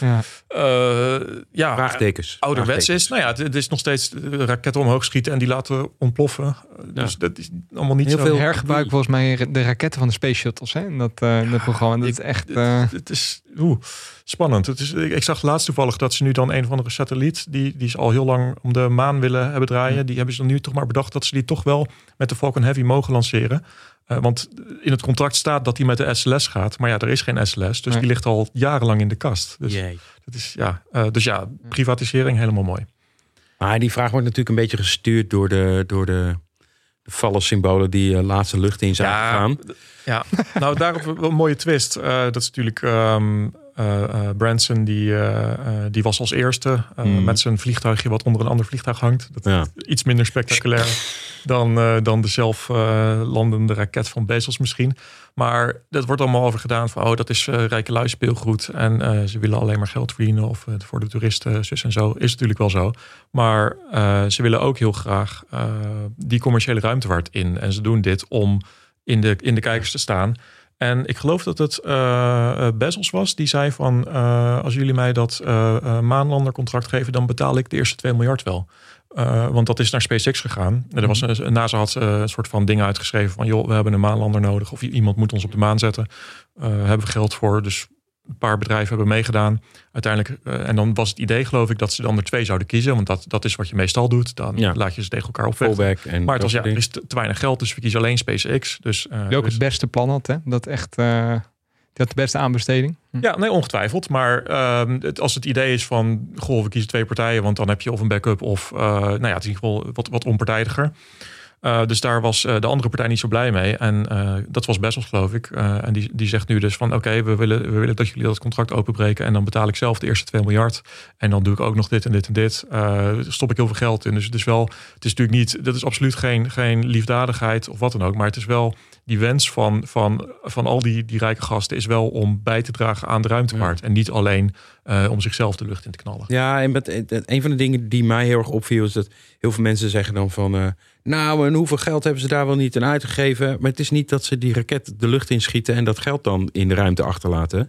S6: vraagtekens.
S1: Ouderwets is. Nou ja, het is nog steeds raketten omhoog schieten en die laten ontploffen. Dus dat is allemaal niet
S7: heel
S1: zo
S7: veel hergebruik volgens mij de raketten van de Space Shuttles, hè? Dat programma. Dat is echt.
S1: Het is spannend. Ik zag laatst toevallig dat ze nu dan een van de satelliet die ze al heel lang om de maan willen hebben draaien. Die hebben ze dan nu toch maar bedacht dat ze die toch wel met de Falcon Heavy mogen lanceren. Want in het contract staat dat hij met de SLS gaat. Maar ja, er is geen SLS. Dus die ligt al jarenlang in de kast. Dus, dat is, privatisering helemaal mooi.
S6: Maar die vraag wordt natuurlijk een beetje gestuurd door de vallensymbolen die laatste lucht in zijn gegaan.
S1: Ja, nou daarop een mooie twist. Dat is natuurlijk Branson, die was als eerste met zijn vliegtuigje wat onder een ander vliegtuig hangt. Dat is iets minder spectaculair dan de zelf landende raket van Bezos misschien. Maar dat wordt allemaal over gedaan van dat is rijke lui speelgoed. En ze willen alleen maar geld verdienen of voor de toeristen zus en zo. Is natuurlijk wel zo. Maar ze willen ook heel graag die commerciële ruimtevaart in. En ze doen dit om in de kijkers te staan. En ik geloof dat het Bezos was. Die zei van als jullie mij dat maanlandercontract geven, dan betaal ik de eerste 2 miljard wel. Want dat is naar SpaceX gegaan. Er was NASA had een soort van dingen uitgeschreven van joh, we hebben een maanlander nodig. Of iemand moet ons op de maan zetten. Hebben we geld voor. Dus een paar bedrijven hebben meegedaan. Uiteindelijk, en dan was het idee geloof ik dat ze dan er 2 zouden kiezen. Want dat is wat je meestal doet. Dan laat je ze tegen elkaar opvechten. Maar het was er is te weinig geld. Dus we kiezen alleen SpaceX. Dus,
S7: die ook het beste plan had, hè? Dat echt... Dat de beste aanbesteding?
S1: Ja, nee, ongetwijfeld. Maar als het idee is van goh, we kiezen 2 partijen, want dan heb je of een backup of het is in ieder geval wat onpartijdiger. Dus daar was de andere partij niet zo blij mee. En dat was Bezos, geloof ik. En die zegt nu dus van oké, we willen dat jullie dat contract openbreken. En dan betaal ik zelf de eerste 2 miljard. En dan doe ik ook nog dit en dit en dit. Stop ik heel veel geld in. Dus het is natuurlijk niet, dat is absoluut geen liefdadigheid of wat dan ook. Maar het is wel die wens van al die rijke gasten is wel om bij te dragen aan de ruimtevaart. Ja. En niet alleen om zichzelf de lucht in te knallen.
S6: Ja, en een van de dingen die mij heel erg opviel is dat heel veel mensen zeggen dan van en hoeveel geld hebben ze daar wel niet aan uitgegeven? Maar het is niet dat ze die raket de lucht inschieten en dat geld dan in de ruimte achterlaten.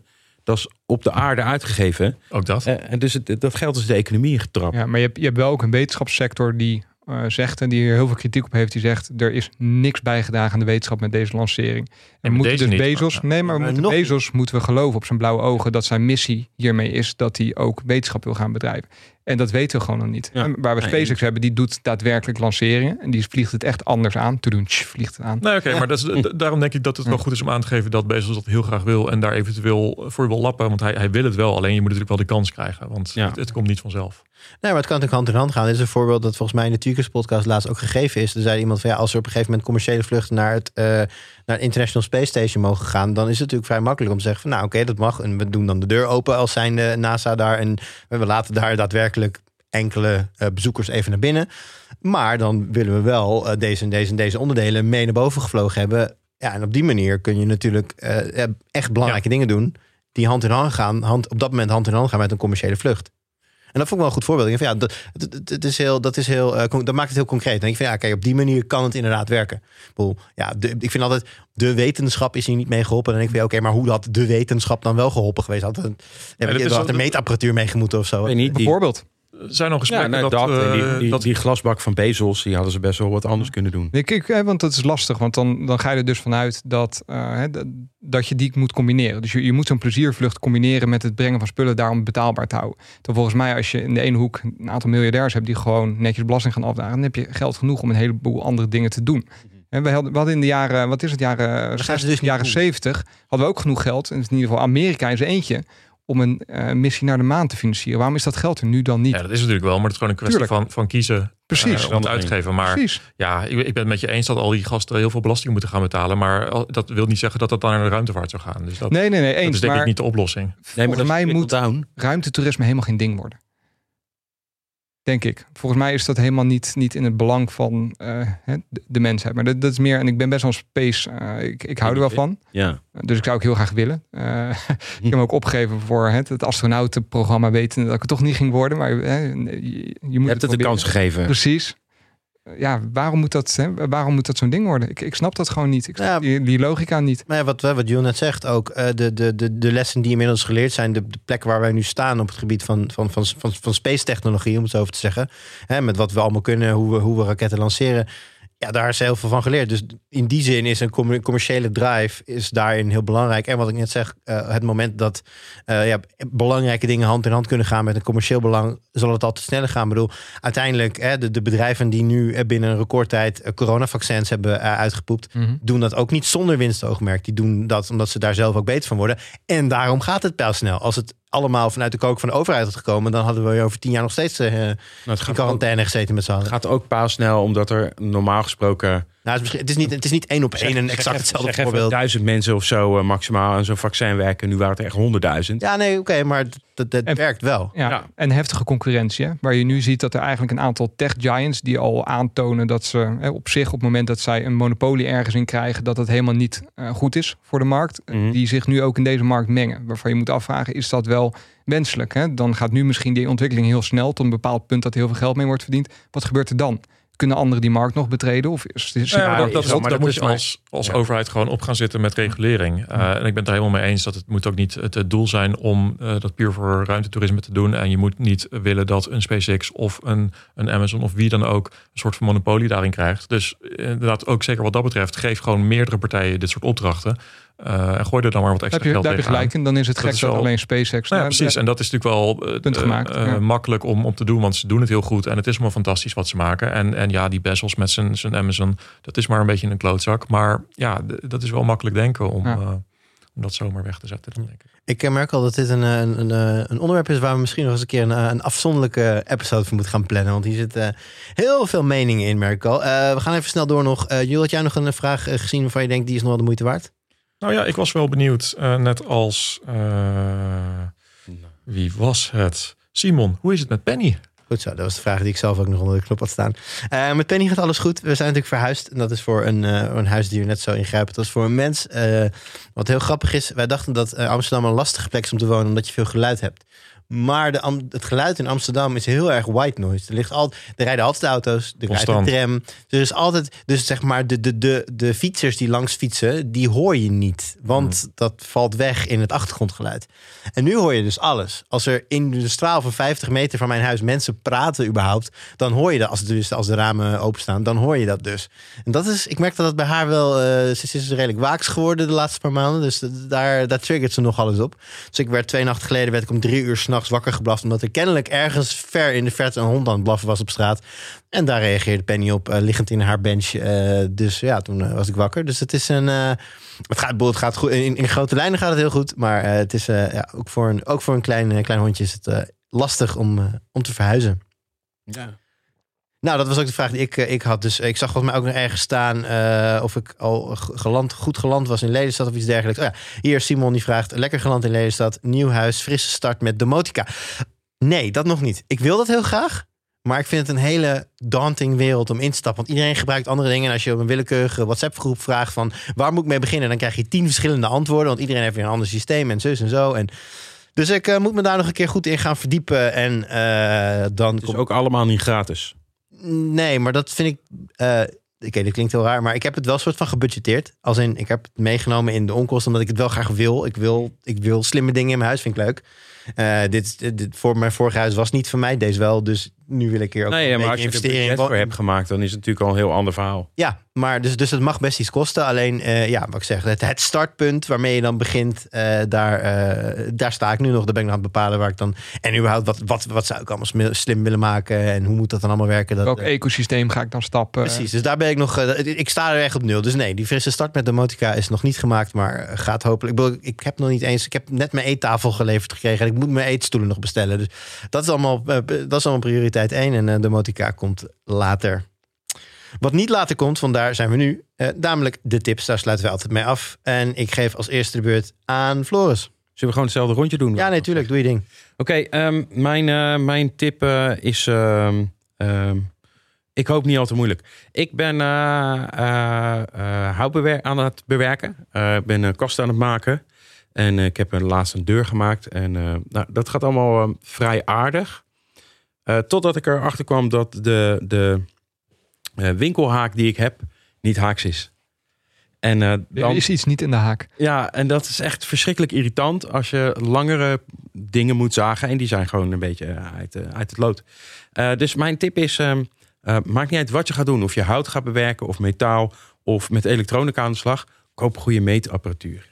S6: Dat is op de aarde uitgegeven.
S1: Ook dat.
S6: En dus dat geld is de economie getrapt.
S7: Ja, maar je hebt wel ook een wetenschapssector die zegt, en die er heel veel kritiek op heeft, die zegt, er is niks bijgedragen aan de wetenschap met deze lancering. En we moeten dus
S1: niet,
S7: Bezos, Bezos moeten we geloven op zijn blauwe ogen dat zijn missie hiermee is dat hij ook wetenschap wil gaan bedrijven. En dat weten we gewoon nog niet.
S6: Ja.
S7: En waar we SpaceX hebben, die doet daadwerkelijk lanceringen. En die vliegt het echt anders aan. Vliegt het aan.
S1: Nee, oké, maar daarom denk ik dat het wel goed is om aan te geven dat Bezos dat heel graag wil en daar eventueel voor wil lappen. Want hij wil het wel, alleen je moet natuurlijk wel de kans krijgen. Want het komt niet vanzelf.
S2: Nee, maar het kan natuurlijk hand in hand gaan. Dit is een voorbeeld dat volgens mij in de Tweakers podcast laatst ook gegeven is. Er zei iemand van als er op een gegeven moment commerciële vluchten naar het International Space Station mogen gaan, dan is het natuurlijk vrij makkelijk om te zeggen van oké, dat mag. En we doen dan de deur open als zijnde NASA daar. En we laten daar daadwerkelijk enkele bezoekers even naar binnen. Maar dan willen we wel deze onderdelen mee naar boven gevlogen hebben. Ja, en op die manier kun je natuurlijk echt belangrijke dingen doen die hand in hand gaan, op dat moment hand in hand gaan met een commerciële vlucht. En dat vond ik wel een goed voorbeeld. Ik denk dat maakt het heel concreet. Dan denk ik van kijk, op die manier kan het inderdaad werken. Ik vind altijd, de wetenschap is hier niet mee geholpen. Dan denk ik van oké, maar hoe had de wetenschap dan wel geholpen geweest? Had er meetapparatuur mee gemoeten of zo?
S7: Bijvoorbeeld.
S1: Er zijn al gesprekken
S6: die glasbak van Bezos, die hadden ze best wel wat anders kunnen doen.
S7: Want dat is lastig, want dan ga je er dus vanuit dat je die moet combineren. Dus je moet zo'n pleziervlucht combineren met het brengen van spullen daar om het betaalbaar te houden. Dan volgens mij, als je in de ene hoek een aantal miljardairs hebt die gewoon netjes belasting gaan afdragen, dan heb je geld genoeg om een heleboel andere dingen te doen. En we hadden in de jaren, jaren 70, hadden we ook genoeg geld. En in ieder geval Amerika in zijn eentje om een missie naar de maan te financieren. Waarom is dat geld er nu dan niet?
S1: Ja, dat is natuurlijk wel, maar het is gewoon een kwestie van kiezen.
S7: Precies.
S1: Om het uit te geven. Maar ik ben het met je eens dat al die gasten heel veel belasting moeten gaan betalen. Maar dat wil niet zeggen dat dat dan naar de ruimtevaart zou gaan. Dus
S7: nee, eens.
S1: Dat is denk ik niet de oplossing.
S7: Volgens mij moet ruimtetoerisme helemaal geen ding worden. Denk ik. Volgens mij is dat helemaal niet in het belang van de mensheid. Maar dat is meer, en ik ben best wel space. Ik hou er wel van.
S6: Ja.
S7: Dus ik zou ook heel graag willen. Ik heb me ook opgegeven voor het astronautenprogramma, weten dat ik het toch niet ging worden. Maar je hebt
S6: het de kans gegeven.
S7: Precies. Ja, waarom moet dat zo'n ding worden? Ik snap dat gewoon niet. Ik snap die logica niet.
S2: Maar wat Jules net zegt ook, de lessen die inmiddels geleerd zijn, de plek waar wij nu staan op het gebied van space technologie, om het zo over te zeggen, met wat we allemaal kunnen, hoe we raketten lanceren. Ja, daar is heel veel van geleerd. Dus in die zin is een commerciële drive is daarin heel belangrijk. En wat ik net zeg, het moment dat belangrijke dingen hand in hand kunnen gaan met een commercieel belang, zal het altijd sneller gaan. Ik bedoel, uiteindelijk, de bedrijven die nu binnen een recordtijd coronavaccins hebben uitgepoept, doen dat ook niet zonder winstoogmerk. Die doen dat omdat ze daar zelf ook beter van worden. En daarom gaat het pijlsnel. Als het allemaal vanuit de kook van de overheid had gekomen, dan hadden we over 10 jaar nog steeds in quarantaine gezeten met z'n allen.
S6: Het gaat ook pijlsnel, omdat er normaal gesproken
S2: het is niet één op één een exact hetzelfde voorbeeld.
S6: 1000 mensen of zo maximaal aan zo'n vaccin werken. Nu waren het er echt 100.000.
S2: Ja, nee, oké, maar dat werkt wel.
S7: Ja, en heftige concurrentie. Hè? Waar je nu ziet dat er eigenlijk een aantal tech giants die al aantonen dat ze op zich, op het moment dat zij een monopolie ergens in krijgen, dat het helemaal niet goed is voor de markt. Die zich nu ook in deze markt mengen. Waarvan je moet afvragen, is dat wel wenselijk? Hè? Dan gaat nu misschien die ontwikkeling heel snel tot een bepaald punt dat er heel veel geld mee wordt verdiend. Wat gebeurt er dan? Kunnen anderen die markt nog betreden? Of
S1: dat moet je als overheid gewoon op gaan zitten met regulering. En ik ben het er helemaal mee eens dat het moet ook niet het doel zijn om dat puur voor ruimtetoerisme te doen. En je moet niet willen dat een SpaceX of een Amazon of wie dan ook een soort van monopolie daarin krijgt. Dus inderdaad ook zeker wat dat betreft, geef gewoon meerdere partijen dit soort opdrachten. En gooi er dan maar wat extra geld
S7: tegenaan. Daar heb je gelijk in. Dan is het gek dat alleen SpaceX.
S1: Ja, precies. En dat is natuurlijk wel makkelijk om te doen. Want ze doen het heel goed. En het is maar fantastisch wat ze maken. En ja, die Bezos met zijn Amazon, dat is maar een beetje een klootzak. Maar ja, dat is wel makkelijk denken om dat zomaar weg te zetten. Dan denk ik.
S2: Ik merk al dat dit een onderwerp is waar we misschien nog eens een keer een afzonderlijke episode voor moeten gaan plannen. Want hier zitten heel veel meningen in, merk ik al. We gaan even snel door nog. Jules, had jij nog een vraag gezien waarvan je denkt die is nog wel de moeite waard?
S1: Nou ja, ik was wel benieuwd. Net als wie was het? Simon, hoe is het met Penny?
S2: Goed zo, dat was de vraag die ik zelf ook nog onder de knop had staan. Met Penny gaat alles goed. We zijn natuurlijk verhuisd. En dat is voor een huisdier net zo ingrijpend als voor een mens. Wat heel grappig is, wij dachten dat Amsterdam een lastige plek is om te wonen, omdat je veel geluid hebt. Maar het geluid in Amsterdam is heel erg white noise. Er rijden altijd auto's, er rijdt een tram. Er is altijd, dus zeg maar, de fietsers die langs fietsen, die hoor je niet. Want dat valt weg in het achtergrondgeluid. En nu hoor je dus alles. Als er in de straal van 50 meter van mijn huis mensen praten überhaupt, dan hoor je dat. Als de ramen openstaan, dan hoor je dat dus. En dat is, ik merk dat het bij haar wel, ze is redelijk waaks geworden de laatste paar maanden. Dus daar triggert ze nog alles op. Dus ik werd 2 nachten geleden om 3 uur 's nachts wakker geblaft, omdat er kennelijk ergens ver in de verte een hond aan het blaffen was op straat. En daar reageerde Penny op, liggend in haar bench. Dus ja, toen was ik wakker. Dus het is het gaat goed. In grote lijnen gaat het heel goed. Maar het is ook voor een klein hondje is het lastig om te verhuizen.
S6: Ja.
S2: Nou, dat was ook de vraag die ik had. Dus ik zag volgens mij ook nog ergens staan of ik al goed geland was in Lelystad of iets dergelijks. Oh ja, hier Simon die vraagt, lekker geland in Lelystad, nieuw huis, frisse start met domotica. Nee, dat nog niet. Ik wil dat heel graag, maar ik vind het een hele daunting wereld om in te stappen. Want iedereen gebruikt andere dingen. En als je op een willekeurige WhatsApp-groep vraagt van waar moet ik mee beginnen, dan krijg je 10 verschillende antwoorden. Want iedereen heeft weer een ander systeem en zus en zo. Dus ik moet me daar nog een keer goed in gaan verdiepen. En dan
S6: Het is ook allemaal niet gratis.
S2: Nee, maar dat vind ik... Oké, dit klinkt heel raar, maar ik heb het wel soort van gebudgeteerd. Als in, ik heb het meegenomen in de onkosten, omdat ik het wel graag wil. Ik wil slimme dingen in mijn huis, vind ik leuk. Dit voor mijn vorige huis was niet van mij, deze wel. Dus nu wil ik hier ook
S6: maar als je er budget voor hebt gemaakt, dan is het natuurlijk al een heel ander verhaal.
S2: Ja, maar dus het mag best iets kosten. Alleen, wat ik zeg, het startpunt waarmee je dan begint, daar sta ik nu nog. Daar ben ik nog aan het bepalen waar ik dan... En überhaupt, wat zou ik allemaal slim willen maken? En hoe moet dat dan allemaal werken?
S7: Welk ecosysteem ga ik dan stappen?
S2: Precies, dus daar ben ik nog... ik sta er echt op 0. Dus nee, die frisse start met domotica is nog niet gemaakt, maar gaat hopelijk... Ik heb nog niet eens... Ik heb net mijn eettafel geleverd gekregen en ik moet mijn eetstoelen nog bestellen. Dus dat is allemaal prioriteit 1 en domotica komt later. Wat niet later komt, want daar zijn we nu, namelijk de tips. Daar sluiten we altijd mee af. En ik geef als eerste de beurt aan Floris.
S6: Zullen we gewoon hetzelfde rondje doen?
S2: Ja, natuurlijk. Doe je ding.
S6: Oké, mijn tip is... ik hoop niet al te moeilijk. Ik ben hout aan het bewerken. Ik ben kasten aan het maken. En ik heb laatst een deur gemaakt. En dat gaat allemaal vrij aardig. Totdat ik erachter kwam dat de winkelhaak die ik heb niet haaks is. En dan
S7: er is iets niet in de haak.
S6: Ja, en dat is echt verschrikkelijk irritant als je langere dingen moet zagen. En die zijn gewoon een beetje uit het lood. Dus mijn tip is, maakt niet uit wat je gaat doen. Of je hout gaat bewerken of metaal of met elektronica aan de slag. Koop goede meetapparatuur.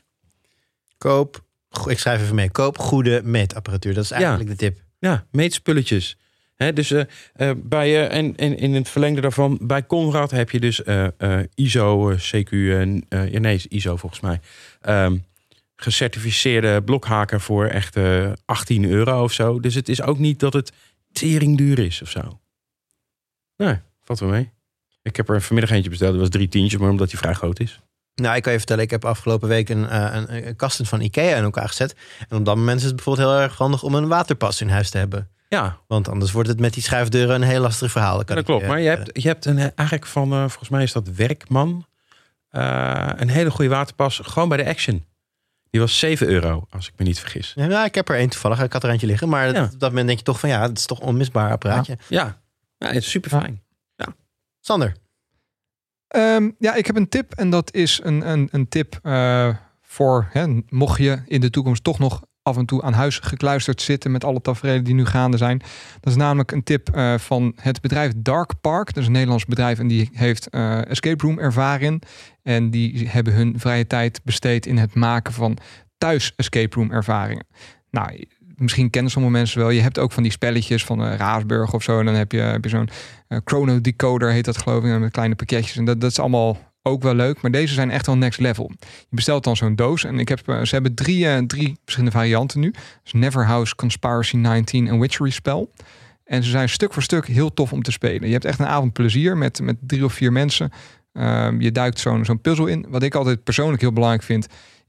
S2: Ik schrijf even mee. Koop goede meetapparatuur. Dat is eigenlijk de tip.
S6: Ja, meetspulletjes. Dus en in het verlengde daarvan, bij Conrad heb je dus ISO, CQ, ISO volgens mij. Gecertificeerde blokhaken voor echt €18 of zo. Dus het is ook niet dat het tering duur is of zo. Nee, valt wel mee. Ik heb er vanmiddag eentje besteld, dat was 3 tientjes, maar omdat die vrij groot is.
S2: Nou, ik kan je vertellen, ik heb afgelopen week een kasten van Ikea in elkaar gezet. En op dat moment is het bijvoorbeeld heel erg handig om een waterpas in huis te hebben. Ja. Want anders wordt het met die schuifdeuren een heel lastig verhaal.
S6: Dat klopt, maar je hebt eigenlijk van, volgens mij is dat Werkman, een hele goede waterpas, gewoon bij de Action. Die was €7, als ik me niet vergis.
S2: Ja, ik heb er één toevallig, ik had er eentje liggen. Maar op dat moment denk je toch van het is toch een onmisbaar apparaatje.
S6: Ja, het is super fijn. Ja.
S2: Sander?
S7: Ik heb een tip en dat is een tip voor mocht je in de toekomst toch nog af en toe aan huis gekluisterd zitten met alle tafereelen die nu gaande zijn. Dat is namelijk een tip van het bedrijf Dark Park. Dat is een Nederlands bedrijf en die heeft escape room ervaring. En die hebben hun vrije tijd besteed in het maken van thuis escape room ervaringen. Nou, misschien kennen sommige mensen wel. Je hebt ook van die spelletjes van Raasburg of zo. En dan heb je zo'n Chrono Decoder heet dat geloof ik. Met kleine pakketjes. En dat is allemaal ook wel leuk. Maar deze zijn echt wel next level. Je bestelt dan zo'n doos. En ze hebben drie verschillende varianten nu. Dus Neverhouse, Conspiracy 19 en Witchery spel. En ze zijn stuk voor stuk heel tof om te spelen. Je hebt echt een avond plezier met 3 of 4 mensen. Je duikt zo'n puzzel in. Wat ik altijd persoonlijk heel belangrijk vind,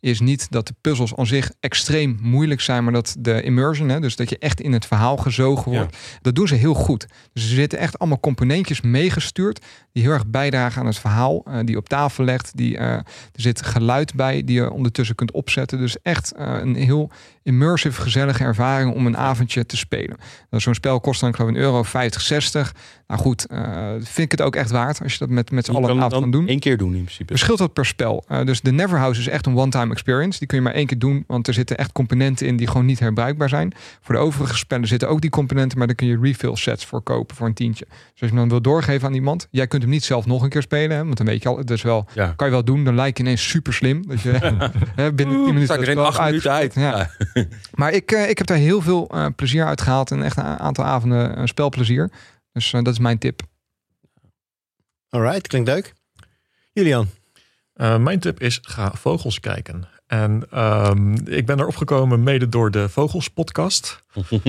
S7: is niet dat de puzzels aan zich extreem moeilijk zijn, maar dat de immersion, dus dat je echt in het verhaal gezogen wordt, dat doen ze heel goed. Dus er zitten echt allemaal componentjes meegestuurd die heel erg bijdragen aan het verhaal, die je op tafel legt. Er zit geluid bij die je ondertussen kunt opzetten. Dus echt een heel immersive, gezellige ervaring om een avondje te spelen. Zo'n spel kost dan, ik geloof, €1,50, €60. Nou goed, vind ik het ook echt waard als je dat met z'n allen een avond kan doen.
S6: 1 keer doen in principe.
S7: Verschilt dat per spel. Dus de Neverhouse is echt een one-time experience. Die kun je maar 1 keer doen, want er zitten echt componenten in die gewoon niet herbruikbaar zijn. Voor de overige spellen zitten ook die componenten, maar daar kun je refill sets voor kopen voor een tientje. Dus als je hem dan wil doorgeven aan iemand, jij kunt hem niet zelf nog een keer spelen, hè, want dan weet je al, het is wel, kan je wel doen, dan lijkt je ineens super slim. Dat je binnen 10 minuten
S6: er in 8 minuten uit.
S7: Ja. Maar ik heb daar heel veel plezier uit gehaald en echt een aantal avonden spelplezier. Dus dat is mijn tip.
S2: Alright, klinkt leuk. Julian?
S1: Mijn tip is, ga vogels kijken. En ik ben erop gekomen mede door de Vogels podcast.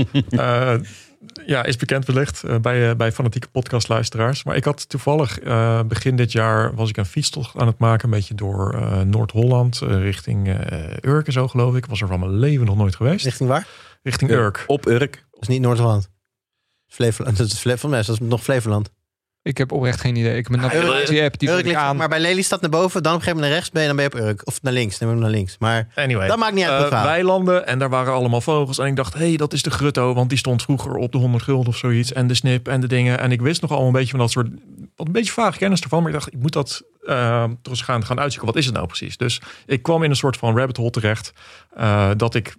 S1: Is bekend wellicht bij fanatieke podcastluisteraars. Maar ik had toevallig begin dit jaar was ik een fietstocht aan het maken. Een beetje door Noord-Holland richting Urk en zo, geloof ik. Was er van mijn leven nog nooit geweest.
S2: Richting waar?
S1: Richting Urk.
S6: Op Urk.
S2: Dat is niet Noord-Holland. Flevoland. Dat is dat is nog Flevoland.
S7: Ik heb oprecht geen idee. Ik heb een navigatie-app die
S2: Urk ligt
S7: aan.
S2: maar bij Lelystad naar boven, dan op een gegeven moment naar rechts, dan ben je op Urk. Of naar links, dan ben je naar links. Maar
S1: anyway,
S2: dat maakt niet uit.
S1: Weilanden en daar waren allemaal vogels. En ik dacht, dat is de grutto, want die stond vroeger op de 100 gulden of zoiets. En de snip en de dingen. En ik wist nogal een beetje van dat soort, wat een beetje vage kennis ervan. Maar ik dacht, ik moet dat toch eens gaan uitzoeken. Wat is het nou precies? Dus ik kwam in een soort van rabbit hole terecht. Dat ik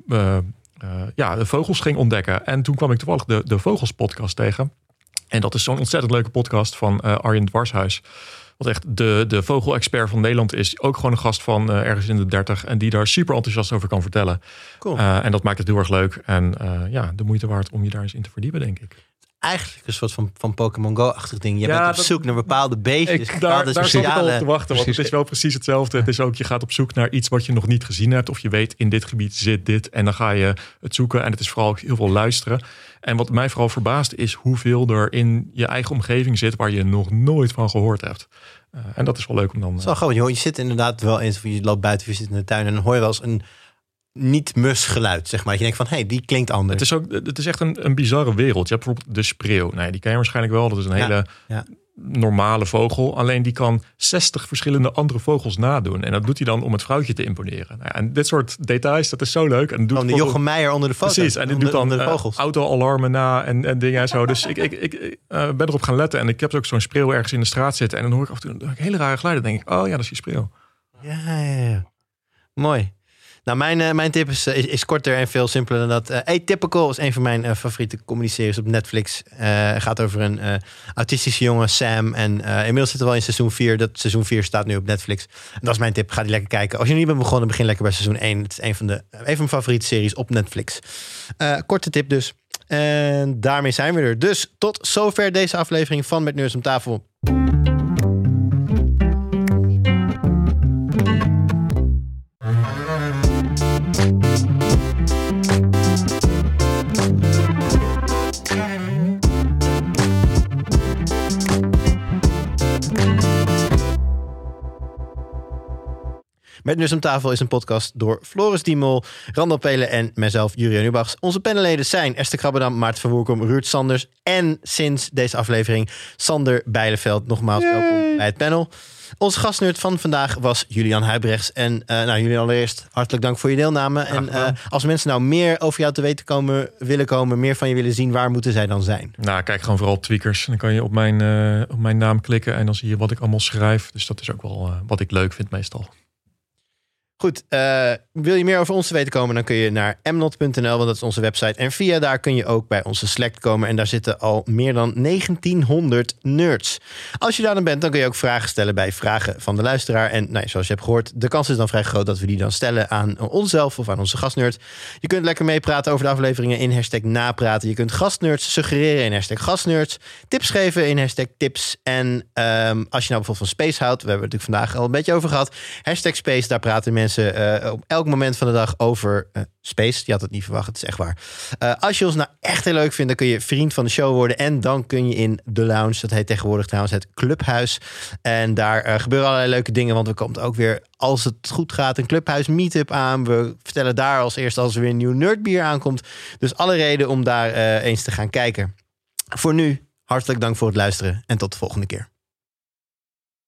S1: de vogels ging ontdekken. En toen kwam ik toevallig de Vogels podcast tegen. En dat is zo'n ontzettend leuke podcast van Arjen Dwarshuis. Wat echt de vogelexpert van Nederland is. Ook gewoon een gast van ergens in de 30. En die daar super enthousiast over kan vertellen.
S2: Cool.
S1: En dat maakt het heel erg leuk. En de moeite waard om je daar eens in te verdiepen, denk ik.
S2: Eigenlijk een soort van Pokémon Go-achtig ding. Je bent op zoek naar bepaalde beestjes.
S1: Daar zat ik al op te wachten. Want het is wel precies hetzelfde. Het is ook, je gaat op zoek naar iets wat je nog niet gezien hebt. Of je weet, in dit gebied zit dit. En dan ga je het zoeken. En het is vooral ook heel veel luisteren. En wat mij vooral verbaast is hoeveel er in je eigen omgeving zit waar je nog nooit van gehoord hebt. En dat is wel leuk om dan...
S2: Zo gewoon, je zit inderdaad wel eens, je loopt buiten, je zit in de tuin en dan hoor je wel eens een niet-musgeluid, zeg maar. Je denkt van, die klinkt anders.
S1: Het is echt een bizarre wereld. Je hebt bijvoorbeeld de spreeuw. Nee, die ken je waarschijnlijk wel. Dat is een hele normale vogel. Alleen die kan 60 verschillende andere vogels nadoen. En dat doet hij dan om het vrouwtje te imponeren. Nou ja, en dit soort details, dat is zo leuk. En doet
S2: de Jochem Meijer onder de foto.
S1: Precies, en die doet dan auto-alarmen na en dingen en zo. Dus ik ben erop gaan letten. En ik heb ook zo'n spreeuw ergens in de straat zitten. En dan hoor ik af en toe hele rare geluiden. Dan denk ik, dat is die spreeuw.
S2: Ja. Mooi. Nou, mijn tip is korter en veel simpeler dan dat. Atypical is een van mijn favoriete comedy-series op Netflix. Gaat over een autistische jongen, Sam. En inmiddels zitten we wel in seizoen 4. Dat seizoen 4 staat nu op Netflix. En dat is mijn tip. Ga die lekker kijken. Als je niet bent begonnen, begin lekker bij seizoen 1. Het is een van mijn favoriete series op Netflix. Korte tip dus. En daarmee zijn we er. Dus tot zover deze aflevering van Met Nerds om Tafel. Met Nerds om Tafel is een podcast door Floris Diemol, Randal Pelen en mijzelf, Jurian Ubachs. Onze panelleden zijn Esther Krabbedam, Maarten van Woerkom, Ruud Sanders en sinds deze aflevering Sander Bijleveld. Nogmaals welkom bij het panel. Onze gastnerd van vandaag was Julian Huibrechts. En Julian, allereerst hartelijk dank voor je deelname. En als mensen nou meer over jou te weten willen komen, meer van je willen zien, waar moeten zij dan zijn?
S1: Nou, kijk gewoon vooral op Tweakers. Dan kan je op mijn naam klikken en dan zie je wat ik allemaal schrijf. Dus dat is ook wel wat ik leuk vind meestal.
S2: Goed, wil je meer over ons te weten komen, dan kun je naar mnot.nl, want dat is onze website. En via daar kun je ook bij onze Slack komen. En daar zitten al meer dan 1900 nerds. Als je daar dan bent, dan kun je ook vragen stellen bij vragen van de luisteraar. En zoals je hebt gehoord, de kans is dan vrij groot dat we die dan stellen aan onszelf of aan onze gastnerd. Je kunt lekker meepraten over de afleveringen in #napraten. Je kunt gastnerds suggereren in #gastnerds. Tips geven in #tips. En als je nou bijvoorbeeld van space houdt, we hebben het natuurlijk vandaag al een beetje over gehad. #space, daar praten mensen mensen op elk moment van de dag over space. Je had het niet verwacht, het is echt waar. Als je ons nou echt heel leuk vindt, dan kun je vriend van de show worden. En dan kun je in de lounge, dat heet tegenwoordig trouwens het Clubhuis. En daar gebeuren allerlei leuke dingen, want er komt ook weer, als het goed gaat, een Clubhuis meetup aan. We vertellen daar als eerst als er weer een nieuw Nerdbier aankomt. Dus alle reden om daar eens te gaan kijken. Voor nu, hartelijk dank voor het luisteren en tot de volgende keer.